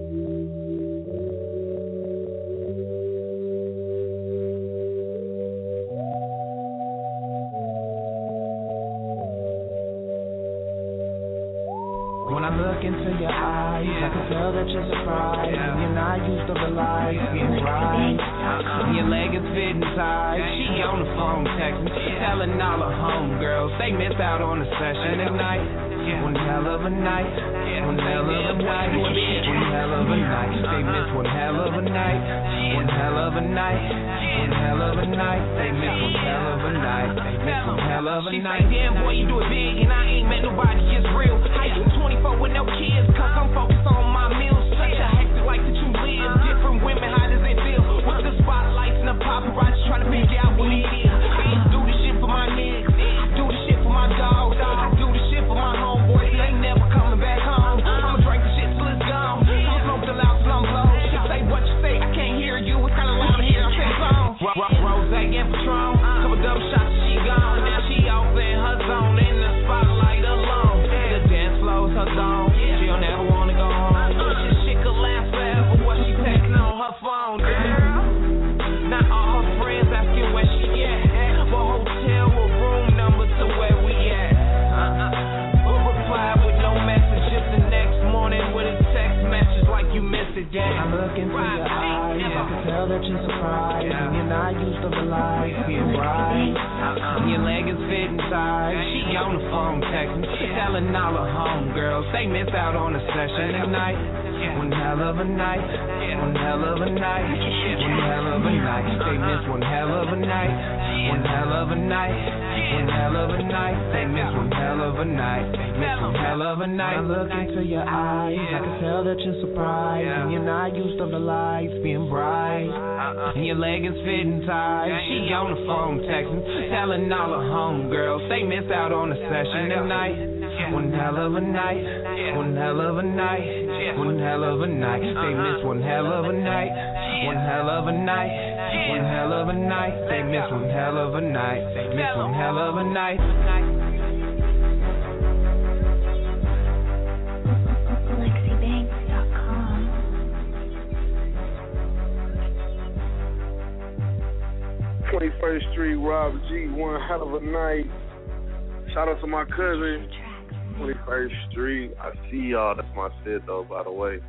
When I look into your eyes, I can tell that you're surprised. You're not used to rely, being right. Your leg is fitting tight. She on the phone texting, telling all her homegirls they missed out on the session tonight. One hell of a night, one hell of a night, one hell of a night. They missed one hell of a night, one hell of a night, one hell of a night. They missed one hell of a night, they missed one hell of a night. She say, damn boy, you do it big, and I ain't met nobody, it's real. How you twenty-four with no kids, cause I'm focused on my meals. Such a hectic life that you live. Different women, how does it feel? With the spotlights and the paparazzi trying to figure out what it is. I do this shit for my niggas, I do this shit for my dogs, I do this shit for my homeboys, they ain't never coming back home. I'ma drink the shit till it's gone, I'ma smoke till out till I'm blow. She say what you say, I can't hear you, it's kinda loud here, I'm saying song. Rose and Patron, couple double shots, she gone. Now she off in her zone, in the spotlight alone. The dance floor's her zone, she don't ever wanna go home. This shit could last forever, what she texting on her phone, girl. Not all her friends asking where she at, but hotel or room number to where we at. Uh-uh. We'll reply with no message, just the next morning with a text message like you missed it, gang. I look into your eyes, I can tell that you're surprised. And you're not used to rely, being right. Your leg is fitting tight. She on the phone texting, telling all her homegirls they missed out on the session tonight. One hell of a night, one hell of a night, one hell of a night. They missed one hell of a night, one hell of a night, one hell of a night. They missed one hell of a night, they missed one hell of a night. When I look into your eyes, I can tell that you're surprised. And you're not used to the lights being bright. And your leg is fitting tight. She on the phone texting, telling all her homegirls they missed out on the session tonight. One hell of a night, one hell of a night, one hell of a night. They missed one hell of a night, one hell of a night, one hell of a night. They missed one hell of a night, they missed one hell of a night. twenty-first Street, Rob G, one hell of a night. Shout out to my cousin, twenty-first Street. I see y'all. That's my shit, though, by the way.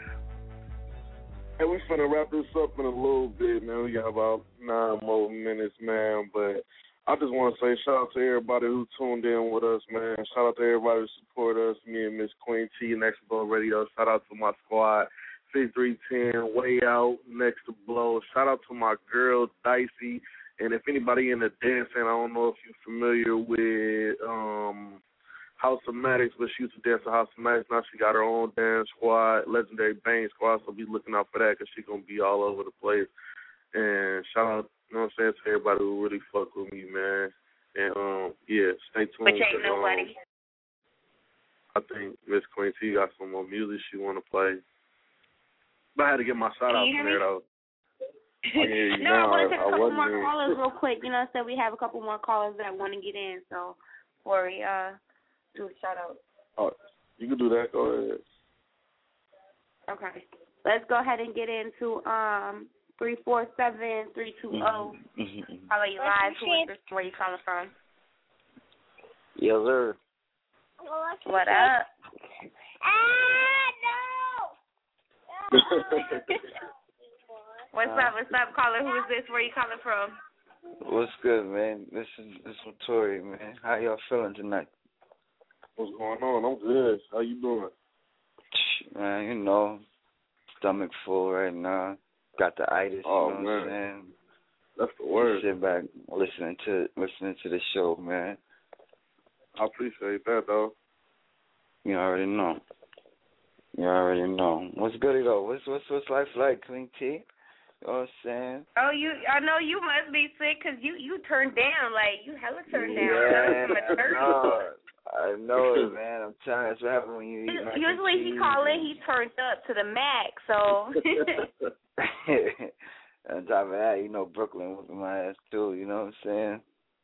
Hey, we finna wrap this up in a little bit, man. We got about nine more minutes, man. But I just want to say shout out to everybody who tuned in with us, man. Shout out to everybody who support us, me and Miss Queen T, Next to Blow Radio. Shout out to my squad, fifty-three ten, Way Out, Next to Blow. Shout out to my girl, Dicey. And if anybody in the dance scene, I don't know if you're familiar with um, House of Maddox, but she used to dance to House of Maddox. Now she got her own dance squad, Legendary Bang Squad, so be looking out for that because she's going to be all over the place. And shout out You know what I'm saying? To everybody who really fuck with me, man. And, um, yeah, stay tuned. Which ain't to, um, nobody. I think Miss Queen T got some more music she want to play. But I had to get my shout out from there, though. I you no, I want to take a couple more here. callers real quick. You know, so we have a couple more callers that want to get in. So, before we uh, do a shout out. Oh, you can do that. Go ahead. Okay. Let's go ahead and get into um three four seven three two zero. How are you live? Who is this? Where you calling from? Yes, sir. What up? Ah, no. What's up? What's up, caller? Who is this? Where you calling from? What's good, man? This is this is Tori, man. How y'all feeling tonight? What's going on? I'm good. How you doing? Man, you know, stomach full right now. Got the itis. Oh, you know man. what I'm saying? That's the word. Sit back, listening to listening to the show, man. I appreciate that, though. You already know. You already know. What's good, though? What's what's what's life like, Clean T? You know what I'm saying? Oh, you! I know you must be sick because you you turned down, like you hella turned down. Yeah, That no, I know it, man. I'm telling you, that's what happens when you eat. mac and Usually he cheese. call in, he turned up to the max. So. On top of that, you know, Brooklyn whooping my ass too. You know what I'm saying?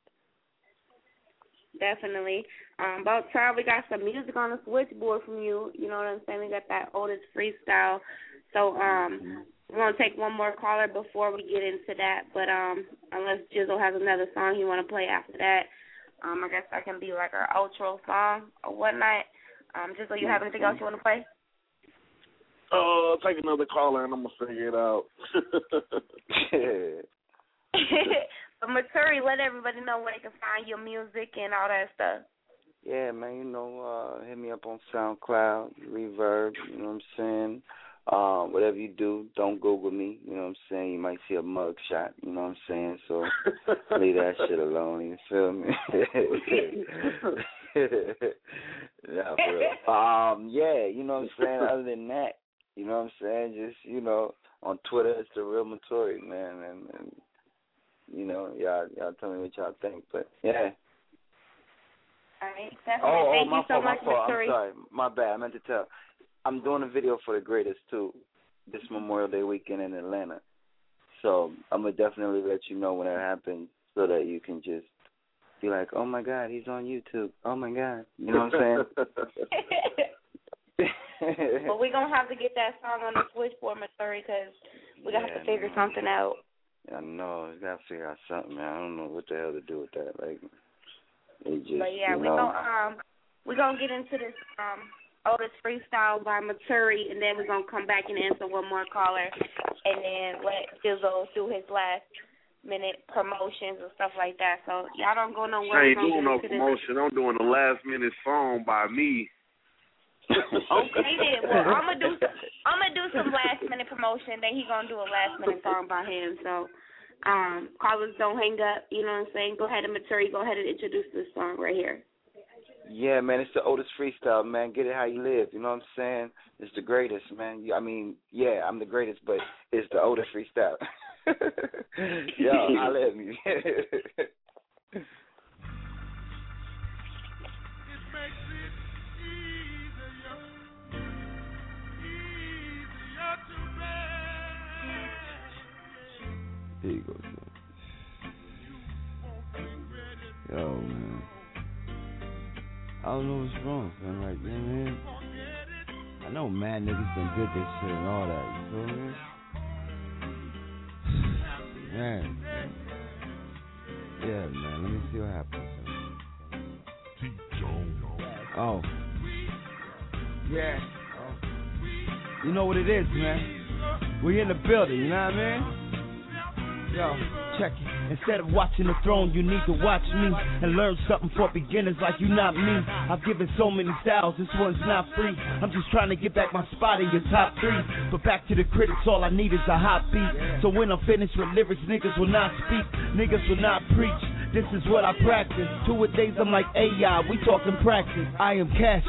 Definitely. Um, about time we got some music on the switchboard from you. You know what I'm saying? We got that oldest freestyle. So um, we're gonna take one more caller before we get into that. But um, unless Jizzle has another song he want to play after that, um, I guess that can be like our outro song or whatnot. Um, Jizzle, you have anything else you want to play? Uh, take another caller and I'm gonna figure it out. But Maturi, let everybody know where they can find your music and all that stuff. Yeah, man, you know, uh, hit me up on SoundCloud, Reverb, you know what I'm saying? Um, whatever you do, don't Google me, you know what I'm saying? You might see a mug shot, you know what I'm saying? So leave that shit alone, you feel me? Yeah, for real. Um, yeah, you know what I'm saying? Other than that, you know what I'm saying? Just, you know, on Twitter, it's the real Maturi, man, and, and you know, y'all, y'all tell me what y'all think, but yeah. All right, definitely. Oh, Thank oh, my you so fault, much, my fault. Maturi. I'm sorry, my bad. I meant to tell. I'm doing a video for the Greatest too, this Memorial Day weekend in Atlanta. So I'm gonna definitely let you know when that happens, so that you can just be like, oh my God, he's on YouTube. Oh my God, you know what I'm saying? But we're going to have to get that song on the switchboard, Maturi, because we got to Yeah, have to figure man. something out. I know, you gotta figure out something, man. I don't know what the hell to do with that. Like, it just, But yeah, you we know. gonna um we gonna get into this um Otis freestyle by Maturi, and then we're gonna come back and answer one more caller, and then let Jizzle do his last minute promotions and stuff like that. So y'all don't go nowhere. I ain't We're doing gonna no get into promotion. I'm doing a last minute song by me. Okay then. Well, I'm gonna do I'm gonna do some last minute promotion. Then he gonna do a last minute song by him. So, um, callers don't hang up. You know what I'm saying? Go ahead and Maturi. Go ahead and introduce this song right here. Yeah, man, it's the Otis freestyle, man. Get it how you live. You know what I'm saying? It's the greatest, man. I mean, yeah, I'm the greatest, but it's the Otis freestyle. Yo, I love you. There you go, son. Yo, man. I don't know what's wrong, son. Like, you know what I mean? I know mad niggas done did this shit and all that. You feel me? Man. Yeah, man. Let me see what happens. Oh. Yeah. Oh. You know what it is, man. We in the building, you know what I mean? Yo, check it. Instead of watching the throne, you need to watch me and learn something for beginners like you, not me. I've given so many styles, this one's not free. I'm just trying to get back my spot in your top three. But back to the critics, all I need is a hot beat. So when I'm finished with lyrics, niggas will not speak, niggas will not preach. This is what I practice. Two a days, I'm like, hey, y'all, we talking practice. I am Cassius,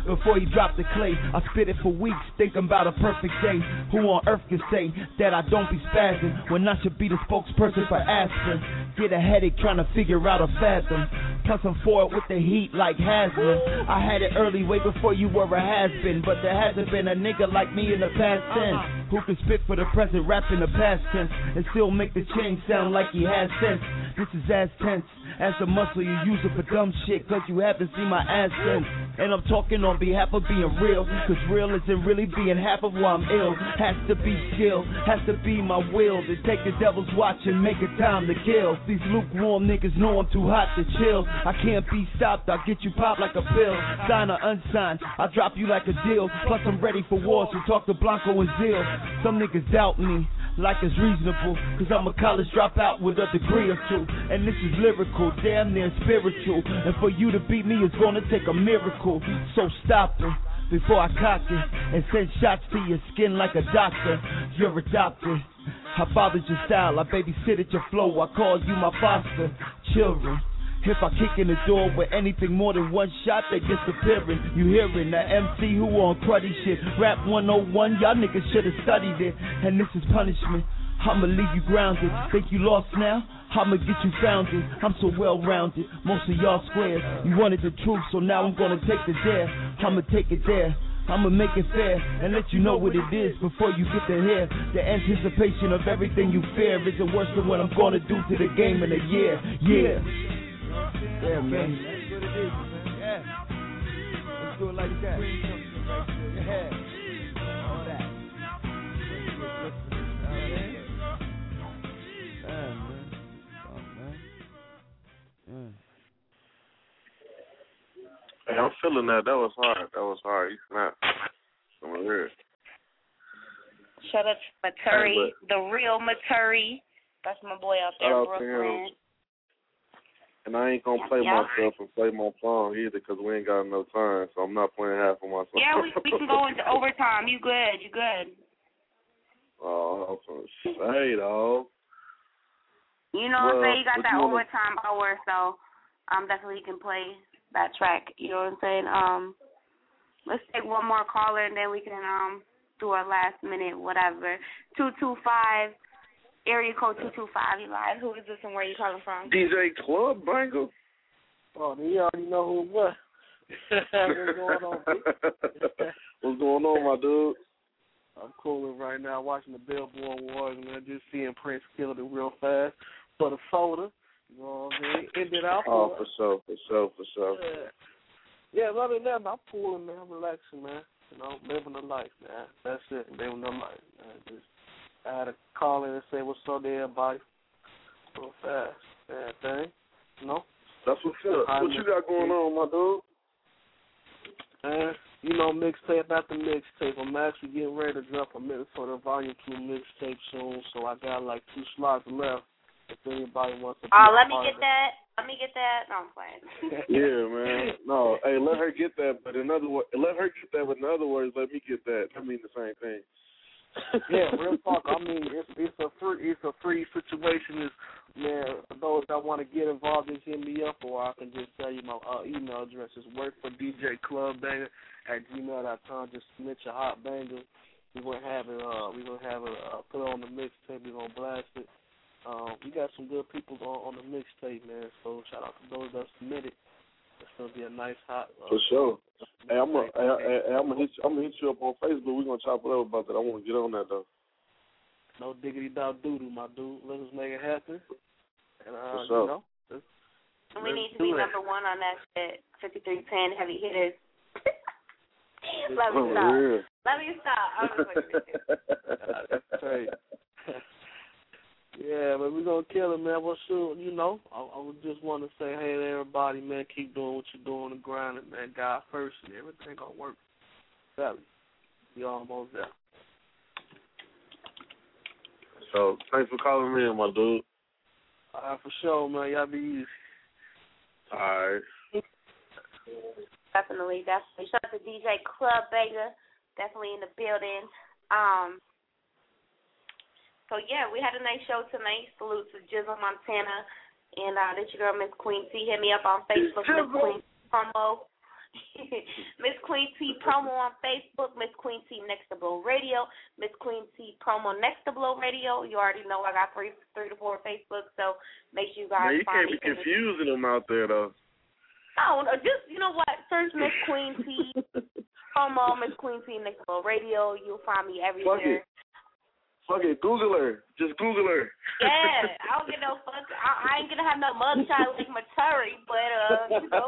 before he dropped the clay. I spit it for weeks, thinking about a perfect day. Who on earth can say that I don't be spazzing when I should be the spokesperson for aspirin? Get a headache trying to figure out a fathom. Plus I'm forward with the heat like Haslam. I had it early, way before you were a has-been, but there hasn't been a nigga like me in the past tense who can spit for the present, rap in the past tense, and still make the change sound like he has sense. This is as tense as the muscle you use it for dumb shit, cause you haven't seen my ass since. And I'm talking on behalf of being real, cause real isn't really being half of why I'm ill. Has to be skill, has to be my will to take the devil's watch and make it time to kill. These lukewarm niggas know I'm too hot to chill. I can't be stopped, I'll get you popped like a pill. Sign or unsigned, I'll drop you like a deal. Plus I'm ready for war, so talk to Blanco and Zeal. Some niggas doubt me like it's reasonable, cause I'm a college dropout with a degree or two. And this is lyrical, damn near spiritual. And for you to beat me is gonna take a miracle. So stop it before I cock it and send shots to your skin like a doctor. You're adopted, I fathered your style, I babysit at your flow, I call you my foster children. If I kick in the door with anything more than one shot, they disappearing. You hearing the M C who on cruddy shit. Rap one oh one, y'all niggas should've studied it. And this is punishment, I'ma leave you grounded. Think you lost now? I'ma get you founded. I'm so well-rounded, most of y'all squares. You wanted the truth, so now I'm gonna take the dare. I'ma take it there, I'ma make it fair and let you know what it is before you get to hear. The anticipation of everything you fear isn't worse than what I'm gonna do to the game in a year. Yeah. Yeah, man. That's what it is, man. Yeah. Let's do it like that. Yeah. All that. Yeah, man. Oh, man. Yeah. Hey, I'm feeling that. That was hard. That was hard. You snapped. I'm here. Shout out to Maturi, the real Maturi. That's my boy out there, Brooklyn. And I ain't gonna play yeah. myself and play my song either because we ain't got no time, so I'm not playing half of my song. Yeah, we, we can go into overtime. You good? You good? Oh, hey, dog. You know what I'm saying? You got that overtime hour, so um, definitely you can play that track. You know what I'm saying? Um, let's take one more caller and then we can um do our last minute whatever. Two two five. Area code two two five, you live. Who is this and where are you calling from? D J Club Banger. Oh, you already know who it was. What's going on, What's going on, my dude? I'm cooling right now, watching the Billboard Awards, man. Just seeing Prince kill it real fast for the soda. You know what I mean? Ended out. Oh, for sure, for sure, for sure. Yeah, yeah other than that, I'm cooling, man. I'm relaxing, man. You know, living the life, man. That's it, living the life, man. Just I had to call in and say what's up to everybody real fast. Bad thing. You know? That's what's up. What you got going on, my dude? Man, you know, mixtape after mixtape. I'm actually getting ready to drop a Minnesota Volume two mixtape soon, so I got like two slots left if anybody wants to. Oh, uh, let me get that. Let me get that. No, I'm playing. Yeah, man. No, hey, let her get that, but in other words, let her get that, but in other words, let me get that. I mean the same thing. Yeah, real talk. I mean, it's it's a free it's a free situation. Is man, for those that want to get involved, just hit me up, or I can just tell you my uh, email address. It's work for D J Club Banger at gmail dot com. Just submit your hot banger. We gonna have it. Uh, we gonna have it uh, put it on the mixtape. We gonna blast it. Um, we got some good people on, on the mixtape, man. So shout out to those that submitted. It's gonna be a nice hot. Uh, For sure. Hey, I'm gonna, hey, hey, I'm gonna hit you. I'm gonna hit you up on Facebook. We're gonna chop it up about that. I want to get on that though. No diggity dog doodoo, my dude. Let us make it happen. And uh, For sure. you know, we need to be it. number one on that shit. fifty-three ten heavy hitters. Let Oh, me stop. yeah. Let me stop. I'm just That's right. Yeah, but we're going to kill it, man. Well, sure, you know, I, I would just want to say, hey to everybody, man, keep doing what you're doing and grinding, man. God first, and everything going to work. Sally, you almost there. So, thanks for calling me in, my dude. All right, for sure, man. Y'all be easy. All right. Definitely, definitely. Shout out to D J Club Banger, definitely in the building. Um, so, yeah, we had a nice show tonight. Salute to Jizzle Montana. And uh, this your girl, Miss Queen T. Hit me up on Facebook, Miss Queen Promo. Miss Queen T promo on Facebook, Miss Queen T Next to Blow Radio, Miss Queen T promo Next to Blow Radio. You already know I got three, three to four Facebook, so make sure you guys Man, you find can't be me. confusing them out there though. No, no, just you know what? Search Miss Queen T promo, Miss Queen T Next to Blow Radio. You'll find me Fuck everywhere. it. Fuck it, Google her. Just Google her. Yeah, I don't get no fuck. I, I ain't gonna have no mugshot like Maturi, but uh, you know.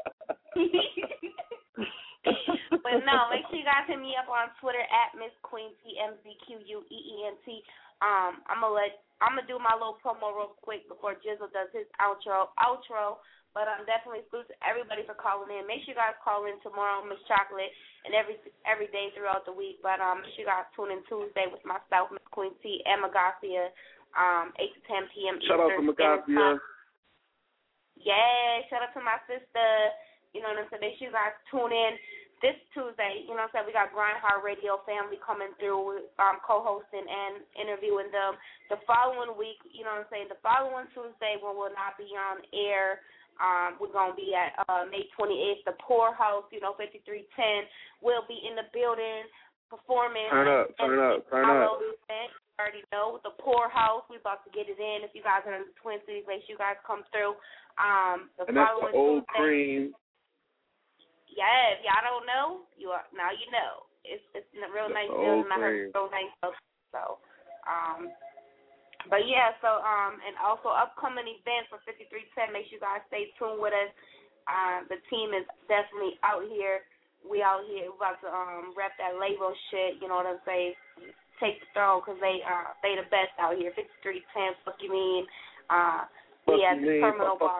But no, make sure you guys hit me up on Twitter at Miss Queen T M Z Q U E E N T. Um, I'm gonna let I'm gonna do my little promo real quick before Jizzle does his outro. Outro. But I'm definitely exclusive to everybody for calling in. Make sure you guys call in tomorrow, Miss Chocolate, and every every day throughout the week. But um, make sure you guys tune in Tuesday with myself, Miss Queen T, and Magacia, um, eight to ten p.m. Shout out to Magacia. Yeah, shout out to my sister. You know what I'm saying? Make sure you guys tune in this Tuesday. You know what I'm saying? We got Grind Hard Radio family coming through, um, co-hosting and interviewing them. The following week, you know what I'm saying? The following Tuesday, when we'll not be on air. Um, we're going to be at uh, May twenty-eighth, the Poorhouse, you know, fifty-three ten. We'll be in the building performing. Turn up, turn up, turn up. Event. You already know, with the Poorhouse, we're about to get it in. If you guys are in the Twin Cities, make sure you guys come through. Um, the and that's the following old Tuesday, cream. Yeah, if y'all don't know, you are, now you know. It's it's a real That's nice the building. old I heard cream. it's real nice. So, um, But yeah, so um, and also upcoming events for fifty-three ten. Make sure you guys stay tuned with us. Um, the team is definitely out here. We out here. We about to um rep that label shit. You know what I'm saying? Take the throne because they uh they the best out here. fifty-three ten. Fuck you mean? Uh, we at the Terminal Bar.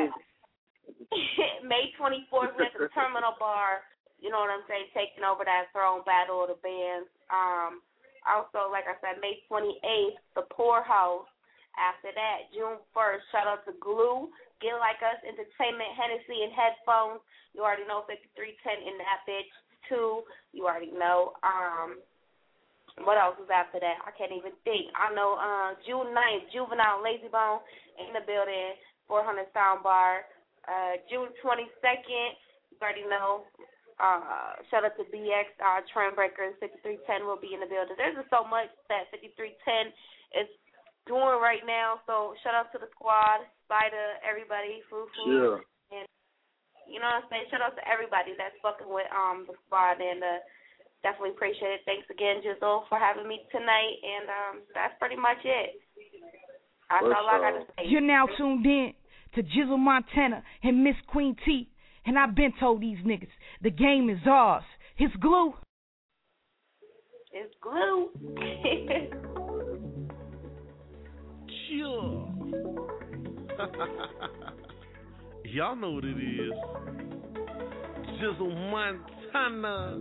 May twenty-fourth, we're at the Terminal Bar. You know what I'm saying? Taking over that throne, battle of the bands. Um. Also, like I said, May twenty-eighth, the Poorhouse. After that, June first, shout out to Glue, Get Like Us Entertainment, Hennessy, and Headphones. You already know fifty-three ten in that bitch, too. You already know. Um, what else is after that? I can't even think. I know uh, June ninth, Juvenile, Lazy Bone in the building, four hundred Soundbar. Uh, June twenty-second, you already know. Uh, shout out to B X, uh, Trendbreakers, fifty-three ten will be in the building. There's just so much that fifty-three ten is doing right now. So shout out to the squad, Spider, everybody, Foo Foo. Yeah. And you know what I'm saying? Shout out to everybody that's fucking with um the squad, and uh, definitely appreciate it. Thanks again, Jizzle, for having me tonight. And um, that's pretty much it. That's all I got to say. You're now tuned in to Jizzle Montana and Miss Queen T. And I've been told these niggas, the game is ours. It's Glue. It's Glue. Sure. Y'all know what it is. Jizzle Montana.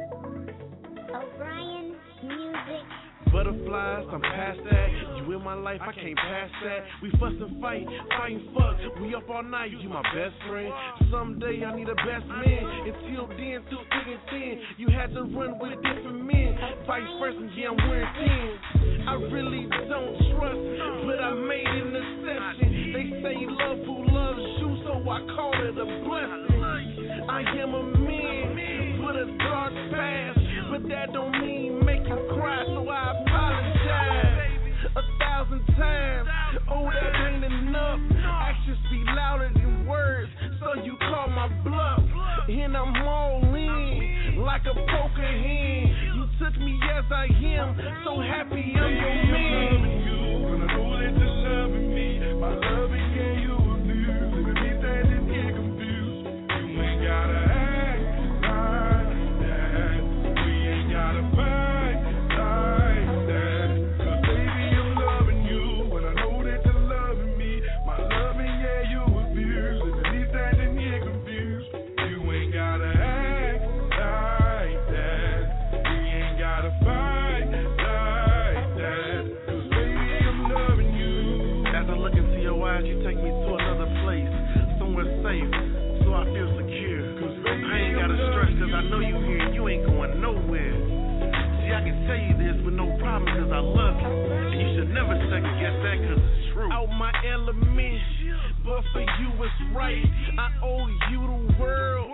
O'Brien Music. Butterflies, I'm past that. You in my life, I can't pass that. We fuss and fight, fight and fuck. We up all night, you my best friend. Someday I need a best man. Until then, through thick and thin, you had to run with different men. Vice versa, yeah, I'm wearing tens. I really don't trust, but I made an exception. They say love who loves you, so I call it a blessing. I am a man with a dark past, but that don't mean make you cry, so I apologize a thousand times. Oh, that ain't enough. Actions speak louder than words, so you call my bluff. And I'm all in, like a poker hand. You took me as I am, so happy I'm your man. When I know that you're loving me, my loving can you abuse. If it means that you get confused, you ain't gotta act like that. We ain't gotta fight like that. Cause baby, I'm loving you. When I know that you're loving me, my loving, yeah, you abuse. If it means that you get confused, you ain't gotta act like that. We ain't gotta fight like that. Cause baby, I'm loving you. As I look into your eyes, you take me to another place, somewhere safe, so I feel secure. I ain't gotta stress, cause I know you here and you ain't going nowhere. See, I can tell you this with no problem, cause I love you. And you should never second guess that, cause it's true. Out my element, but for you it's right. I owe you the world.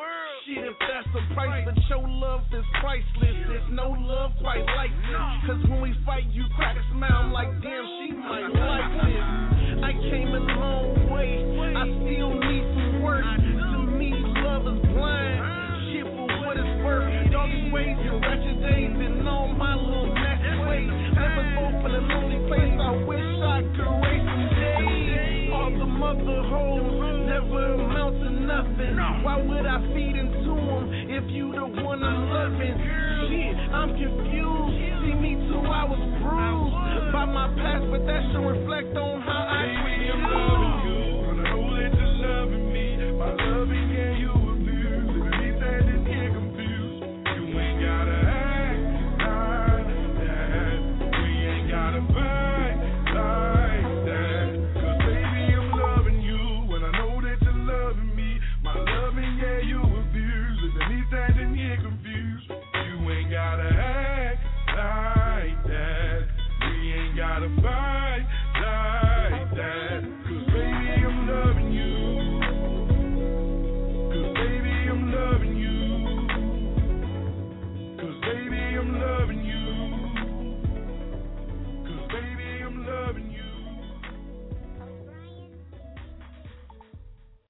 Shit, if that's the price, but your love is priceless. There's no love quite like this. Cause when we fight, you crack a smile. I'm like, damn, she might like this. I came a long way. I still need some work. To me, love is blind. Shit for what it's worth. Doggy ways and wretched days and all my little messy ways. Never both in a lonely place. I wish I could erase some days. All the mother hoes never amount to nothing. Why would I feed into them if you the one I'm loving? Shit, I'm confused. See me too, I was bruised by my past, but that should reflect on how I treat you.